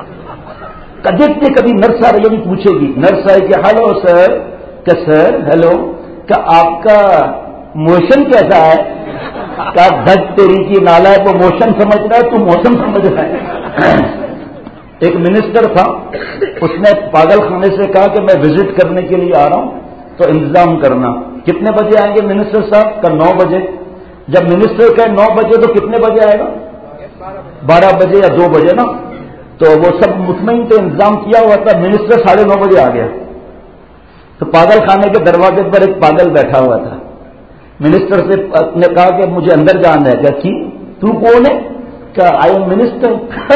دیکھتے کبھی نرس آ رہی ہوگی پوچھے گی، نرس آئے کہ ہلو سر، کہ سر ہیلو، کہ آپ کا موشن کیسا ہے؟ کہ دھک تیری کی نالا ہے، وہ موشن سمجھ رہا ہے تو موسم سمجھ رہا ہے۔ ایک منسٹر تھا، اس نے پاگل خانے سے کہا کہ میں وزٹ کرنے کے لیے آ رہا ہوں تو انتظام کرنا۔ کتنے بجے آئیں گے منسٹر صاحب؟ کہ نو بجے۔ جب منسٹر کہے نو بجے تو کتنے بجے آئے گا؟ بارہ بجے یا دو بجے نا۔ تو وہ سب مطمئن تھے، انتظام کیا ہوا تھا۔ منسٹر ساڑھے نو بجے آ گیا تو پاگل خانے کے دروازے پر ایک پاگل بیٹھا ہوا تھا۔ منسٹر سے نے کہا کہ مجھے اندر جانا ہے۔ کیا کی تو کون ہے؟ کیا آئی ایم منسٹر۔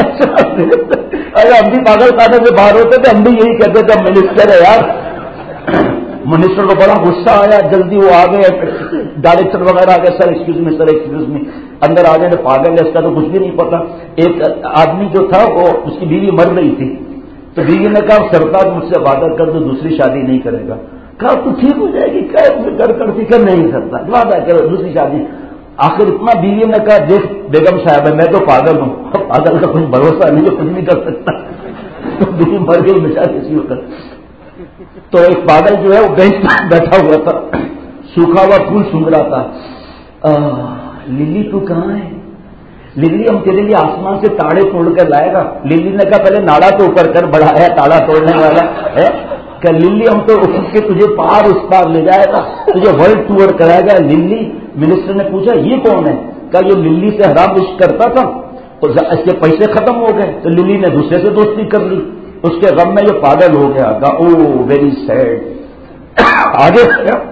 ارے ہم بھی پاگل خانے سے باہر ہوتے تھے، ہم بھی یہی کہتے تھے منسٹر ہے یار۔ منسٹر کو بڑا غصہ آیا، جلدی وہ آ گئے، ڈائریکٹر وغیرہ آ گئے، سر ایکسکیوز می سر ایکسکیوز می، اندر آ گئے۔ پاگل ہے، اس کا تو کچھ بھی نہیں پتا۔ ایک آدمی جو تھا وہ اس کی بیوی مر رہی تھی، تو بیوی نے کہا سرتاج مجھ سے وعدہ کر دو دوسری شادی نہیں کرے گا۔ کہا تو ٹھیک ہو جائے گی، کیا کر کرتی کر نہیں سکتا، وعدہ کرو دوسری شادی۔ آخر اتنا بیوی نے کہا دیکھ بیگم صاحب میں تو پاگل ہوں، پاگل کا کچھ بھروسہ نہیں، جو کچھ نہیں کر سکتا۔ تو بیوی مر گئی بیچاری کسی وقت۔ تو ایک پاگل جو ہے وہ بینچ پر بیٹھا ہوا تھا، سوکھا ہوا پھول سونگ رہا تھا۔ للی تو کہاں ہے؟ للی ہم تیرے لیے آسمان سے تاڑے توڑ کر لائے گا۔ للی نے کہا پہلے ناڑا تو اوپر کر، بڑا ہے تاڑا توڑنے والا ہے کہ للی ہم تو اٹھ کے تجھے پار اس پار لے جائے گا، تجھے ورلڈ ٹور کرائے گا۔ للی، منسٹر نے پوچھا یہ کون ہے؟ کہا یہ للی سے حرام عشق کرتا تھا، اس کے پیسے ختم ہو گئے تو للی نے دوسرے سے دوستی کر لی، اس کے غم میں یہ پاگل ہو گیا۔ کہا او ویری سیڈ۔ آگے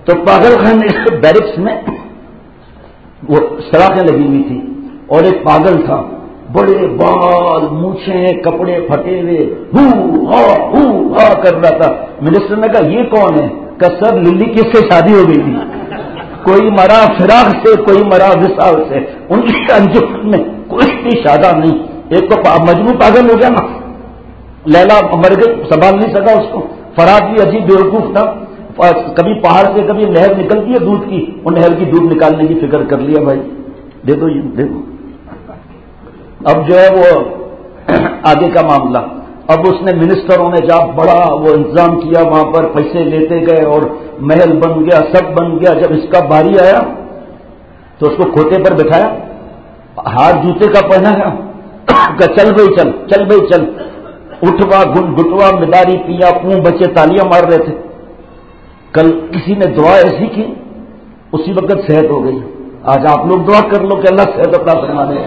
تو پاگل خانے بیرکس میں وہ سلاخیں لگی ہوئی تھی اور ایک پاگل تھا، بڑے بال، مونچھیں، کپڑے پھٹے ہوئے، ہو ہا ہو ہا کر رہا تھا۔ منسٹر نے کہا یہ کون ہے؟ کہ سر للی کس سے شادی ہو گئی تھی، کوئی مرا فراق سے، کوئی مرا وصال سے، ان کی انجمن میں کوئی بھی شادہ نہیں۔ ایک تو مجنون پاگل ہو گیا نا، لیلا مر گئی، سنبھال نہیں سکا اس کو۔ فرات بھی عجیب بیوقوف تھا، کبھی پہاڑ سے کبھی نہر نکلتی ہے دودھ کی، وہ نہر کی دودھ نکالنے کی فکر کر لیا، بھائی دے دو یہ دے دو۔ اب جو ہے وہ آگے کا معاملہ، اب اس نے منسٹروں نے جب بڑا وہ انتظام کیا، وہاں پر پیسے لیتے گئے اور محل بن گیا، سب بن گیا۔ جب اس کا باری آیا تو اس کو کھوتے پر بٹھایا، ہاتھ جوتے کا پہنا ہے کہ چل بھائی چل چل بھائی چل، اٹھوا گن گٹوا مداری پیا، پوں بچے تالیاں مار رہے تھے۔ کل کسی نے دعا ایسی کی، اسی وقت صحت ہو گئی۔ آج آپ لوگ دعا کر لو کہ اللہ صحت عطا فرما دے۔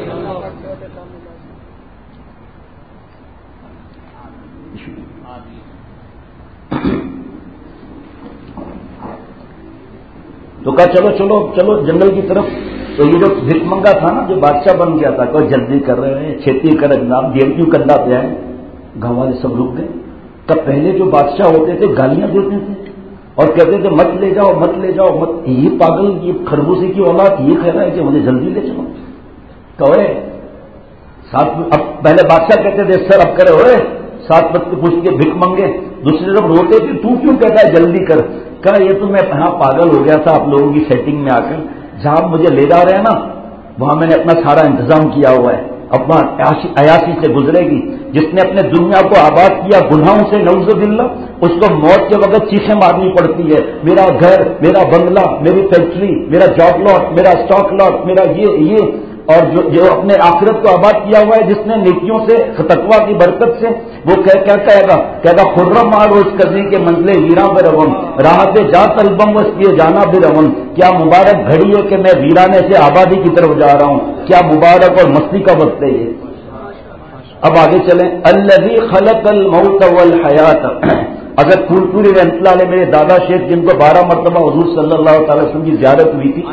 تو کہا چلو چلو چلو جنگل کی طرف۔ تو یہ جو بھک منگا تھا نا، جو بادشاہ بن گیا تھا، کوئی جلدی کر رہے ہیں، چھیتی کر جناب، دیر کیوں کندھا پہ آئے، گاؤں والے سب رک گئے۔ تب پہلے جو بادشاہ ہوتے تھے گالیاں دیتے تھے اور کہتے تھے مت لے جاؤ مت لے جاؤ مت، یہ پاگل یہ خربوزے کی اولاد یہ کہہ رہا ہے کہ مجھے جلدی لے چلو۔ تو ساتھ اب پہلے بادشاہ کہتے تھے سر اب کرے ہوئے، ساتھ وقت پوچھ کے بھک منگے، دوسرے لوگ روتے تھے تو کیوں کہتا ہے جلدی کر؟ کہا یہ تو میں یہاں پاگل ہو گیا تھا آپ لوگوں کی سیٹنگ میں آ کر، جہاں مجھے لے جا رہے ہیں نا وہاں میں نے اپنا سارا انتظام کیا ہوا ہے، اپنا عیاشی سے گزرے گی۔ جس نے اپنے دنیا کو آباد کیا گناہوں سے نعوذ باللہ، اس کو موت کے وقت چیخیں مارنی پڑتی ہے، میرا گھر، میرا بنگلہ، میری فیکٹری، میرا جاب لاٹ، میرا اسٹاک لاٹ، میرا یہ یہ اور جو جو اپنے آخرت کو آباد کیا ہوا ہے جس نے نیکیوں سے تقویٰ کی برکت سے، وہ کیا کہے گا کہے گا خرم مارو اس قضی کے منزلے ویراں بے رون، راہ پہ جا طلبم اس لیے جانا بھی رون۔ کیا مبارک گھڑی ہے کہ میں ویرانے سے آبادی کی طرف جا رہا ہوں، کیا مبارک اور مستی کا وقت ہے یہ۔ اب آگے چلیں، الذی خلق الموت والحیات۔ اگر پھول پوری رحمۃ اللہ علیہ میرے دادا شیخ جن کو بارہ مرتبہ حضور صلی اللہ تعالی وسلم کی زیارت ہوئی تھی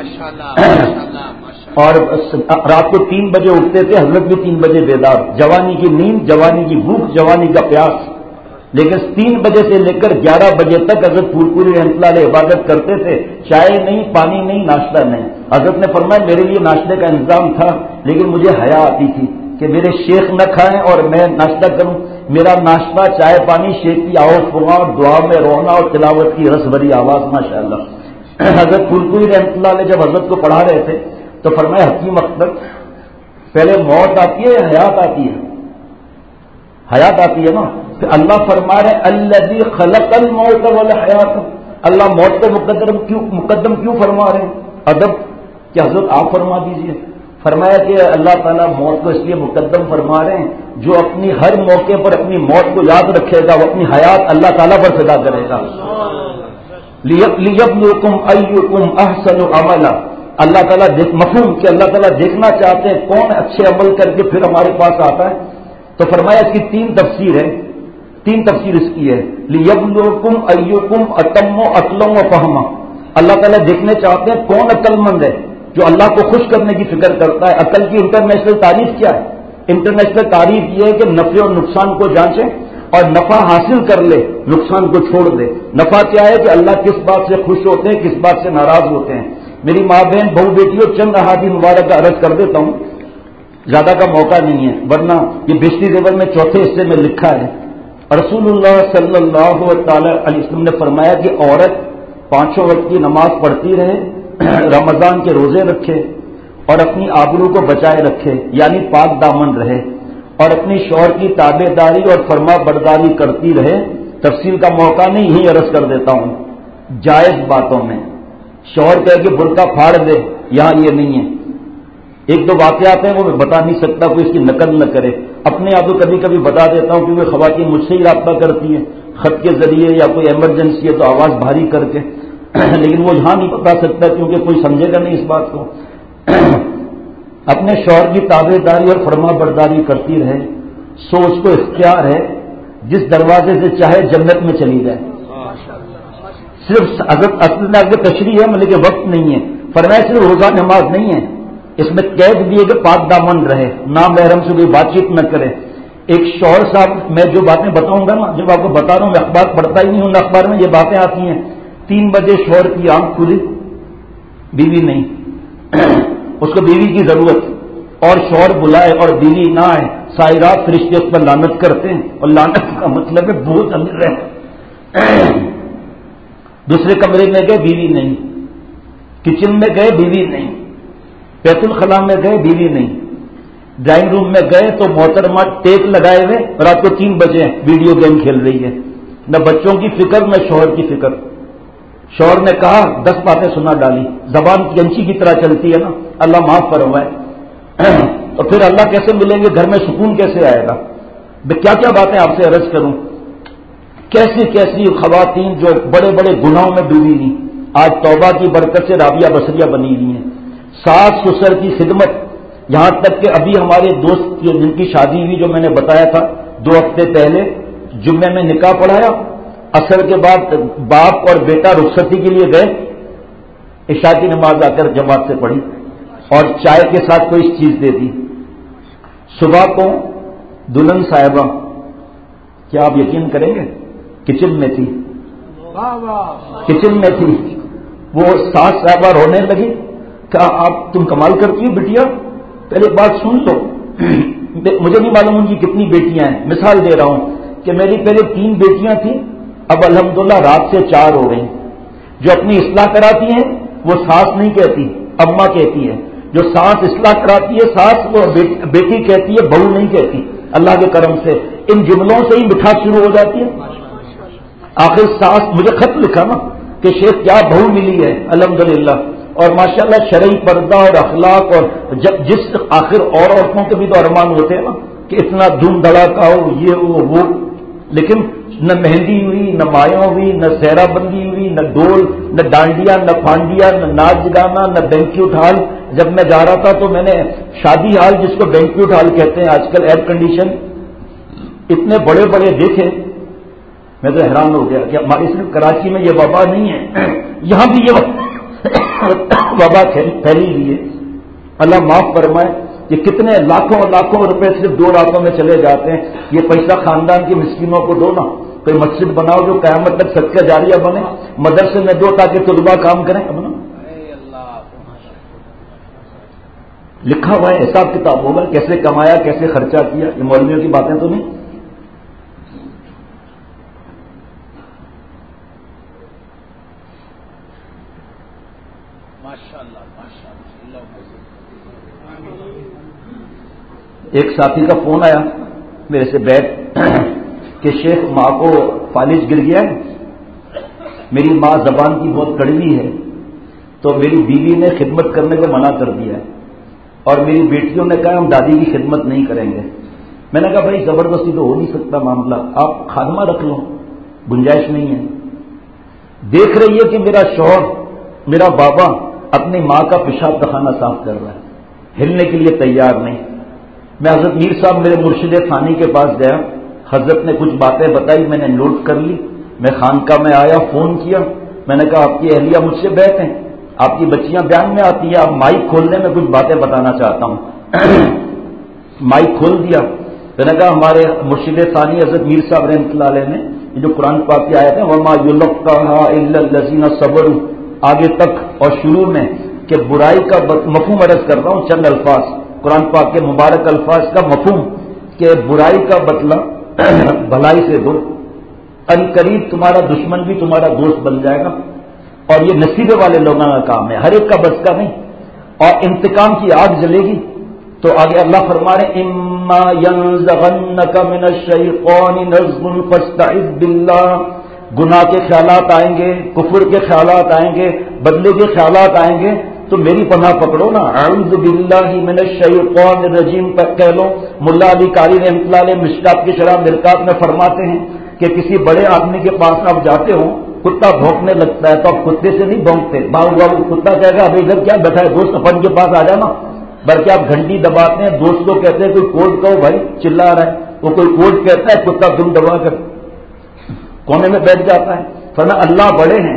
اور رات کو تین بجے اٹھتے تھے، حضرت بھی تین بجے بیدار، جوانی کی نیند، جوانی کی بھوک، جوانی کا پیاس، لیکن تین بجے سے لے کر گیارہ بجے تک حضرت پھول پوری رحمۃ اللہ علیہ عبادت کرتے تھے، چائے نہیں، پانی نہیں، ناشتہ نہیں۔ حضرت نے فرمایا میرے لیے ناشتے کا انتظام تھا لیکن مجھے حیا آتی تھی کہ میرے شیخ نہ کھائیں اور میں ناشتہ کروں، میرا ناشتہ چائے پانی شیخ کی آواز پھونگا اور دعا میں رونا اور تلاوت کی رس بھری آواز، ماشاءاللہ۔ حضرت پھول پوری رحمۃ اللہ علیہ جب حضرت کو پڑھا رہے تھے تو فرمایا حکیم اختر پہلے موت آتی ہے یا حیات آتی ہے؟ حیات آتی ہے نا، پھر اللہ فرما رہے الذی خلق الموت والحیات، اللہ موت کو مقدم کیوں مقدم کیوں فرما رہے ہیں؟ ادب کہ حضرت آپ فرما دیجئے۔ فرمایا کہ اللہ تعالیٰ موت کو اس لیے مقدم فرما رہے ہیں جو اپنی ہر موقع پر اپنی موت کو یاد رکھے گا وہ اپنی حیات اللہ تعالیٰ پر فدا کرے گا۔ لیبلوکم ایکم احسن عملا، اللہ تعالیٰ مفہوم کہ اللہ تعالیٰ دیکھنا چاہتے ہیں کون اچھے عمل کر کے پھر ہمارے پاس آتا ہے۔ تو فرمایا اس کی تین تفسیر ہے، تین تفسیر اس کی ہے، لیبلوکم ایکم اتم و عقلا و فہما، اللہ تعالیٰ دیکھنے چاہتے ہیں کون عقل مند ہے جو اللہ کو خوش کرنے کی فکر کرتا ہے۔ عقل کی انٹرنیشنل تعریف کیا ہے؟ انٹرنیشنل تعریف یہ ہے کہ نفع اور نقصان کو جانچے اور نفع حاصل کر لے، نقصان کو چھوڑ دے۔ نفع کیا ہے کہ اللہ کس بات سے خوش ہوتے ہیں، کس بات سے ناراض ہوتے ہیں۔ میری ماں بہن بہو بیٹیوں چند احادیث مبارک کا عرض کر دیتا ہوں، زیادہ کا موقع نہیں ہے ورنہ یہ بیشتری زیور میں چوتھے حصے میں لکھا ہے۔ رسول اللہ صلی اللہ تعالی علیہ وسلم نے فرمایا کہ عورت پانچوں وقت کی نماز پڑھتی رہے، رمضان کے روزے رکھے اور اپنی آبرو کو بچائے رکھے، یعنی پاک دامن رہے، اور اپنی شوہر کی تابع داری اور فرما برداری کرتی رہے۔ تفصیل کا موقع نہیں، یہی عرض کر دیتا ہوں۔ جائز باتوں میں شوہر کہے کہ برقع پھاڑ دے، یہاں یہ نہیں ہے۔ ایک دو واقعات ہیں وہ میں بتا نہیں سکتا، کوئی اس کی نقل نہ کرے، اپنے آپ کو کبھی کبھی بتا دیتا ہوں کیونکہ خواتین مجھ سے ہی رابطہ کرتی ہیں خط کے ذریعے یا کوئی ایمرجنسی ہے تو آواز بھاری کر کے، لیکن وہ یہاں نہیں بتا سکتا کیونکہ کوئی سمجھے گا نہیں اس بات کو۔ اپنے شوہر کی تابع داری اور فرما برداری کرتی رہے، سو اس کو اختیار ہے جس دروازے سے چاہے جنت میں چلی جائے، صرف حضرت اصل میں آگے تشریح ہے لیکن وقت نہیں ہے. فرمایا صرف روزہ نماز نہیں ہے, اس میں قید بھی ہے کہ پاک دامن رہے, نامحرم سے کوئی بات چیت نہ کرے. ایک شوہر صاحب, میں جو باتیں بتاؤں گا نا, جب آپ کو بتا رہا ہوں, میں اخبار پڑھتا ہی نہیں ہوں, اخبار میں یہ باتیں آتی ہیں. تین بجے شوہر کی آنکھ کھلی, بیوی نہیں, اس کو بیوی کی ضرورت, اور شوہر بلائے اور بیوی نہ آئے, ساری رات فرشتے اس پر لعنت کرتے ہیں, اور لعنت کا مطلب ہے بہت امیر رہے. دوسرے کمرے میں گئے, بیوی نہیں, کچن میں گئے, بیوی نہیں, بیت الخلاء میں گئے, بیوی نہیں, ڈرائنگ روم میں گئے تو محترمہ ٹیپ لگائے ہوئے, رات کو تین بجے ویڈیو گیم کھیل رہی ہے. نہ بچوں کی فکر نہ شوہر کی فکر. شوہر نے کہا, دس باتیں سنا ڈالی, زبان کنچی کی طرح چلتی ہے نا, اللہ معاف فرمائے. تو پھر اللہ کیسے ملیں گے, گھر میں سکون کیسے آئے گا؟ کیا کیا باتیں آپ سے عرض کروں. کیسی کیسی خواتین جو بڑے بڑے گناہوں میں ڈوبی ہوئی, آج توبہ کی برکت سے رابعہ بصریہ بنی ہوئی ہیں. ساس سسر کی خدمت, یہاں تک کہ ابھی ہمارے دوست جن کی شادی ہوئی, جو میں نے بتایا تھا دو ہفتے پہلے, جمعے میں نکاح پڑھایا, عصر کے بعد باپ اور بیٹا رخصتی کے لیے گئے, عشاء کی نماز آ کر جماعت سے پڑھی اور چائے کے ساتھ کوئی چیز دے دی. صبح کو دلہن صاحبہ, کیا آپ یقین کریں گے, کچن میں تھی, کچن میں تھی. وہ ساس صاحبہ رونے لگی, کہا آپ تم کمال کرتی ہو بیٹیا, پہلے بات سن لو, مجھے نہیں معلوم ان کی کتنی بیٹیاں ہیں, مثال دے رہا ہوں کہ میری پہلے تین بیٹیاں تھیں, اب الحمدللہ رات سے چار ہو گئی. جو اپنی اصلاح کراتی ہیں وہ ساس نہیں کہتی, اماں کہتی ہے. جو ساس اصلاح کراتی ہے ساس, وہ بیٹی کہتی ہے, بہو نہیں کہتی. اللہ کے کرم سے ان جملوں سے ہی مٹھاس شروع ہو جاتی ہے. آخر ساس, مجھے خط لکھا نا کہ شیخ کیا بہو ملی ہے, الحمدللہ. اور ماشاءاللہ شرعی پردہ اور اخلاق, اور جب جس آخر اور عورتوں کے بھی تو ارمان ہوتے ہیں نا کہ اتنا دھوم دھڑاکا ہو, یہ وہ وہ, لیکن نہ مہندی ہوئی, نہ مایوں ہوئی, نہ سہرا بندی ہوئی, نہ ڈول, نہ ڈانڈیا, نہ پھانڈیا, نہ ناچ گانا, نہ بینکیوٹ ہال. جب میں جا رہا تھا تو میں نے شادی ہال, جس کو بینکیوٹ ہال کہتے ہیں آج کل, ایئر کنڈیشن اتنے بڑے بڑے دیکھے, میں تو حیران ہو گیا کہ ہماری صرف کراچی میں یہ وبا نہیں ہے, یہاں بھی یہ وبا پھیلی ہوئی ہے. اللہ معاف فرمائے کہ کتنے لاکھوں لاکھوں روپے صرف دو راتوں میں چلے جاتے ہیں. یہ پیسہ خاندان کی مسکینوں کو دو نا, کوئی مسجد بناؤ جو قیامت تک صدقہ جاریہ بنے, مدرسے میں دو تاکہ طلباء کام کریں. اب نا لکھا ہوا ہے, حساب کتاب ہوگا, کیسے کمایا, کیسے خرچہ کیا. یہ مولویوں کی باتیں تو نہیں. ایک ساتھی کا فون آیا میرے سے بیٹھ کہ شیخ ماں کو فالج گر گیا ہے, میری ماں زبان کی بہت کڑوی ہے, تو میری بیوی نے خدمت کرنے کو منع کر دیا ہے, اور میری بیٹیوں نے کہا ہم دادی کی خدمت نہیں کریں گے. میں نے کہا بھائی زبردستی تو ہو نہیں سکتا معاملہ, آپ خادمہ رکھ لو, گنجائش نہیں ہے. دیکھ رہی ہے کہ میرا شوہر, میرا بابا اپنی ماں کا پیشاب دخانہ صاف کر رہا ہے, ہلنے کے لیے تیار نہیں. میں حضرت میر صاحب میرے مرشد ثانی کے پاس گیا, حضرت نے کچھ باتیں بتائی, میں نے نوٹ کر لی. میں خانقاہ میں آیا, فون کیا, میں نے کہا آپ کی اہلیہ مجھ سے بیٹھیں, آپ کی بچیاں بیان میں آتی ہیں, آپ مائک کھولنے میں کچھ باتیں بتانا چاہتا ہوں. مائک کھول دیا. میں نے کہا ہمارے مرشد ثانی حضرت میر صاحب رحمۃ اللہ علیہ نے یہ جو قرآن پاک کی آیت ہے وما یلقاها الا الذین صبروا, آگے تک اور شروع میں کہ برائی کا مفہوم عرض کر رہا ہوں, چند الفاظ قرآن پاک کے مبارک الفاظ کا مفہوم کہ برائی کا بدلہ بھلائی سے دو, ان قریب تمہارا دشمن بھی تمہارا دوست بن جائے گا, اور یہ نصیبے والے لوگوں کا کام ہے, ہر ایک کا بس کا نہیں. اور انتقام کی آگ جلے گی. تو آگے اللہ فرما رہے اما ینزغنک من الشیطان نزغ فاستعذ باللہ, گناہ کے خیالات آئیں گے, کفر کے خیالات آئیں گے, بدلے کے خیالات آئیں گے, تو میری پناہ پکڑو نا. اعوذ باللہ من الشیطان الرجیم پر کہہ لو. ملا علی قاری رحمۃ اللہ علیہ مشکات کی شرح مرکات میں فرماتے ہیں کہ کسی بڑے آدمی کے پاس آپ جاتے ہو, کتا بھونکنے لگتا ہے تو آپ کتے سے نہیں بھونکتے, بھاؤ بھاؤ کتا کہے گا ابھی ادھر کیا بیٹھا ہے دوست, اپن کے پاس آ جانا, بلکہ آپ گھنٹی دباتے ہیں. دوست کو کہتے ہیں کوئی کوڈ کہو بھائی, چلا رہا ہے, وہ کوئی کوڈ کہتا ہے, کتا دم دبا کر کونے میں بیٹھ جاتا ہے. فرمایا اللہ بڑے ہیں,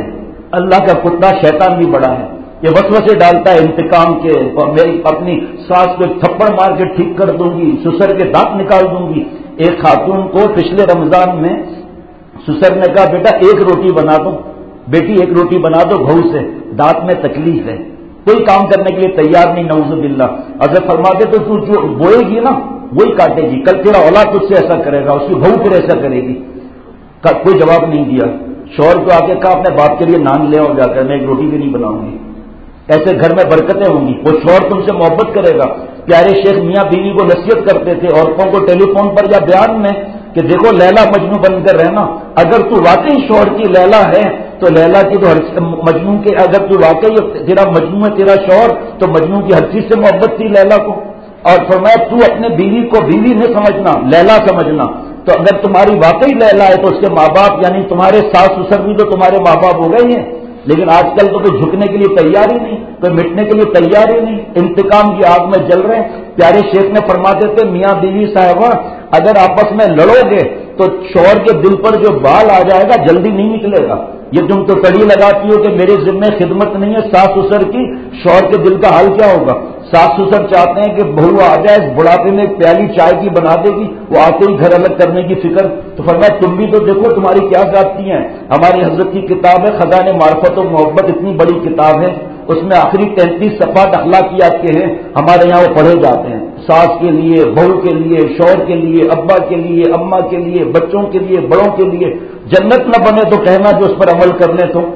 اللہ کا کتا شیطان بھی بڑا ہے، یہ وسوسے ڈالتا ہے انتقام کے، اور میری اپنی ساس کو ایک تھپڑ مار کے ٹھیک کر دوں گی، سسر کے دانت نکال دوں گی۔ ایک خاتون کو پچھلے رمضان میں سسر نے کہا بیٹا ایک روٹی بنا دو، بیٹی ایک روٹی بنا دو گھو سے، دانت میں تکلیف ہے، کوئی کام کرنے کے لیے تیار نہیں، نعوذ باللہ۔ حضرت فرماتے تو تو جو بوئے گی نا وہی کاٹے گی، کل تیرا اولاد تجھ سے ایسا کرے گا، اس کی بہو پھر ایسا کرے گی۔ کوئی جواب نہیں دیا۔ شوہر کو آ کے کہا اپنے باپ کے لیے نان لے آؤ جا کر، میں ایک روٹی بھی نہیں بناؤں گی، ایسے گھر میں برکتیں ہوں گی۔ وہ شوہر تم سے محبت کرے گا۔ پیارے شیخ میاں بیوی کو نصیحت کرتے تھے عورتوں کو ٹیلی فون پر یا بیان میں کہ دیکھو لیلا مجنوں بن کر رہنا، اگر تو واقعی شوہر کی لیلا ہے تو لیلا کی تو مجنوں کے، اگر تو واقعی تیرا مجنوں ہے تیرا شوہر تو مجنوں کی ہر چیز سے محبت تھی لیلا کو۔ اور فرمایا تو اپنے بیوی کو بیوی نہیں سمجھنا، لیلا سمجھنا۔ تو اگر تمہاری واقعی لیلا ہے تو اس کے ماں باپ یعنی تمہارے ساس سسر بھی تو تمہارے ماں باپ ہو گئے ہیں۔ لیکن آج کل تو کوئی جھکنے کے لیے تیار ہی نہیں، کوئی مٹنے کے لیے تیار ہی نہیں، انتقام کی آگ میں جل رہے ہیں۔ پیارے شیخ نے فرماتے تھے میاں بیوی صاحبہ اگر آپس میں لڑو گے تو شوہر کے دل پر جو بال آ جائے گا جلدی نہیں نکلے گا۔ یہ تم تو کڑی لگاتی ہو کہ میرے ذمہ خدمت نہیں ہے ساس سسر کی، شوہر کے دل کا حال کیا ہوگا؟ ساس سسر چاہتے ہیں کہ بہو آ جائے بڑھاپے میں ایک پیالی چائے کی بنا دے گی، وہ آتے ہی گھر الگ کرنے کی فکر۔ تو فرمایا تم بھی تو دیکھو تمہاری کیا ذاتی ہیں۔ ہماری حضرت کی کتاب ہے خزانہ معرفت و محبت، اتنی بڑی کتاب ہے، اس میں آخری تینتیس صفحات اخلاقیات کے ہیں، ہمارے یہاں وہ پڑھے جاتے ہیں۔ ساس کے لیے، بہو کے لیے، شوہر کے لیے، ابا کے لیے، اماں کے لیے، بچوں کے لیے، بڑوں کے لیے۔ جنت نہ بنے تو کہنا جو اس پر عمل کر لیں تو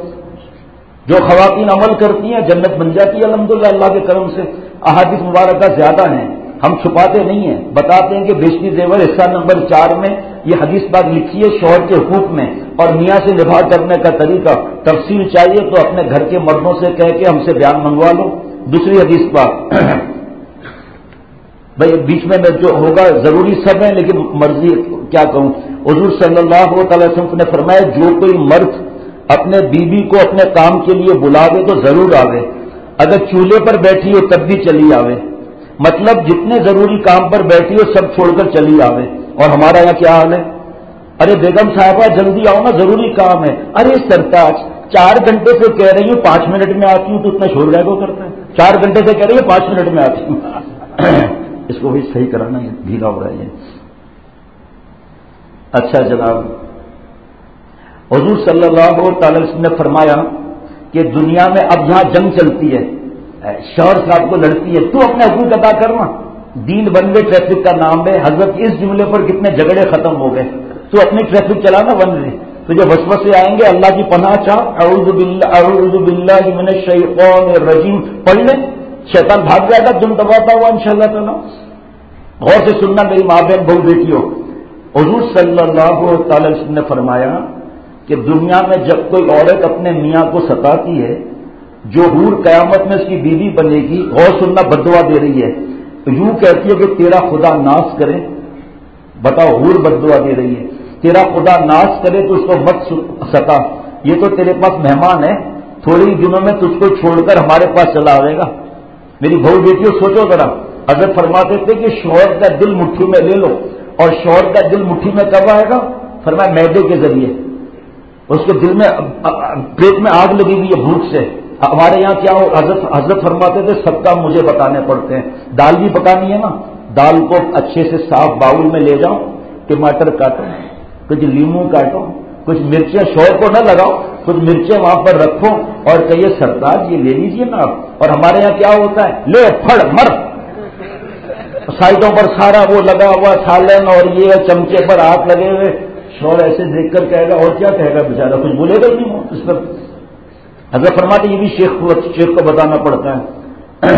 جو خواتین عمل کرتی ہیں جنت بن جاتی ہے الحمدللہ اللہ کے کرم سے۔ احادیث مبارکہ زیادہ ہیں، ہم چھپاتے نہیں ہیں، بتاتے ہیں کہ بیشتی زیور حصہ نمبر چار میں یہ حدیث بات لکھی ہے شوہر کے حقوق میں، اور میاں سے نبھا کرنے کا طریقہ۔ تفصیل چاہیے تو اپنے گھر کے مردوں سے کہہ کے ہم سے بیان منگوا لو۔ دوسری حدیث بات بھائی بیچ میں میں جو ہوگا ضروری سب ہے لیکن مرضی کیا کہوں، حضور صلی اللہ تعالی وسلم نے فرمایا جو کوئی مرد اپنے بیوی کو اپنے کام کے لیے بلاوے تو ضرور آوے، اگر چولہے پر بیٹھی ہو تب بھی چلی آوے، مطلب جتنے ضروری کام پر بیٹھی ہو سب چھوڑ کر چلی آوے۔ اور ہمارا یہاں کیا حال ہے، ارے بیگم صاحبہ جلدی آؤ نا ضروری کام ہے، ارے سرتاج چار گھنٹے سے کہہ رہی ہوں پانچ منٹ میں آتی ہوں تو اتنا شور گائے کو کرتا ہے، چار گھنٹے سے کہہ رہی ہوں پانچ منٹ میں آتی ہوں اس کو بھی صحیح کرانا ہے، ڈھیلا ہو رہا ہے۔ اچھا جناب، حضور صلی اللہ تعالی وسلم نے فرمایا کہ دنیا میں اب یہاں جنگ چلتی ہے، شوہر صاحب کو لڑتی ہے، تو اپنے حقوق ادا کرنا، دین ون وے ٹریفک کا نام ہے، حضرت اس جملے پر کتنے جھگڑے ختم ہو گئے، تو اپنی ٹریفک چلانا ون وے، تو جو وسوسے آئیں گے اللہ کی پناہ چاہ، اعوذ باللہ اعوذ باللہ من الشیطان الرجیم پڑھ لیں، شیطان بھاگ جائے گا دم دباتا ہوا انشاءاللہ تعالی۔ غور سے سننا میری ماں بہن بہو بیٹیوں، حضور صلی اللہ تعالی وسلم نے فرمایا کہ دنیا میں جب کوئی عورت اپنے میاں کو ستاتی ہے، جو حور قیامت میں اس کی بیوی بنے گی، غور سننا بددعا دے رہی ہے، تو یوں کہتی ہے کہ تیرا خدا ناس کرے، بتاؤ حور بددعا دے رہی ہے، تیرا خدا ناس کرے تو اس کو مت ستا، یہ تو تیرے پاس مہمان ہے، تھوڑے ہی دنوں میں تجھ کو چھوڑ کر ہمارے پاس چلا آئے گا۔ میری بہو بیٹیوں سوچو ذرا، حضرت فرماتے تھے کہ شوہر کا دل مٹھی میں لے لو، اور شوہر کا دل مٹھی میں کب آئے گا؟ فرمایا میدے کے ذریعے، اس کے دل میں پیٹ میں آگ لگی ہوئی ہے بھوک سے۔ ہمارے یہاں کیا ہو، حضرت حضرت فرماتے تھے سب کام مجھے بتانے پڑتے ہیں، دال بھی پکانی ہے نا، دال کو اچھے سے صاف باؤل میں لے جاؤ، ٹماٹر کاٹو، کچھ لیموں کاٹو، کچھ مرچیں، شوہر کو نہ لگاؤ، کچھ مرچیں وہاں پر رکھو اور کہیے سرتاج یہ لے لیجیے نا آپ۔ اور ہمارے یہاں کیا ہوتا ہے، لے پھڑ مر، سائڈوں پر سارا وہ لگا ہوا سالن اور یہ چمچے پر ہاتھ لگے ہوئے، شوہر ایسے دیکھ کر کہے گا اور کیا کہے گا بیچارہ، کچھ بولے گا ہی نہیں اس پر۔ حضرت فرماتے یہ بھی شیخ کو شیخ کو بتانا پڑتا ہے۔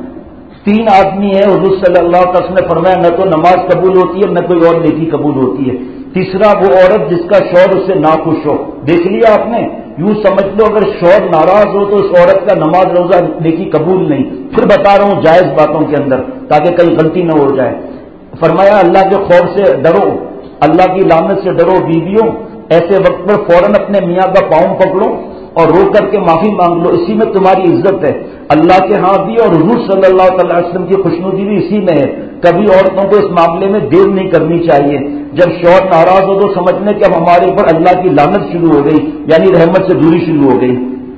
تین آدمی ہیں، حضور صلی اللہ علیہ وسلم نے فرمایا نہ تو نماز قبول ہوتی ہے نہ کوئی اور نیکی قبول ہوتی ہے۔ تیسرا وہ عورت جس کا شوہر اس سے ناخوش ہو، دیکھ لیا آپ نے، یوں سمجھ لو اگر شوہر ناراض ہو تو اس عورت کا نماز روزہ نیکی قبول نہیں۔ پھر بتا رہا ہوں جائز باتوں کے اندر تاکہ کہیں غلطی نہ ہو جائے۔ فرمایا اللہ کے خوف سے ڈرو، اللہ کی لعنت سے ڈرو بیویوں، ایسے وقت پر فوراً اپنے میاں کا پاؤں پکڑو اور رو کر کے معافی مانگ لو، اسی میں تمہاری عزت ہے اللہ کے ہاں بھی، اور حضور صلی اللہ تعالی وسلم کی خوشنودی بھی اسی میں ہے۔ کبھی عورتوں کو اس معاملے میں دیر نہیں کرنی چاہیے، جب شوہر ناراض ہو تو سمجھنے کہ اب ہمارے اوپر اللہ کی لعنت شروع ہو گئی، یعنی رحمت سے دوری شروع ہو گئی۔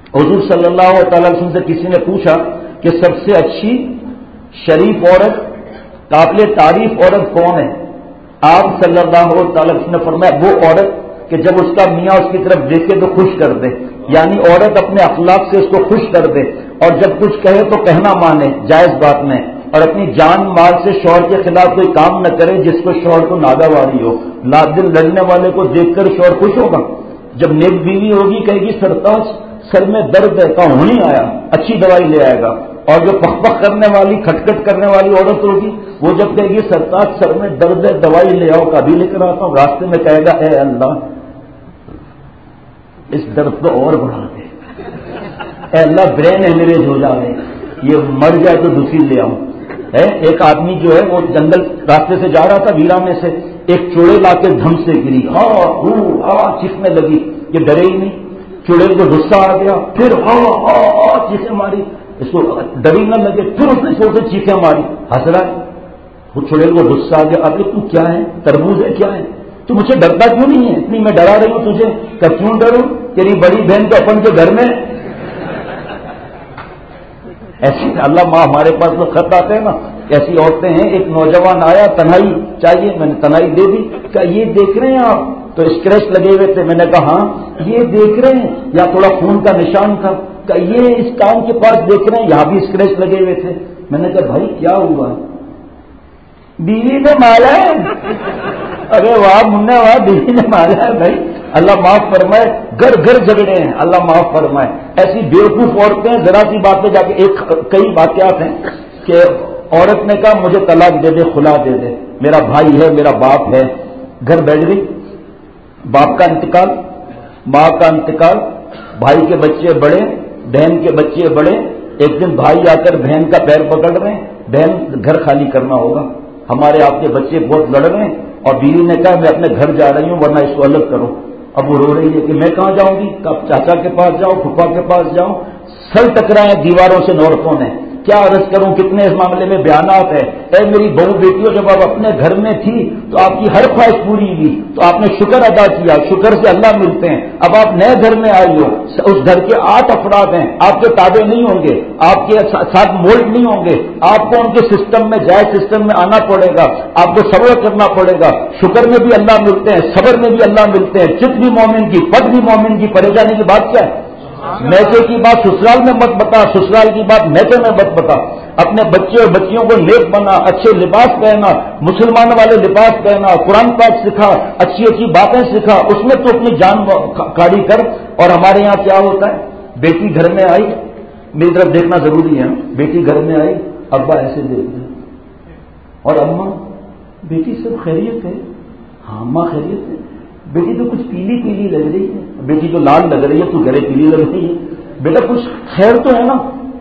حضور صلی اللہ تعالی وسلم سے کسی نے پوچھا کہ سب سے اچھی شریف عورت، قابل تعریف عورت کون ہے؟ آپ صلی اللہ تعالی وسلم نے فرمایا وہ عورت کہ جب اس کا میاں اس کی طرف دیکھے تو خوش کر دے، یعنی عورت اپنے اخلاق سے اس کو خوش کر دے، اور جب کچھ کہے تو کہنا مانے جائز بات میں، اور اپنی جان مال سے شوہر کے خلاف کوئی کام نہ کرے جس کو شوہر کو ناگواری ہو۔ دل لڑنے والے کو دیکھ کر شوہر خوش ہوگا؟ جب نیک بیوی ہوگی کہے گی سرتاج سر میں درد ہے، کہاں نہیں آیا، اچھی دوائی لے آئے گا، اور جو پخ پخ کرنے والی کھٹکھٹ کرنے والی عورت ہوگی وہ جب کہے گی سرتاج سر میں درد ہے دوائی لے آؤ، کبھی لے کر آتا ہوں، راستے میں کہے گا اے اللہ اس درد کو اور بڑھا دے، اے اللہ برین ہیمریج ہو جائے، یہ مر جائے تو دوسری لے آؤں۔ ایک آدمی جو ہے وہ جنگل راستے سے جا رہا تھا ویرا میں سے، ایک چوڑے لا کے دھم سے گری، ہاں ہو ہاں چیخنے لگی، یہ ڈرے ہی نہیں، چوڑیل کو غصہ آ گیا، پھر ہاں ہاں چیخیں ماری، اس کو ڈری نہ لگے، پھر اس نے چھوٹے چیخیں ماری، ہنس رہا ہے، وہ چوڑیل کو غصہ آ گیا، ابھی تو کیا ہے تربوز ہے کیا ہے، تو مجھے ڈرتا کیوں نہیں ہے، اتنی میں ڈرا رہی ہوں تجھے، کہ کیوں ڈروں، تیری بڑی بہن تو اپن کے گھر میں، ایسی اللہ ماں ہمارے پاس تو خط آتے ہیں نا، ایسی عورتیں ہیں، ایک نوجوان آیا تنہائی چاہیے، میں نے تنہائی دے دی، کہ یہ دیکھ رہے ہیں آپ تو اسکریچ لگے ہوئے تھے، میں نے کہا ہاں یہ دیکھ رہے ہیں، یا تھوڑا خون کا نشان تھا، کہ یہ اس کام کے پاس دیکھ رہے ہیں، یہاں بھی اسکریچ لگے ہوئے تھے، میں نے کہا بھائی کیا ہوا؟ بیوی نے مالا ہے، ارے واہ منہ واہ بیوی نے مالا ہے بھائی، اللہ معاف فرمائے، گھر گھر جھگڑے ہیں، اللہ معاف فرمائے، ایسی بیوقوف عورتیں ذرا سی بات پہ جا کے، ایک کئی واقعات ہیں کہ عورت نے کہا مجھے طلاق دے دے، خلا دے دے، میرا بھائی ہے میرا باپ ہے، گھر بیٹھ گئی، باپ کا انتقال، ماں کا انتقال، بھائی کے بچے بڑے، بہن کے بچے بڑے، ایک دن بھائی آ کر بہن کا پیر پکڑ رہے ہیں، بہن گھر خالی کرنا ہوگا، ہمارے آپ کے بچے بہت لڑ رہے ہیں، اور بیوی نے کہا میں اپنے گھر جا رہی ہوں ورنہ اس کو الگ کرو، اب وہ رو رہی ہے کہ میں کہاں جاؤں گی، کب چاچا کے پاس جاؤ، پھپھا کے پاس جاؤ، سر ٹکرائے دیواروں سے عورتوں نے، کیا عرض کروں کتنے اس معاملے میں بیانات ہیں، اے میری بہو بیٹیوں جب آپ اپنے گھر میں تھی تو آپ کی ہر خواہش پوری ہوئی تو آپ نے شکر ادا کیا، شکر سے اللہ ملتے ہیں، اب آپ نئے گھر میں آئی ہو، اس گھر کے آٹھ افراد ہیں، آپ کے تابع نہیں ہوں گے، آپ کے ساتھ مولڈ نہیں ہوں گے، آپ کو ان کے سسٹم میں جائز سسٹم میں آنا پڑے گا، آپ کو صبر کرنا پڑے گا، شکر میں بھی اللہ ملتے ہیں، صبر میں بھی اللہ ملتے ہیں، چت بھی مومن کی پد بھی مومن کی، پریشانی کی بات کیا ہے؟ میچے کی بات سسرال میں مت بتا، سسرال کی بات میچے میں مت بتا، اپنے بچے اور بچیوں کو نیک بنا، اچھے لباس پہنا، مسلمانوں والے لباس پہنا، قرآن پاک سکھا، اچھی اچھی باتیں سکھا، اس میں تو اپنی جان کاڑی کر۔ اور ہمارے یہاں کیا ہوتا ہے، بیٹی گھر میں آئی، میری طرف دیکھنا ضروری ہے، بیٹی گھر میں آئی، ابا ایسے دیکھتے اور اماں، بیٹی سب خیریت ہے؟ ہاں اماں خیریت ہے، بیٹی تو کچھ پیلی پیلی لگ رہی ہے، بیٹی تو لال لگ رہی ہے، تو گرے پیلی لگ رہی ہے، بیٹا کچھ خیر تو ہے نا؟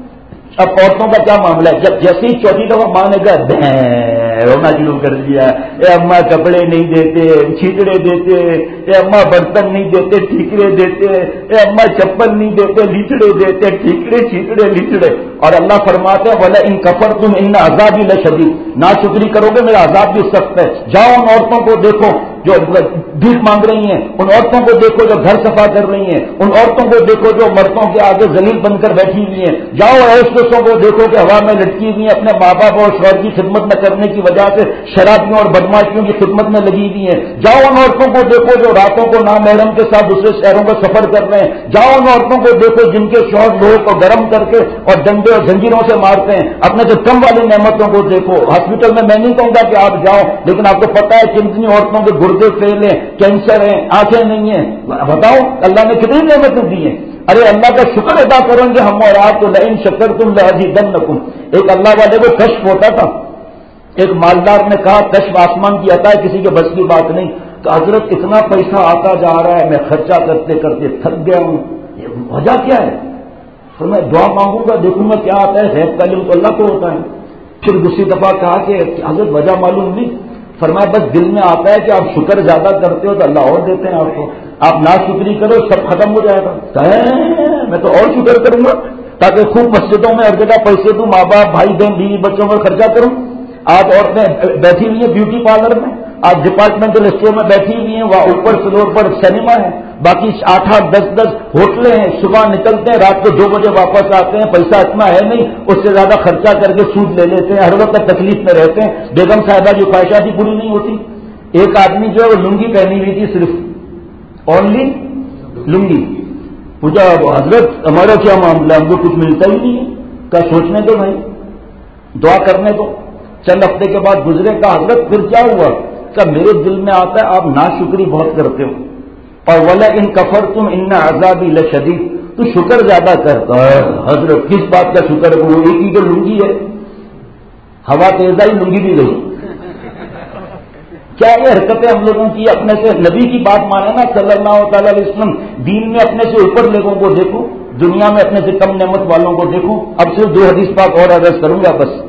اب عورتوں کا کیا معاملہ ہے، جب جیسے ہی چوتھی دفعہ ماں نے کہا رونا شروع کر دیا، اے اماں کپڑے نہیں دیتے، چھیکڑے دیتے، اے اماں برتن نہیں دیتے، ٹھیکرے دیتے، اے اماں چپل نہیں دیتے، لیچڑے دیتے، ٹھیکڑے چھیکڑے لیچڑے، اور اللہ فرماتے ہیں وَلَئِن كَفَرْتُمْ إِنَّ عَذَابِي لَشَدِيدٌ، ناشکری کرو گے میرا عذاب بھی سخت ہے۔ جاؤ ان عورتوں کو دیکھو جو بھیک مانگ رہی ہیں، ان عورتوں کو دیکھو جو گھر صفا کر رہی ہیں، ان عورتوں کو دیکھو جو مردوں کے آگے ذلیل بن کر بیٹھی ہوئی ہیں، جاؤ ایسوں کو دیکھو کہ ہوا میں لٹکی ہوئی ہیں، اپنے ماں باپ اور شوہر کی خدمت نہ کرنے کی وجہ سے شرابیوں اور بدماشیوں کی خدمت میں لگی ہوئی ہیں، جاؤ ان عورتوں کو دیکھو جو راتوں کو نامحرم کے ساتھ دوسرے شہروں کا سفر کر رہے ہیں، جاؤ ان عورتوں کو دیکھو جن کے شوہر لوگوں کو گرم کر کے اور ڈنڈے اور زنجیروں سے مارتے ہیں، اپنے سے کم والی نعمتوں کو دیکھو۔ ہاسپٹل میں میں نہیں کہوں گا کہ آپ جاؤ، لیکن آپ کو پتا ہے کن کتنی عورتوں کے گردے فیل ہیں، کینسر ہیں، آنکھیں نہیں ہیں، بتاؤ اللہ نے کتنی نعمتیں دی ہیں۔ ارے اللہ کا شکر ادا کریں گے ہم اور آپ تو لئن شکرتم لأزیدنکم۔ ایک اللہ والے کو کشف ہوتا تھا، ایک مالدار نے کہا کشف آسمان کی عطا ہے، کسی کے بس کی بات نہیں، تو حضرت اتنا پیسہ آتا جا رہا ہے، میں خرچہ کرتے کرتے تھک گیا ہوں، یہ وجہ کیا ہے؟ تو میں دعا مانگوں گا، دیکھوں گا کیا آتا ہے، غیب کا علم تو اللہ کو ہوتا ہے۔ پھر دوسری دفعہ کہا کہ حضرت وجہ معلوم نہیں، فرمایا بس دل میں آتا ہے کہ آپ شکر زیادہ کرتے ہو تو اللہ اور دیتے ہیں آپ کو، آپ ناشکری کرو سب ختم ہو جائے گا، میں تو اور شکر کروں گا تاکہ خوب مسجدوں میں ہر جگہ پیسے دوں، ماں باپ بھائی بہن بیوی بچوں پر خرچہ کروں۔ آج عورتیں بیٹھی ہوئی ہیں بیوٹی پارلر میں، آج ڈپارٹمنٹل اسٹور میں بیٹھی ہوئی ہیں، وہاں اوپر فلور پر سنیما ہے، باقی آٹھ آٹھ دس دس ہوٹلیں ہیں، صبح نکلتے ہیں رات کو دو بجے واپس آتے ہیں، پیسہ اتنا ہے نہیں، اس سے زیادہ خرچہ کر کے سود لے لیتے ہیں، ہر وقت تکلیف میں رہتے ہیں، بیگم صاحبہ کی خواہشات ہی پوری نہیں ہوتی۔ ایک آدمی جو ہے وہ لنگی پہنی ہوئی تھی، صرف اونلی لنگی، پوچھا حضرت ہمارا کیا معاملہ، ہم کو کچھ ملتا ہی نہیں ہے، کیا سوچنے دو بھائی، دعا کرنے دو۔ چند ہفتے کے بعد گزرے، کہا حضرت پھر کیا ہوا؟ کہ میرے دل میں آتا ہے آپ ناشکری بہت کرتے ہو، اور ولا ان کفرتم ان عذابی لشدید، تو شکر زیادہ کرتا ہے۔ حضرت کس بات کا شکر ہے؟ وہ ایک ہی تو لنگی ہے، ہوا تیز آئی لنگی بھی گئی۔ کیا یہ حرکتیں ہم لوگوں کی؟ اپنے سے نبی کی بات مانے نا صلی اللہ تعالی علیہ وسلم، دین میں اپنے سے اوپر لوگوں کو دیکھو، دنیا میں اپنے سے کم نعمت والوں کو دیکھو۔ اب صرف دو حدیث پاک اور عرض کروں گا بس،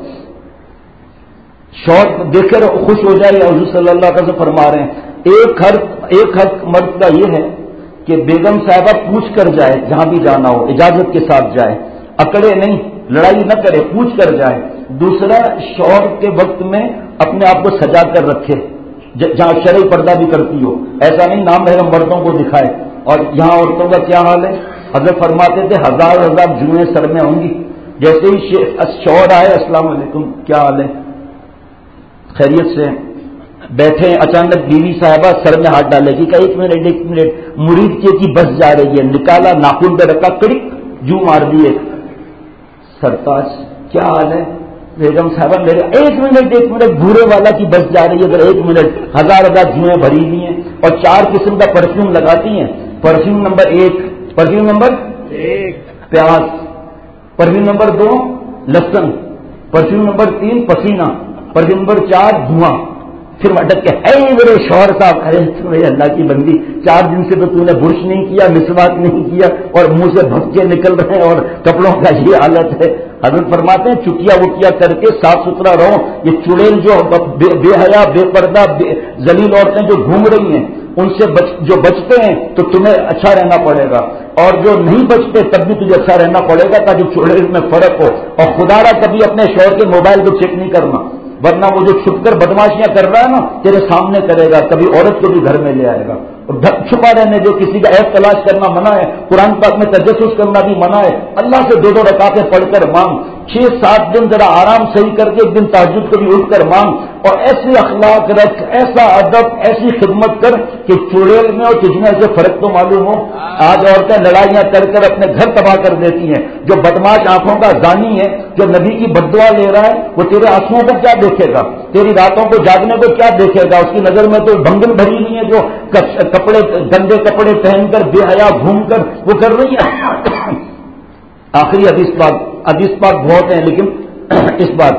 شوق دیکھ کر خوش ہو جائے۔ حضور صلی اللہ علیہ وسلم فرما رہے ہیں ایک حق ایک حق مرد کا یہ ہے کہ بیگم صاحبہ پوچھ کر جائے، جہاں بھی جانا ہو اجازت کے ساتھ جائے، اکڑے نہیں، لڑائی نہ کرے، پوچھ کر جائے۔ دوسرا، شوہر کے وقت میں اپنے آپ کو سجا کر رکھے، جہاں شرعی پردہ بھی کرتی ہو، ایسا نہیں نامحرم مردوں کو دکھائے۔ اور یہاں عورتوں کا کیا حال ہے؟ حضرت فرماتے تھے ہزار ہزار جوئیں سر میں ہوں گی، جیسے ہی شوہر آئے السلام علیکم کیا حال ہے، خیریت سے بیٹھے، اچانک بیوی صاحبہ سر میں ہاتھ ڈالے گی کہ ایک منٹ ایک منٹ مرید کے کی بس جا رہی ہے، نکالا ناخن پہ رکھا، کڑک جو مار دیے، سرتاج کیا حال ہے بیگم صاحبہ میرے، ایک منٹ ایک منٹ بھورے والا کی بس جا رہی ہے، اگر ایک منٹ، ہزار ہزار جوئیں بھری ہوئی ہیں، اور چار قسم کا پرفیوم لگاتی ہیں۔ پرفیوم نمبر ایک، پرفیوم نمبر ایک پیاز، پرفیوم نمبر دو لہسن، پرفیوم نمبر تین پسینہ، پرفیوم نمبر چار دھواں۔ پھر اٹک کے اے میرے شوہر صاحب، ارے تمہیں اللہ کی بندی، چار دن سے تو تم نے برش نہیں کیا، مسواک نہیں کیا، اور منہ سے بھپکے نکل رہے ہیں، اور کپڑوں کا یہ حالت ہے۔ حضرت فرماتے ہیں چکیا وکیا کر کے صاف ستھرا رہو۔ یہ چڑیل جو بے, بے حیا بے پردہ ذلیل عورتیں جو گھوم رہی ہیں، ان سے بچ, جو بچتے ہیں تو تمہیں اچھا رہنا پڑے گا، اور جو نہیں بچتے تب بھی تجھے اچھا رہنا پڑے گا، تاکہ چڑیل میں فرق ہو۔ اور خدا را کبھی اپنے شوہر کے موبائل کو چیک نہیں کرنا، ورنہ وہ جو چھپ کر بدماشیاں کر رہا ہے نا تیرے سامنے کرے گا، کبھی عورت کو بھی گھر میں لے آئے گا۔ اور چھپا رہنے جو کسی کا عیب تلاش کرنا منع ہے، قرآن پاک میں تجسس کرنا بھی منع ہے۔ اللہ سے دو دو رکعتیں پڑھ کر مانگ، چھ سات دن ذرا آرام صحیح کر کے ایک دن تہجد کو بھی اٹھ کر مانگ، اور ایسے اخلاق رکھ، ایسا ادب، ایسی خدمت کر کہ چڑیل میں اور تجھ میں سے فرق تو معلوم ہو۔ آج عورتیں لڑائیاں کر کر اپنے گھر تباہ کر دیتی ہیں۔ جو بدماش آنکھوں کا زانی ہے، جو نبی کی بددعا لے رہا ہے، وہ تیرے آنسوؤں کو کیا دیکھے گا؟ تیری راتوں کو جاگنے کو کیا دیکھے گا؟ اس کی نظر میں تو بھنگن بھری نہیں ہے، جو کپڑے گندے کپڑے پہن کر بے حیا گھوم کر وہ کر رہی ہے۔ آخری حدیث پاک، حدیث پاک بہت ہیں لیکن اس بات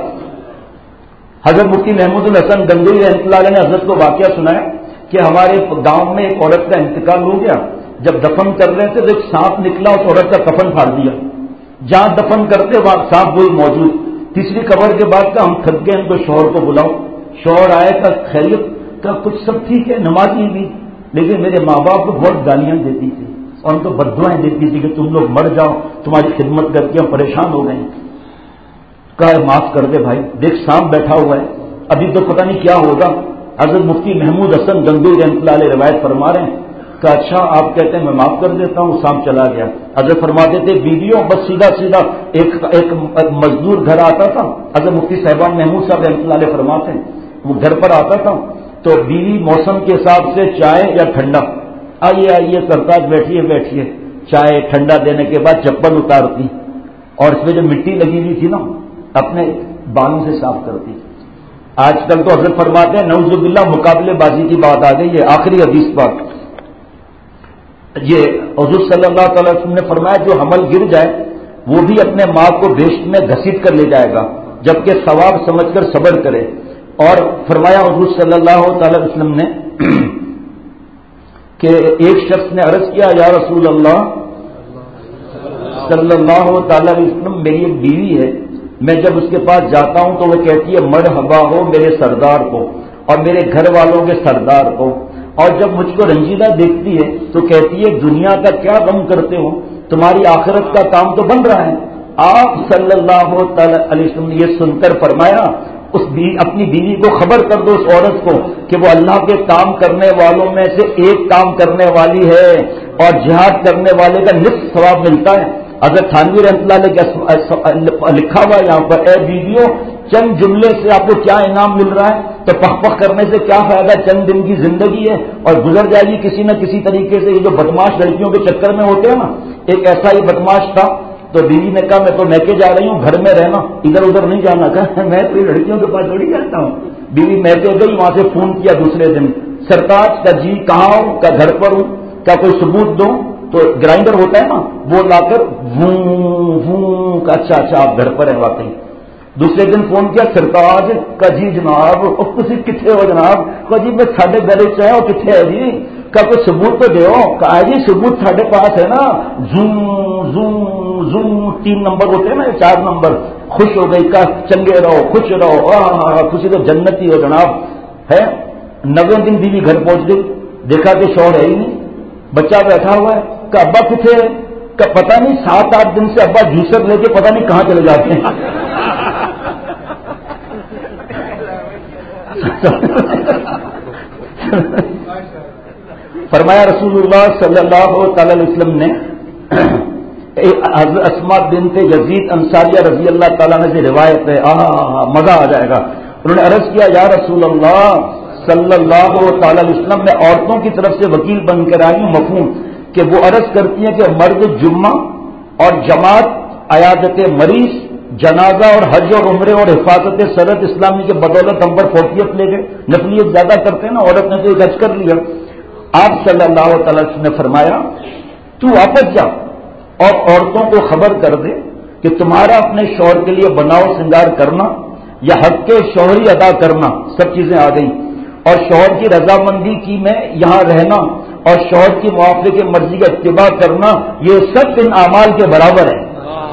حضرت مفتی محمود الحسن گنگوئی رحمۃ اللہ علیہ نے حضرت کو واقعہ سنایا کہ ہمارے گاؤں میں ایک عورت کا انتقال ہو گیا، جب دفن کر رہے تھے تو ایک سانپ نکلا، اس عورت کا کفن پھاڑ دیا، جہاں دفن کرتے وہاں سانپ وہی موجود۔ تیسری قبر کے بعد کا ہم تھک گئے، ان کو شوہر کو بلاؤ۔ شوہر آئے کا خیریت کا کچھ سب ٹھیک ہے، نمازی بھی، لیکن میرے ماں باپ کو بہت گالیاں دیتی تھی اور ان کو بددعائیں دیتی تھی کہ تم لوگ مر جاؤ، تمہاری خدمت کر کے ہم پریشان ہو گئے۔ کہا معاف کر دے بھائی، دیکھ سانپ بیٹھا ہوا ہے، ابھی تو پتہ نہیں کیا ہوگا۔ حضرت مفتی محمود حسن گنگوئی رحمۃ اللہ علیہ روایت فرما رہے ہیں کہ اچھا آپ کہتے ہیں میں معاف کر دیتا ہوں، سانپ چلا گیا۔ حضرت فرماتے تھے بیویوں بس سیدھا سیدھا ایک ایک مزدور گھر آتا تھا، حضرت مفتی صاحبان محمود صاحب رحمۃ اللہ علیہ فرماتے ہیں وہ گھر پر آتا تھا تو بیوی موسم کے حساب سے چائے یا ٹھنڈا، آئیے آئیے سرتاج بیٹھیے بیٹھیے، چائے ٹھنڈا دینے کے بعد چپل اتارتی، اور اس میں جو مٹی لگی ہوئی تھی نا اپنے بالوں سے صاف کرتی۔ آج کل تو حضرت فرماتے ہیں نعوذ باللہ مقابلے بازی کی بات آ گئی ہے۔ آخری حدیث پاک یہ حضور صلی اللہ تعالی وسلم نے فرمایا جو حمل گر جائے وہ بھی اپنے ماں کو بیشت میں گھسیٹ کر لے جائے گا، جبکہ ثواب سمجھ کر صبر کرے۔ اور فرمایا حضور صلی اللہ تعالی وسلم نے کہ ایک شخص نے عرض کیا یا رسول اللہ صلی اللہ تعالی علیہ وسلم میری ایک بیوی ہے، میں جب اس کے پاس جاتا ہوں تو وہ کہتی ہے مرحبا ہو میرے سردار کو اور میرے گھر والوں کے سردار کو، اور جب مجھ کو رنجیدہ دیکھتی ہے تو کہتی ہے دنیا کا کیا غم کرتے ہو، تمہاری آخرت کا کام تو بن رہا ہے۔ آپ صلی اللہ تعالی علیہ وسلم نے یہ سن کر فرمایا اس بیوی اپنی بیوی کو خبر کر دو، اس عورت کو، کہ وہ اللہ کے کام کرنے والوں میں سے ایک کام کرنے والی ہے اور جہاد کرنے والے کا نصف ثواب ملتا ہے۔ حضرت تھانوی رحمۃ اللہ علیہ لکھا ہوا ہے یہاں پر، اے بیویوں چند جملے سے آپ کو کیا انعام مل رہا ہے، تو پخ پخ کرنے سے کیا فائدہ، چند دن کی زندگی ہے اور گزر جائے گی کسی نہ کسی طریقے سے۔ یہ جو بدماش لڑکیوں کے چکر میں ہوتے ہیں نا، ایک ایسا ہی بدماش تھا، تو بیوی نے کہا میں تو میکے جا رہی ہوں، گھر میں رہنا، ادھر ادھر نہیں جانا۔ کہا میں تو لڑکیوں کے پاس تھوڑی جاتا ہوں۔ بیوی میکے گئی، وہاں سے فون کیا دوسرے دن، سرتاج کا جی کہاں ہوں، کیا گھر پر ہوں، کیا کوئی ثبوت دوں، تو گرائنڈر ہوتا ہے نا وہ لا کر ووں ووں کا، اچھا اچھا آپ گھر پر ہیں واقعی۔ دوسرے دن فون کیا سرتاج کا جی جناب، اور تسی کتنے ہو جناب، کہ جی میں ساڈے گھر چاہے اور کتنے ہے جی، کا کوئی ثبوت تو دیو، کہا جی ثبوت ساڈے پاس ہے نا، زوم زوم زوم تین نمبر ہوتے ہیں نا چار نمبر، خوش ہو گئی، کا چنگے رہو خوش رہو، آہ خوشی تو جنتی ہو جناب ہے۔ نوے دن بیوی گھر پہنچ گئی، دیکھا کہ شوہر ہے ہی نہیں، بچہ بیٹھا ہوا ہے، کہ ابا کتنے ہے، کہ پتہ نہیں سات آٹھ دن سے ابا جوسر لے کے پتہ نہیں کہاں چلے جاتے ہیں۔ فرمایا رسول اللہ صلی اللہ تعالی علیہ وسلم نے، حضرت اسماء بنت یزید انصاریہ رضی اللہ تعالیٰ عنہ سے روایت ہے، آہا مزہ آ جائے گا، انہوں نے عرض کیا یا رسول اللہ صلی اللہ تعالی علیہ وسلم، میں عورتوں کی طرف سے وکیل بن کر آئی ہوں، مفہوم کہ وہ عرض کرتی ہیں کہ مرد جمعہ اور جماعت، عیادت مریض، جنازہ اور حج اور عمرے اور حفاظت سرحد اسلامی کے بدولت ہم پر فوقیت لے گئے، نفلیت زیادہ کرتے ہیں نا، عورت نے تو ایک حج کر لیا۔ آپ صلی اللہ تعالی وسلم نے فرمایا تو واپس جا اور عورتوں کو خبر کر دے کہ تمہارا اپنے شوہر کے لیے بناؤ سنگار کرنا یا حق کے شوہری ادا کرنا سب چیزیں آ گئی، اور شوہر کی رضامندی کی میں یہاں رہنا اور شوہر کی موافقت کی مرضی کا اتباع کرنا، یہ سب ان اعمال کے برابر ہے۔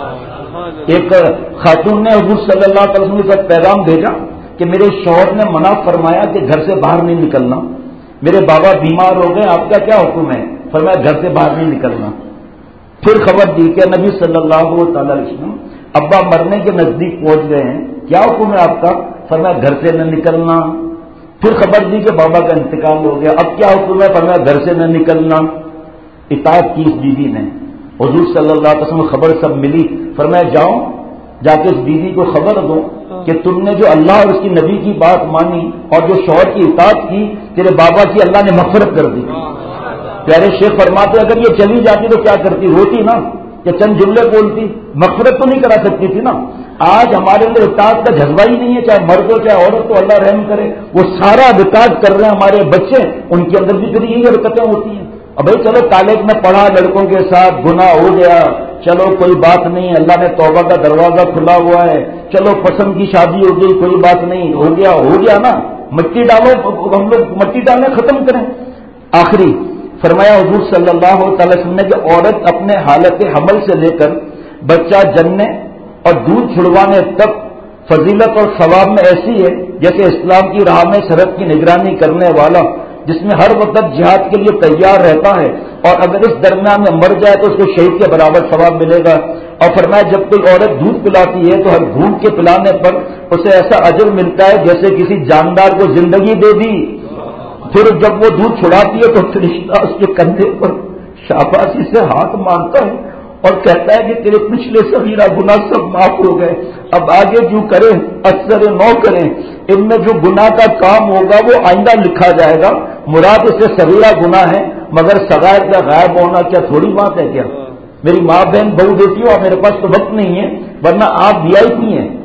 ایک خاتون نے حضور صلی اللہ علیہ وسلم کے ساتھ پیغام بھیجا کہ میرے شوہر نے منع فرمایا کہ گھر سے باہر نہیں نکلنا، میرے بابا بیمار ہو گئے، آپ کا کیا حکم ہے؟ فرمایا گھر سے باہر نہیں نکلنا۔ پھر خبر دی کہ نبی صلی اللہ تعالی علیہ وسلم ابا مرنے کے نزدیک پہنچ گئے ہیں، کیا حکم ہے آپ کا؟ فرمایا گھر سے نہ نکلنا۔ پھر خبر دی کہ بابا کا انتقال ہو گیا، اب کیا حکم ہے؟ فرمایا گھر سے نہ نکلنا۔ اطاعت کی اس بیوی نے، حضور صلی اللہ علیہ وسلم خبر سب ملی، فرمایا جاؤ جا کے اس بیوی کو خبر دو کہ تم نے جو اللہ اور اس کی نبی کی بات مانی اور جو شوہر کی اطاعت کی، تیرے بابا کی اللہ نے مغفرت کر دی۔ پیارے شیخ فرماتے اگر یہ چلی جاتی تو کیا کرتی؟ روتی نا، کہ چند جملے بولتی، مغفرت تو نہیں کرا سکتی تھی نا۔ آج ہمارے اندر اطاعت کا جذبہ ہی نہیں ہے، چاہے مرد ہو چاہے عورت، تو اللہ رحم کرے، وہ سارا اطاعت کر رہے ہیں ہمارے بچے، ان کے اندر بھی پھر یہی حرکتیں ہوتی ہیں۔ اب بھائی چلو کالج میں پڑھا، لڑکوں کے ساتھ گناہ ہو گیا، چلو کوئی بات نہیں، اللہ نے توبہ کا دروازہ کھلا ہوا ہے، چلو پسند کی شادی ہو گئی، کوئی بات نہیں، ہو گیا ہو گیا نا، مٹی ڈالو، ہم لوگ مٹی ڈالنے ختم کریں۔ آخری فرمایا حضور صلی اللہ تعالی وسلم نے کہ عورت اپنے حالت حمل سے لے کر بچہ جننے اور دودھ چھڑوانے تک فضیلت اور ثواب میں ایسی ہے جیسے اسلام کی راہ میں سرحد کی نگرانی کرنے والا جس میں ہر وقت جہاد کے لیے تیار رہتا ہے، اور اگر اس درمیان میں مر جائے تو اس کو شہید کے برابر ثواب ملے گا۔ اور فرمایا جب کوئی عورت دودھ پلاتی ہے تو ہر گھونٹ کے پلانے پر اسے ایسا اجر ملتا ہے جیسے کسی جاندار کو زندگی دے دی۔ پھر جب وہ دودھ چھڑاتی ہے تو فرشتہ اس کے کندھے پر شاباشی سے ہاتھ مارتا ہے اور کہتا ہے کہ تیرے پچھلے صغیرہ گناہ سب معاف ہو گئے، اب آگے جو کریں اکثر نو کریں، ان میں جو گناہ کا کام ہوگا وہ آئندہ لکھا جائے گا۔ مراد اس سے صغیرہ گناہ ہے، مگر صغائر کا غائب ہونا کیا تھوڑی بات ہے کیا؟ میری ماں بہن بہو بیٹیوں، آپ میرے پاس تو وقت نہیں ہے، ورنہ آپ وی آئی پی ہیں،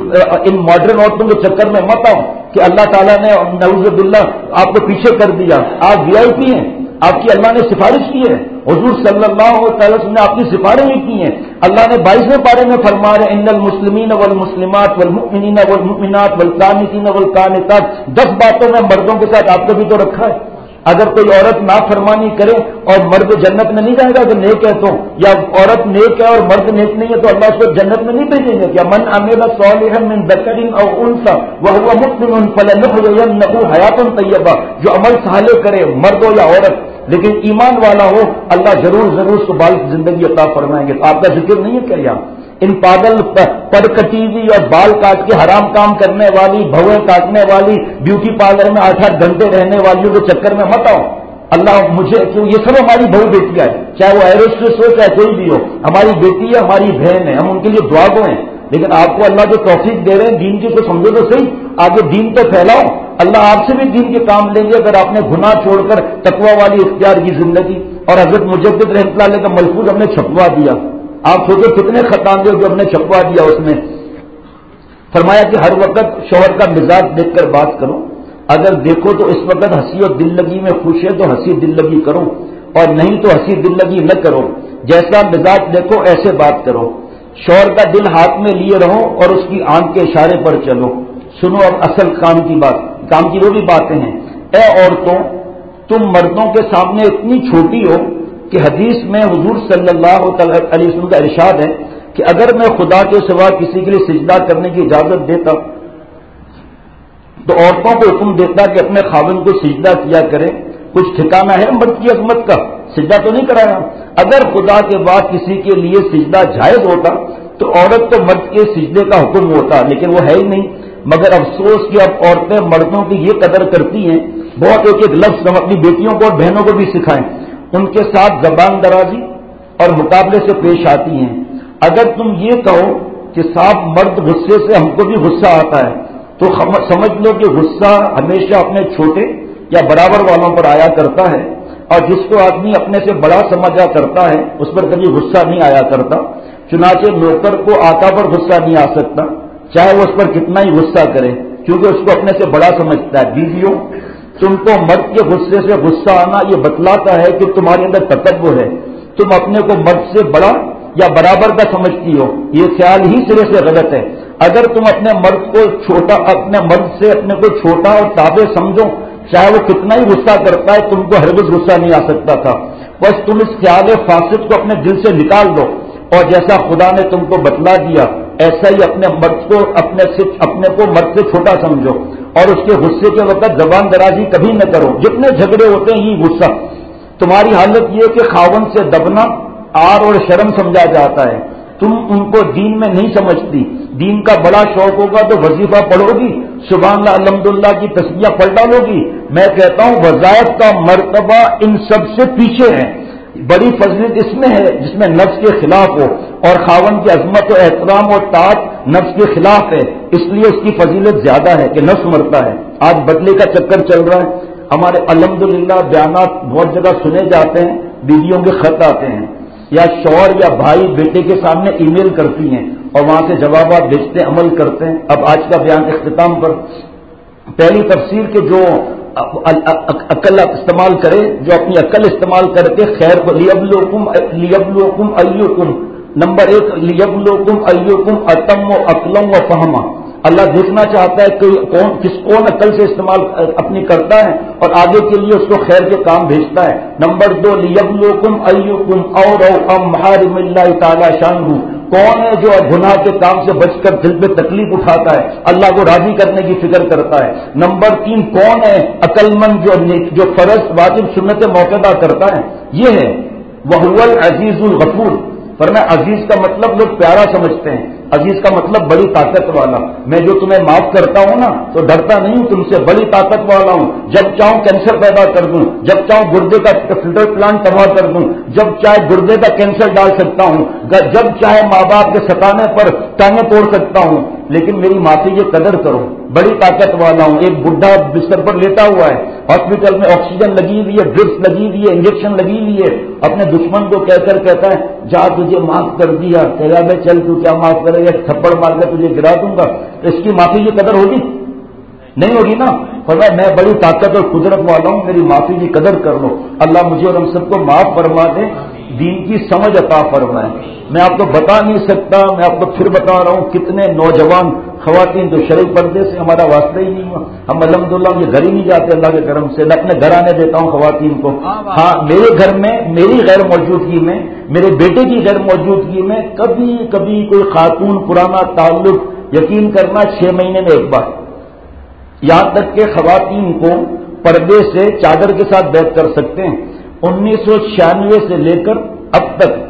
ان ماڈرن عورتوں کے چکر میں مت آؤ کہ اللہ تعالیٰ نے نعوذ باللہ آپ کو پیچھے کر دیا، آپ وی آئی پی ہیں، آپ کی اللہ نے سفارش کی ہے، حضور صلی اللہ علیہ وسلم نے آپ کی سفارشیں کی ہیں۔ اللہ نے بائیسویں پارے میں فرما رہے ان المسلمین والمسلمات والمؤمنین والمؤمنات والقانتین والقانتات، دس باتوں میں مردوں کے ساتھ آپ کو بھی تو رکھا ہے۔ اگر کوئی عورت نافرمانی کرے اور مرد جنت میں نہیں جائے گا کہ نیک ہے تو، یا عورت نیک ہے اور مرد نیک نہیں ہے تو اللہ اس کو جنت میں نہیں بھیجیں گے کیا؟ من عمل صالحا من ذکر او انثى وهو مؤمن فلنحيينه حیاتا طیبہ، جو عمل صالح کرے مرد ہو یا عورت لیکن ایمان والا ہو، اللہ ضرور ضرور اس کو بال زندگی عطا فرمائیں گے۔ تو آپ کا ذکر نہیں ہے کیا یہاں؟ ان پاگل پر کٹی ہوئی اور بال کاٹ کے حرام کام کرنے والی، بھویں کاٹنے والی، بیوٹی پارلر میں آٹھ آٹھ گھنٹے رہنے والیوں کے چکر میں مت آؤ. اللہ مجھے کیوں، یہ سب ہماری بہو بیٹیاں ہیں، چاہے وہ ایروسٹریس ہو چاہے کوئی بھی ہو، ہماری بیٹی ہے، ہماری بہن ہے، ہم ان کے لیے دعا گو ہیں. لیکن آپ کو اللہ جو توفیق دے رہے ہیں دین کی تو سمجھو تو صحیح، آگے دین تو پھیلاؤ. اللہ آپ سے بھی دین کے کام لیں گے اگر آپ نے گناہ چھوڑ کر تقوی والی اختیار کی زندگی. اور حضرت مجدد رحمۃ اللہ علیہ کا ملفوظ ہم نے چھپوا دیا. آپ سوچو کتنے خطاندے جو ہم نے چھپوا دیا. اس میں فرمایا کہ ہر وقت شوہر کا مزاج دیکھ کر بات کرو، اگر دیکھو تو اس وقت ہنسی اور دل لگی میں خوش ہے تو ہنسی دل لگی کرو، اور نہیں تو ہنسی دل لگی نہ کرو. جیسا مزاج دیکھو ایسے بات کرو. شوہر کا دل ہاتھ میں لیے رہو اور اس کی آنکھ کے اشارے پر چلو. سنو اب اصل کام کی بات، کام کی وہ بھی باتیں ہیں. اے عورتوں، تم مردوں کے سامنے اتنی چھوٹی ہو کہ حدیث میں حضور صلی اللہ علیہ وسلم کا ارشاد ہے کہ اگر میں خدا کے سوا کسی کے لیے سجدہ کرنے کی اجازت دیتا تو عورتوں کو حکم دیتا کہ اپنے خاوند کو سجدہ کیا کرے. کچھ ٹھکانہ ہے مرد کی عظمت کا؟ سجدہ تو نہیں کرایا. اگر خدا کے بعد کسی کے لیے سجدہ جائز ہوتا تو عورت تو مرد کے سجدے کا حکم ہوتا، لیکن وہ ہے ہی نہیں. مگر افسوس کہ اب عورتیں مردوں کی یہ قدر کرتی ہیں، بہت ایک ایک لفظ ہم اپنی بیٹیوں کو اور بہنوں کو بھی سکھائیں، ان کے ساتھ زبان درازی اور مقابلے سے پیش آتی ہیں. اگر تم یہ کہو کہ صاحب مرد غصے سے ہم کو بھی غصہ آتا ہے تو سمجھ لو کہ غصہ ہمیشہ اپنے چھوٹے یا برابر والوں پر آیا کرتا ہے، اور جس کو آدمی اپنے سے بڑا سمجھا کرتا ہے اس پر کبھی غصہ نہیں آیا کرتا. چنانچہ نوکر کو آقا پر غصہ نہیں آ سکتا چاہے وہ اس پر کتنا ہی غصہ کرے، کیونکہ اس کو اپنے سے بڑا سمجھتا ہے. بیویوں، تم کو مرد کے غصے سے غصہ آنا یہ بتلاتا ہے کہ تمہارے اندر تکبر ہے، تم اپنے کو مرد سے بڑا یا برابر کا سمجھتی ہو. یہ خیال ہی سرے سے غلط ہے. اگر تم اپنے مرد کو چھوٹا اپنے مرد سے اپنے کو چھوٹا اور تابع سمجھو، چاہے وہ کتنا ہی غصہ کرتا ہے تم کو ہرگز غصہ نہیں آ سکتا تھا. بس تم اس خیال فاسد کو اپنے دل سے نکال دو، اور جیسا خدا نے تم کو بتلا دیا ایسا ہی اپنے مرد کو اپنے سے اپنے کو مرد سے چھوٹا سمجھو، اور اس کے غصے کے وقت زبان درازی کبھی نہ کرو. جتنے جھگڑے ہوتے ہیں یہ غصہ. تمہاری حالت یہ کہ خاوند سے دبنا آر اور شرم سمجھا جاتا ہے. تم ان کو دین میں نہیں سمجھتی. دین کا بڑا شوق ہوگا تو وظیفہ پڑھو گی، سبحان اللہ الحمدللہ کی تسبیح پڑھ ڈالو گی. میں کہتا ہوں وظائف کا مرتبہ ان سب سے پیچھے ہے. بڑی فضیلت اس میں ہے جس میں نفس کے خلاف ہو، اور خاوند کی عظمت و احترام و طاعت نفس کے خلاف ہے، اس لیے اس کی فضیلت زیادہ ہے کہ نفس مرتا ہے. آج بدلے کا چکر چل رہا ہے. ہمارے الحمدللہ بیانات بہت جگہ سنے جاتے ہیں، بیویوں کے خط آتے ہیں، یا شوہر یا بھائی بیٹے کے سامنے ای میل کرتی ہیں اور وہاں سے جوابات بھیجتے ہیں، عمل کرتے ہیں. اب آج کا بیان اختتام پر پہلی تفسیر کے جو عقل استعمال کرے، جو اپنی عقل استعمال کر کے خیر کو لیبلوکم لیبلوکم ایوکم، نمبر ایک لیبلوکم ایوکم اتم و عقلم و فہما. اللہ دیکھنا چاہتا ہے کہ کون کس کون عقل سے استعمال اپنی کرتا ہے اور آگے کے لیے اس کو خیر کے کام بھیجتا ہے. نمبر دو لیبلوکم ایوکم اور ام محارم اللہ تعالی شانہ، کون ہے جو گناہ کے کام سے بچ کر دل پہ تکلیف اٹھاتا ہے، اللہ کو راضی کرنے کی فکر کرتا ہے. نمبر تین کون ہے عقل مند جو جو فرض واجب سنت موقع کرتا ہے. یہ ہے وہو العزیز الغفور. فرمایا عزیز کا مطلب لوگ پیارا سمجھتے ہیں، عزیز کا مطلب بڑی طاقت والا. میں جو تمہیں معاف کرتا ہوں نا تو ڈرتا نہیں ہوں تم سے، بڑی طاقت والا ہوں. جب چاہوں کینسر پیدا کر دوں، جب چاہوں گردے کا فلٹر پلانٹ تباہ کر دوں، جب چاہے گردے کا کینسر ڈال سکتا ہوں، جب چاہے ماں باپ کے ستانے پر ٹانگیں توڑ سکتا ہوں. لیکن میری معافی یہ قدر کرو، بڑی طاقت والا ہوں. ایک بڈھا بستر پر لیٹا ہوا ہے، ہاسپٹل میں آکسیجن لگی ہوئی ہے، ڈرپس لگی ہوئی ہے، انجیکشن لگی ہوئی ہے، اپنے دشمن کو کہہ کر کہتا ہے جا تجھے معاف کر دیا. کہا میں چل تو کیا معاف کرے گا، تھپڑ مار کر تجھے گرا دوں گا. اس کی معافی کی قدر ہوگی؟ نہیں ہوگی نا. فرمایا میں بڑی طاقت اور قدرت والا ہوں، میری معافی کی قدر کر لو. اللہ مجھے اور ہم سب کو معاف فرما دے، دین کی سمجھ عطا فرمائے. میں آپ کو بتا نہیں سکتا، میں آپ کو پھر بتا رہا ہوں کتنے نوجوان خواتین تو شرعی پردے سے ہمارا واسطہ ہی نہیں ہوا. ہم الحمدللہ یہ گھر ہی نہیں جاتے اللہ کے کرم سے. میں اپنے گھر آنے دیتا ہوں خواتین کو. ہاں میرے گھر میں میری غیر موجودگی میں، میرے بیٹے کی غیر موجودگی میں کبھی کبھی کوئی خاتون پرانا تعلق یقین کرنا چھ مہینے میں ایک بار. یہاں تک کہ خواتین کو پردے سے چادر کے ساتھ بیٹھ کر سکتے ہیں. انیس سو چھیانوے سے لے کر اب تک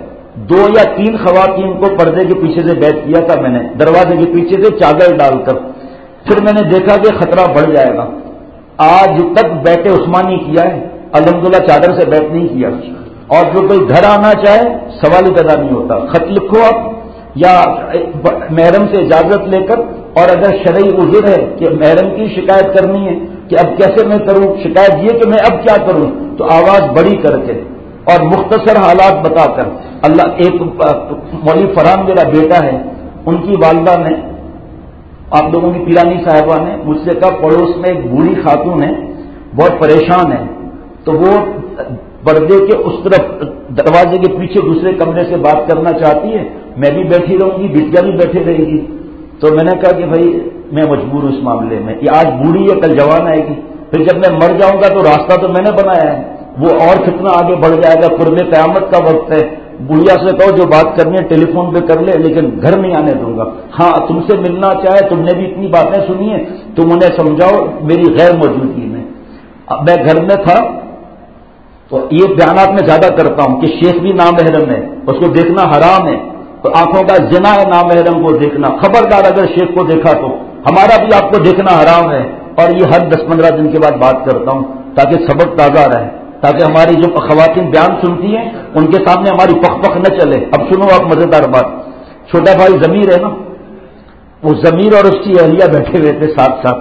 دو یا تین خواتین کو پردے کے پیچھے سے بیٹھ کیا تھا میں نے، دروازے کے پیچھے سے چادر ڈال کر. پھر میں نے دیکھا کہ خطرہ بڑھ جائے گا. آج تک بیٹے عثمانی کیا ہے، الحمدللہ چادر سے بیٹھ نہیں کیا. اور جو کوئی گھر آنا چاہے سوال ہی پیدا نہیں ہوتا، خط لکھو آپ یا محرم سے اجازت لے کر، اور اگر شرعی عذر ہے کہ محرم کی شکایت کرنی ہے کہ اب کیسے میں کروں، شکایت یہ کہ میں اب کیا کروں، تو آواز بڑی کر کے اور مختصر حالات بتا کر. اللہ ایک مولوی فرحان میرا بیٹا ہے، ان کی والدہ نے، آپ لوگوں کی پیرانی صاحبہ نے مجھ سے کہا پڑوس میں ایک بوڑھی خاتون ہے بہت پریشان ہے، تو وہ پردے کے اس طرف دروازے کے پیچھے دوسرے کمرے سے بات کرنا چاہتی ہے، میں بھی بیٹھی رہوں گی، بٹیا بھی بیٹھے رہے گی. تو میں نے کہا کہ بھائی میں مجبور ہوں اس معاملے میں، یہ آج بوڑھی ہے کل جوان آئے گی، پھر جب میں مر جاؤں گا تو راستہ تو میں نے بنایا ہے، وہ اور کتنا آگے بڑھ جائے گا. قرب قیامت کا وقت ہے، بڑھیا سے کہو جو بات کرنی ہے ٹیلی فون پہ کر لے، لیکن گھر نہیں آنے دوں گا. ہاں تم سے ملنا چاہے، تم نے بھی اتنی باتیں سنی ہیں، تم انہیں سمجھاؤ میری غیر موجودگی میں. اب میں گھر میں تھا تو یہ بیانات میں زیادہ کرتا ہوں کہ شیخ بھی نامحرم ہے، اس کو دیکھنا حرام ہے، تو آنکھوں کا زنا ہے نامحرم کو دیکھنا. خبردار اگر شیخ کو دیکھا تو ہمارا بھی آپ کو دیکھنا حرام ہے. اور یہ ہر دس پندرہ دن کے بعد بات کرتا ہوں تاکہ سبق تازہ رہے، تاکہ ہماری جو خواتین بیان سنتی ہیں ان کے سامنے ہماری پخ پخ نہ چلے. اب سنو آپ مزیدار بات. چھوٹا بھائی ضمیر ہے نا، وہ ضمیر اور اس کی اہلیہ بیٹھے ہوئے تھے ساتھ ساتھ.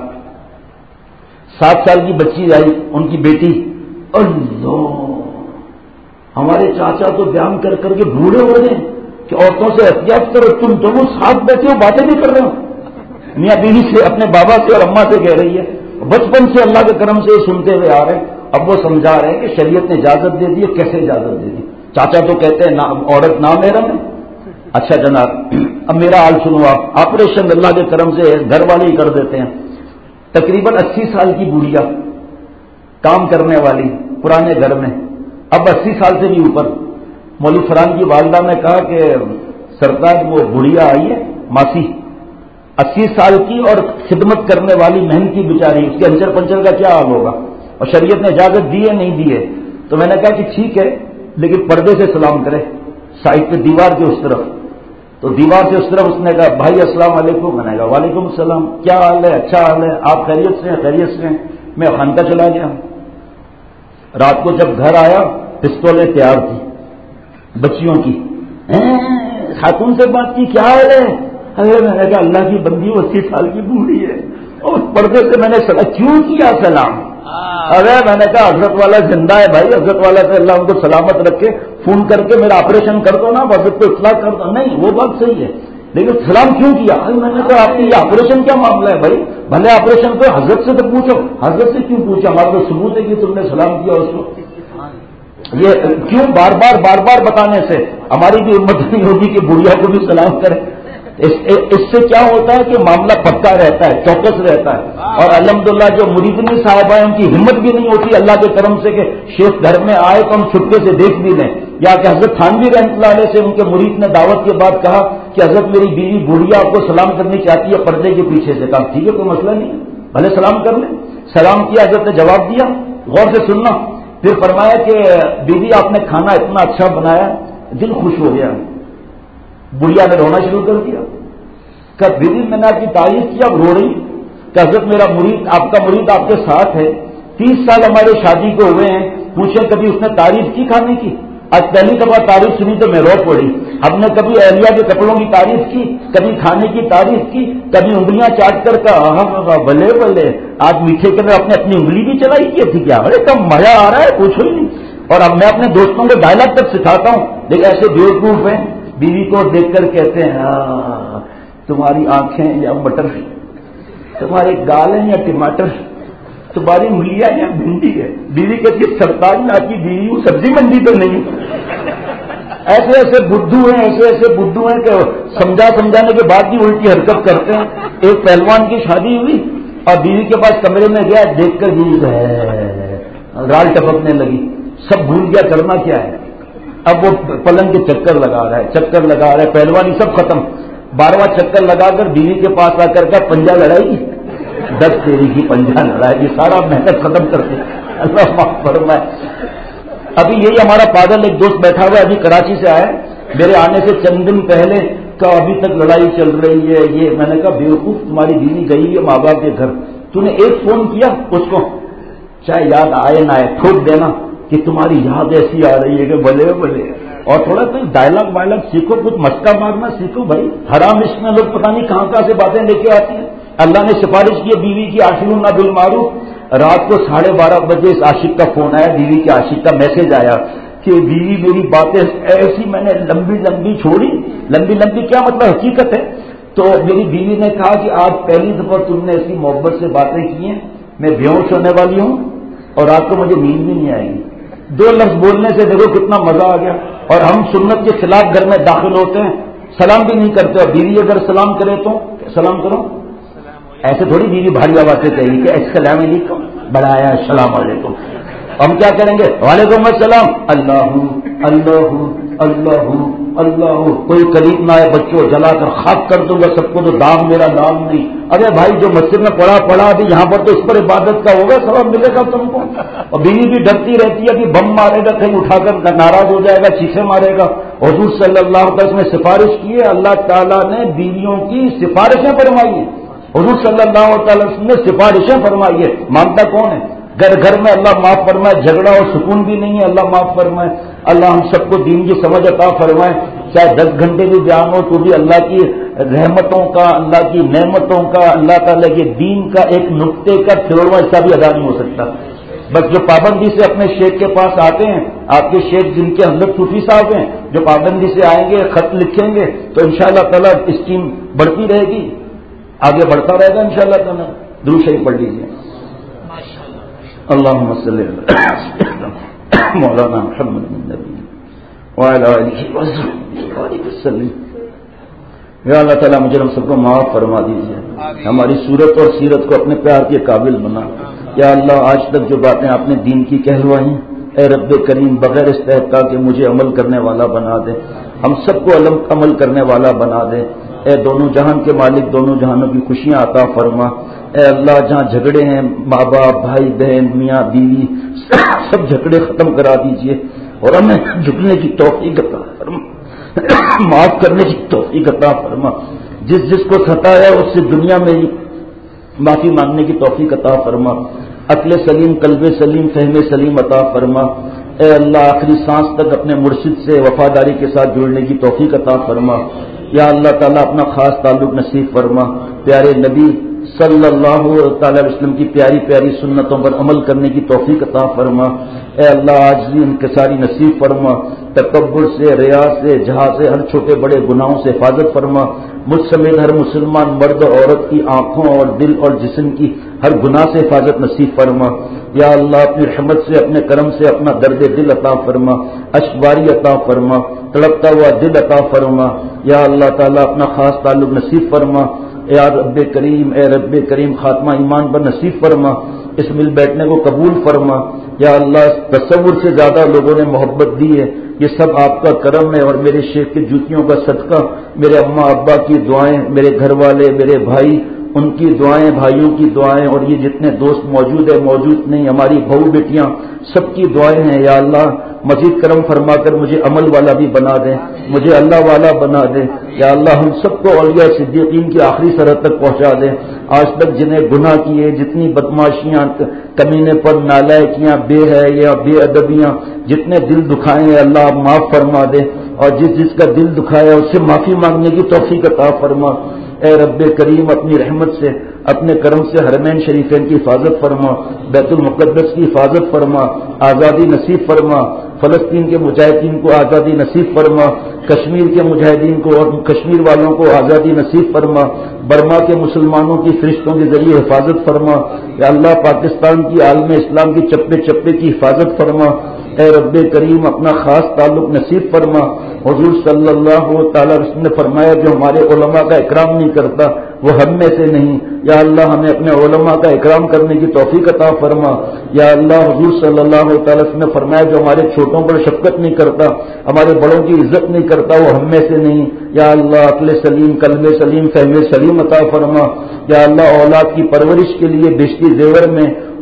سات سال کی بچی آئی، ان کی بیٹی. اللہ، ہمارے چاچا تو بیان کر کر کے بوڑھے ہو رہے ہیں کہ عورتوں سے احتیاط کرو، تم دونوں ساتھ بیٹھے ہو باتیں بھی کر رہے ہو. میاں بیوی سے اپنے بابا سے اور اماں سے کہہ رہی ہے، بچپن سے اللہ کے کرم سے یہ سنتے ہوئے آ رہے ہیں. اب وہ سمجھا رہے ہیں کہ شریعت نے اجازت دے دی ہے. کیسے اجازت دے دی؟ چاچا تو کہتے ہیں عورت نامحرم ہے. اچھا جناب اب میرا حال سنو آپ. آپریشن اللہ کے کرم سے گھر والے ہی کر دیتے ہیں. تقریباً اسی سال کی بڑھیا، کام کرنے والی، پرانے گھر میں، اب اسی سال سے بھی اوپر. مولوی فرحان کی والدہ نے کہا کہ سرکار وہ بڑھیا آئی ہے ماسی، اسی سال کی اور خدمت کرنے والی محنتی بیچاری، اس کے انچر پنچر کا کیا حال ہوگا، اور شریعت نے اجازت دی ہے نہیں دی ہے. تو میں نے کہا کہ ٹھیک ہے لیکن پردے سے سلام کرے، سائڈ پہ دیوار کے اس طرف. تو دیوار سے اس طرف اس نے کہا بھائی السلام علیکم. میں نے کہا وعلیکم السلام، کیا حال ہے؟ اچھا حال ہے، آپ خیریت سے ہیں؟ خیریت سے ہیں. میں خانقاہ چلا گیا. رات کو جب گھر آیا پستولیں تیار تھی بچیوں کی. خاتون سے بات کی، کیا حال ہے؟ ارے میں نے کہا اللہ کی بندی وہ اسی سال کی بوڑھی ہے. اور پردے سے میں نے سلام کیوں کیا سلام؟ ارے میں نے کہا حضرت والا زندہ ہے بھائی، حضرت والا سے اللہ ان کو سلامت رکھے، فون کر کے میرا آپریشن کر دو نا، حضرت کو اطلاع کر دو. نہیں وہ بات صحیح ہے لیکن سلام کیوں کیا؟ میں نے کہا آپ کی یہ آپریشن کیا معاملہ ہے بھائی؟ بھلے آپریشن کو حضرت سے تو پوچھو. حضرت سے کیوں پوچھا؟ ہمارا تو ثبوت ہے کہ تم نے سلام کیا اس کو. یہ کیوں بار بار بار بار بتانے سے ہماری بھی ہمت نہیں ہوگی کہ بڑھیا کو بھی سلام کرے. اس, اس سے کیا ہوتا ہے کہ معاملہ پکا رہتا ہے، چوکس رہتا ہے. اور الحمدللہ جو مریدنی صاحب ہیں ان کی ہمت بھی نہیں ہوتی اللہ کے کرم سے کہ شیخ گھر میں آئے تو ہم چھٹکے سے دیکھ بھی لیں. یا کہ حضرت تھانوی رحمۃ اللہ علیہ سے ان کے مرید نے دعوت کے بعد کہا کہ حضرت میری بیوی بڑھیا آپ کو سلام کرنی چاہتی ہے پردے کے پیچھے سے. کہا ٹھیک ہے کوئی مسئلہ نہیں، بھلے سلام کر لیں. سلام کیا، حضرت نے جواب دیا، غور سے سننا. پھر فرمایا کہ بیوی آپ نے کھانا اتنا اچھا بنایا، دل خوش ہو گیا. بڑھیا نے رونا شروع کر دیا. کہ بیوی میں نے آپ کی تعریف کی، اب رو رہی. کہ حضرت میرا مرید، آپ کا مرید آپ کے ساتھ ہے، تیس سال ہمارے شادی کو ہوئے ہیں، پوچھیں کبھی اس نے تعریف کی کھانے کی؟ آج پہلی دفعہ تعریف سنی تو میں رو پڑی. ہم نے کبھی اہلیہ کے کپڑوں کی تعریف کی، کبھی کھانے کی تعریف کی، کبھی انگلیاں چاٹ کر کہا بلے بلے آج میٹھے کے میں اپنے اپنی انگلی بھی چلائی کی تھی کیا؟ بڑے کم مزہ آ رہا ہے، پوچھو ہی نہیں. اور اب میں اپنے دوستوں کو ڈائلاگ تک سکھاتا ہوں، لیکن ایسے بیوقوف ہیں بیوی کو دیکھ کر کہتے ہیں ہاں تمہاری آنکھیں یا مٹر، تمہارے گال ہیں یا ٹماٹر، تمہاری انگلیاں یا بھنڈی ہے. بیوی کہتی ہے سرتاج میں آپ کی بیوی ہوں، سبزی منڈی تو نہیں. ایسے ایسے بدھو ہیں، ایسے ایسے بدھو ہیں کہ سمجھا سمجھانے کے بعد بھی الٹی حرکت کرتے ہیں. ایک پہلوان کی شادی ہوئی اور بیوی کے پاس کمرے میں گیا، دیکھ کر بیوی رال ٹپکنے لگی، سب بھول گیا کرنا کیا ہے. اب وہ پلنگ کے چکر لگا رہا ہے، چکر لگا رہا ہے، پہلوانی سب ختم. بارہواں چکر لگا کر بیوی کے پاس آ کر کا پنجا لڑائے گی، دس تیری کی پنجا لڑائے گی، سارا محنت ختم کرتے. اللہ معاف فرمائے. ابھی یہی ہمارا پاگل ایک دوست بیٹھا ہوا ہے، ابھی کراچی سے آیا، میرے آنے سے چند دن پہلے کا ابھی تک لڑائی چل رہی ہے یہ. میں نے کہا بیوقوف تمہاری بیوی گئی ہے ماں باپ کے گھر, تو نے ایک فون کیا اس کو, چاہے یاد آئے نہ آئے ٹھوک دینا کہ تمہاری یاد ایسی آ رہی ہے کہ بلے بلے. اور تھوڑا کوئی ڈائلاگ وائلاگ سیکھو, کچھ مسکا مارنا سیکھو بھائی. حرام عشق میں لوگ پتہ نہیں کہاں کہاں سے باتیں لے کے آتی ہیں. اللہ نے سفارش کی بیوی کی عاشرون بالمعروف. رات کو ساڑھے بارہ بجے اس عاشق کا فون آیا, بیوی کے عاشق کا میسج آیا کہ بیوی میری باتیں ایسی میں نے لمبی لمبی چھوڑی. لمبی لمبی کیا مطلب حقیقت ہے. تو میری بیوی نے کہا کہ آج پہلی دفعہ تم نے ایسی محبت سے باتیں کی ہیں, میں بیہوش ہونے والی ہوں اور رات کو مجھے نیند بھی نہیں آئے گی. دو لفظ بولنے سے دیکھو کتنا مزہ آ گیا. اور ہم سنت کے خلاف گھر میں داخل ہوتے ہیں, سلام بھی نہیں کرتے. اور بیوی اگر سلام کرے تو سلام کرو, ایسے تھوڑی بیوی بھاری آواز سے کہے گی کہ السلام علیکم, بڑھایا السلام علیکم. ہم کیا کریں گے, وعلیکم السلام, اللہ اللہ اللہ اللہ. کوئی قریب نہ آئے, بچوں جلا کر خاک کر دوں گا سب کو, تو دام میرا نام نہیں. ارے بھائی جو مسجد میں پڑھا پڑھا ابھی یہاں پر تو اس پر عبادت کا ہوگا, ثواب ملے گا تم کو. اور بیوی بھی ڈرتی رہتی ہے کہ بم مارے گا, کہیں اٹھا کر ناراض ہو جائے گا, چیخے مارے گا. حضور صلی اللہ علیہ وسلم نے سفارش کی ہے, اللہ تعالیٰ نے بیویوں کی سفارشیں فرمائی ہیں. حضور صلی اللہ علیہ وسلم نے سفارشیں فرمائی ہے. مانتا کون ہے؟ گھر گھر میں اللہ معاف فرمائے, جھگڑا اور سکون بھی نہیں ہے, اللہ معاف فرمائے. اللہ ہم سب کو دین کی سمجھ عطا فرمائے. چاہے دس گھنٹے بھی بیان ہو تو بھی اللہ کی رحمتوں کا, اللہ کی نعمتوں کا, اللہ تعالیٰ کے دین کا ایک نقطے کا تھوڑا حصہ بھی ادا نہیں ہو سکتا. بس جو پابندی سے اپنے شیخ کے پاس آتے ہیں, آپ کے شیخ جن کے حضرت صوفی صاحب ہیں, جو پابندی سے آئیں گے, خط لکھیں گے, تو انشاءاللہ تعالیٰ اسکیم بڑھتی رہے گی, آگے بڑھتا رہے گا انشاءاللہ تعالیٰ. درود شریف پڑھ لیجیے. اللهم صل على مولانا محمد النبي وعلى آله وصحبه وسلم. یا اللہ تعالیٰ مجھے ہم سب کو معاف فرما دیجیے, ہماری صورت اور سیرت کو اپنے پیار کے قابل بنا. یا اللہ آج تک جو باتیں آپ نے دین کی کہلوائی, اے رب کریم بغیر استحقاق کے مجھے عمل کرنے والا بنا دے, ہم سب کو عمل کرنے والا بنا دے. اے دونوں جہان کے مالک, دونوں جہانوں کی خوشیاں عطا فرما. اے اللہ جہاں جھگڑے ہیں, ماں باپ, بھائی بہن, میاں بیوی, سب جھگڑے ختم کرا دیجئے اور ہمیں جھکنے کی توفیق عطا فرما, معاف کرنے کی توفیق عطا فرما. جس جس کو ستایا اس سے دنیا میں ہی معافی مانگنے کی توفیق عطا فرما. عقل سلیم, قلب سلیم, فہم سلیم عطا فرما. اے اللہ آخری سانس تک اپنے مرشد سے وفاداری کے ساتھ جڑنے کی توفیق عطا فرما. یا اللہ تعالیٰ اپنا خاص تعلق نصیب فرما. پیارے نبی صلی اللہ تعالی علیہ وسلم کی پیاری پیاری سنتوں پر عمل کرنے کی توفیق عطا فرما. اے اللہ عاجزی انکساری نصیب فرما. تکبر سے, ریا سے, جہاں سے, ہر چھوٹے بڑے گناہوں سے حفاظت فرما. مجھ سمیت ہر مسلمان مرد اور عورت کی آنکھوں اور دل اور جسم کی ہر گناہ سے حفاظت نصیب فرما. یا اللہ اپنی رحمت سے, اپنے کرم سے اپنا درد دل عطا فرما, اشکباری عطا فرما, تڑپتا ہوا دل عطا فرما. یا اللہ تعالیٰ اپنا خاص تعلق نصیب فرما. اے رب کریم, اے رب کریم خاتمہ ایمان پر نصیب فرما. اس مل بیٹھنے کو قبول فرما. یا اللہ تصور سے زیادہ لوگوں نے محبت دی ہے, یہ سب آپ کا کرم ہے. اور میرے شیخ کی جوتیوں کا صدقہ, میرے اماں ابا کی دعائیں, میرے گھر والے, میرے بھائی, ان کی دعائیں, بھائیوں کی دعائیں, اور یہ جتنے دوست موجود ہیں موجود نہیں, ہماری بہو بیٹیاں, سب کی دعائیں ہیں. یا اللہ مزید کرم فرما کر مجھے عمل والا بھی بنا دیں, مجھے اللہ والا بنا دیں. یا اللہ ہم سب کو اولیاء صدیقین کی آخری سرحد تک پہنچا دیں. آج تک جنہیں گناہ کیے, جتنی بدماشیاں, کمینے پر نالائکیاں, بے ہے یا بے ادبیاں, جتنے دل دکھائے ہیں اللہ آپ معاف فرما دیں. اور جس جس کا دل دکھایا اس سے معافی مانگنے کی توفیق عطا فرما. اے رب کریم اپنی رحمت سے, اپنے کرم سے حرمین شریفین کی حفاظت فرما, بیت المقدس کی حفاظت فرما, آزادی نصیب فرما. فلسطین کے مجاہدین کو آزادی نصیب فرما, کشمیر کے مجاہدین کو اور کشمیر والوں کو آزادی نصیب فرما. برما کے مسلمانوں کی فرشتوں کے ذریعے حفاظت فرما. یا اللہ پاکستان کی عالم اسلام کی چپے چپے کی حفاظت فرما. اے رب کریم اپنا خاص تعلق نصیب فرما. حضور صلی اللہ تعالی وسلم نے فرمایا جو ہمارے علماء کا اکرام نہیں کرتا وہ ہم میں سے نہیں. یا اللہ ہمیں اپنے علماء کا اکرام کرنے کی توفیق عطا فرما. یا اللہ حضور صلی اللہ تعالی وسلم نے فرمایا جو ہمارے چھوٹوں پر شفقت نہیں کرتا, ہمارے بڑوں کی عزت نہیں کرتا, وہ ہم میں سے نہیں. یا اللہ عقل سلیم, قلب سلیم, فہم سلیم عطا فرما. یا اللہ اولاد کی پرورش کے لیے بیشتی زیور میں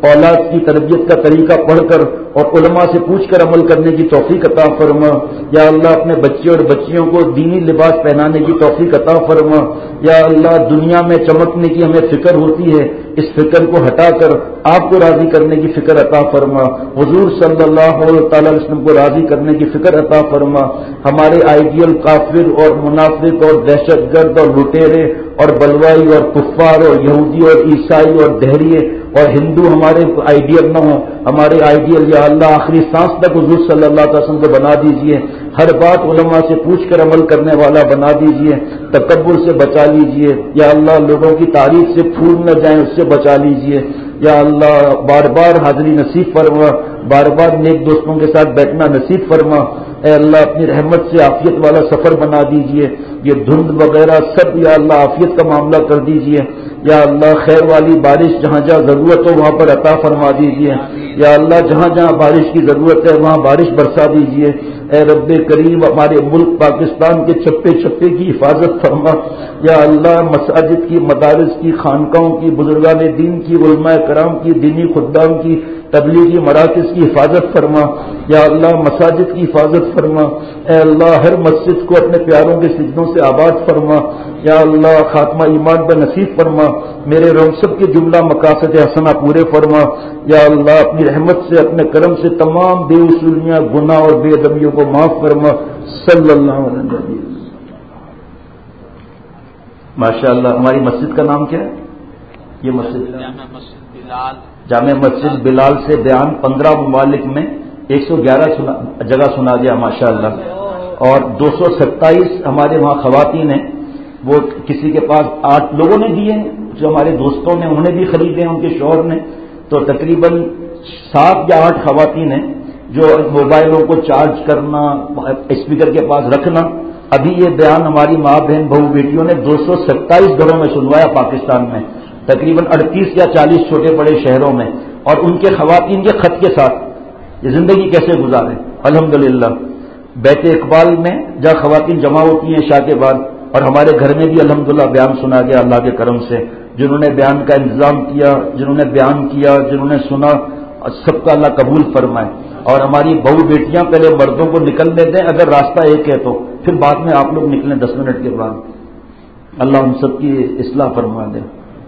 اولاد کی تربیت کا طریقہ پڑھ کر اور علماء سے پوچھ کر عمل کرنے کی توفیق عطا فرما۔ یا اللہ اپنے بچے اور بچیوں کو دینی لباس پہنانے کی توفیق عطا فرما۔ یا اللہ دنیا میں چمکنے کی ہمیں فکر ہوتی ہے، اس فکر کو ہٹا کر آپ کو راضی کرنے کی فکر عطا فرما۔ حضور صلی اللہ تعالی علیہ وسلم کو راضی کرنے کی فکر عطا فرما۔ ہمارے آئیڈیل کافر اور منافق اور دہشت گرد اور لٹیرے اور بلوائی اور کفار اور یہودی اور عیسائی اور دہریے اور ہندو ہمارے آئیڈیل نہ ہوں، ہمارے آئیڈیل یا اللہ آخری سانس تک حضور صلی اللہ علیہ وسلم کو بنا دیجئے، ہر بات علماء سے پوچھ کر عمل کرنے والا بنا دیجئے، تکبر سے بچا لیجئے، یا اللہ لوگوں کی تعریف سے پھول نہ جائیں اس سے بچا لیجئے، یا اللہ بار بار حاضری نصیب فرما، بار بار نیک دوستوں کے ساتھ بیٹھنا نصیب فرما، اے اللہ اپنی رحمت سے عافیت والا سفر بنا دیجئے، یہ دھند وغیرہ سب یا اللہ عافیت کا معاملہ کر دیجئے، یا اللہ خیر والی بارش جہاں جہاں ضرورت ہو وہاں پر عطا فرما دیجئے، یا اللہ جہاں جہاں بارش کی ضرورت ہے وہاں بارش برسا دیجئے، اے رب کریم ہمارے ملک پاکستان کے چھپے چھپے کی حفاظت فرما، یا اللہ مساجد کی، مدارس کی، خانقاہوں کی، بزرگان دین کی، علماء کرام کی، دینی خدام کی، تبلیغی مراکز کی حفاظت فرما، یا اللہ مساجد کی حفاظت فرما، اے اللہ ہر مسجد کو اپنے پیاروں کے سجدوں سے آباد فرما، یا اللہ خاتمہ ایمان پر نصیب فرما، میرے رب سب کے جملہ مقاصد حسنہ پورے فرما، یا اللہ اپنی رحمت سے اپنے کرم سے تمام بے اصولیاں گناہ اور بے ادبیوں کو معاف فرما، صلی اللہ علیہ وسلم۔ ماشاء اللہ ہماری مسجد کا نام کیا ہے؟ یہ مسجد جامع مسجد بلال، جامع مسجد بلال سے بیان پندرہ ممالک میں ایک سو گیارہ جگہ سنا گیا ماشاء اللہ، اور دو سو ستائیس ہمارے وہاں خواتین ہیں، وہ کسی کے پاس آٹھ لوگوں نے دیے ہیں، جو ہمارے دوستوں نے انہوں نے بھی خریدے ہیں، ان کے شوہر نے، تو تقریباً سات یا آٹھ خواتین ہیں جو موبائلوں کو چارج کرنا، اسپیکر کے پاس رکھنا۔ ابھی یہ بیان ہماری ماں بہن بہو بیٹیوں نے دو سو ستائیس گھروں میں سنوایا پاکستان میں، تقریباً اڑتیس یا چالیس چھوٹے بڑے شہروں میں، اور ان کے خواتین کے خط کے ساتھ یہ زندگی کیسے گزارے۔ الحمدللہ بیت اقبال میں جہاں خواتین جمع ہوتی ہیں عشاء کے بعد، اور ہمارے گھر میں بھی الحمدللہ بیان سنا گیا اللہ کے کرم سے، جنہوں نے بیان کا انتظام کیا، جنہوں نے بیان کیا، جنہوں نے سنا، سب کا اللہ قبول فرمائے۔ اور ہماری بہو بیٹیاں پہلے مردوں کو نکلنے دیں، اگر راستہ ایک ہے تو پھر بعد میں آپ لوگ نکلیں دس منٹ کے بعد۔ اللہ ہم سب کی اصلاح فرما دے،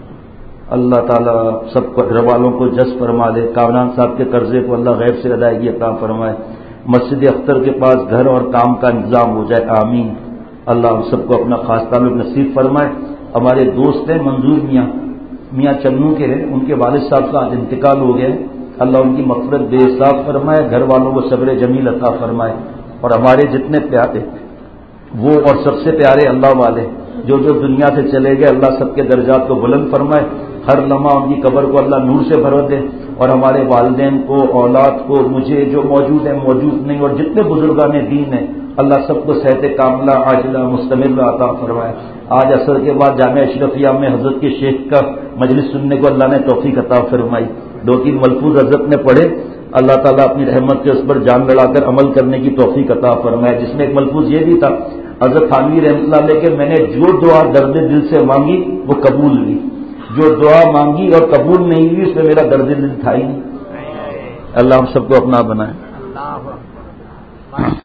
اللہ تعالیٰ سب گھر والوں کو جس فرما دے، کامران صاحب کے قرضے کو اللہ غیب سے ادائیگی عطا فرمائے، مسجد اختر کے پاس گھر اور کام کا انتظام ہو جائے، آمین۔ اللہ ہم سب کو اپنا خاص تعلق نصیب فرمائے۔ ہمارے دوست ہیں منظور میاں، میاں چنو کے ہیں، ان کے والد صاحب کا آج انتقال ہو گیا، اللہ ان کی مغفرت بے حساب فرمائے، گھر والوں کو صبر جمیل عطا فرمائے، اور ہمارے جتنے پیارے وہ اور سب سے پیارے اللہ والے جو جو دنیا سے چلے گئے، اللہ سب کے درجات کو بلند فرمائے، ہر لمحہ ان کی قبر کو اللہ نور سے بھر دے، اور ہمارے والدین کو، اولاد کو، مجھے جو موجود ہیں موجود نہیں، اور جتنے بزرگان دین ہیں اللہ سب کو صحت کاملہ عاجلہ مستمر عطا فرمائے۔ آج عصر کے بعد جامعہ اشرفیہ میں حضرت کے شیخ کا مجلس سننے کو اللہ نے توفیق عطا فرمائی، دو تین ملفوظ حضرت نے پڑھے، اللہ تعالیٰ اپنی رحمت سے اس پر جان لڑا کر عمل کرنے کی توفیق عطا فرمائے، جس میں ایک ملفوظ یہ بھی تھا حضرت تھانوی رحمۃ اللہ علیہ کہ میں نے جو دعا درد دل سے مانگی وہ قبول ہوئی، جو دعا مانگی اور قبول نہیں ہوئی اس میں میرا درد دل تھا ہی نہیں۔ اللہ ہم سب کو اپنا بنائے۔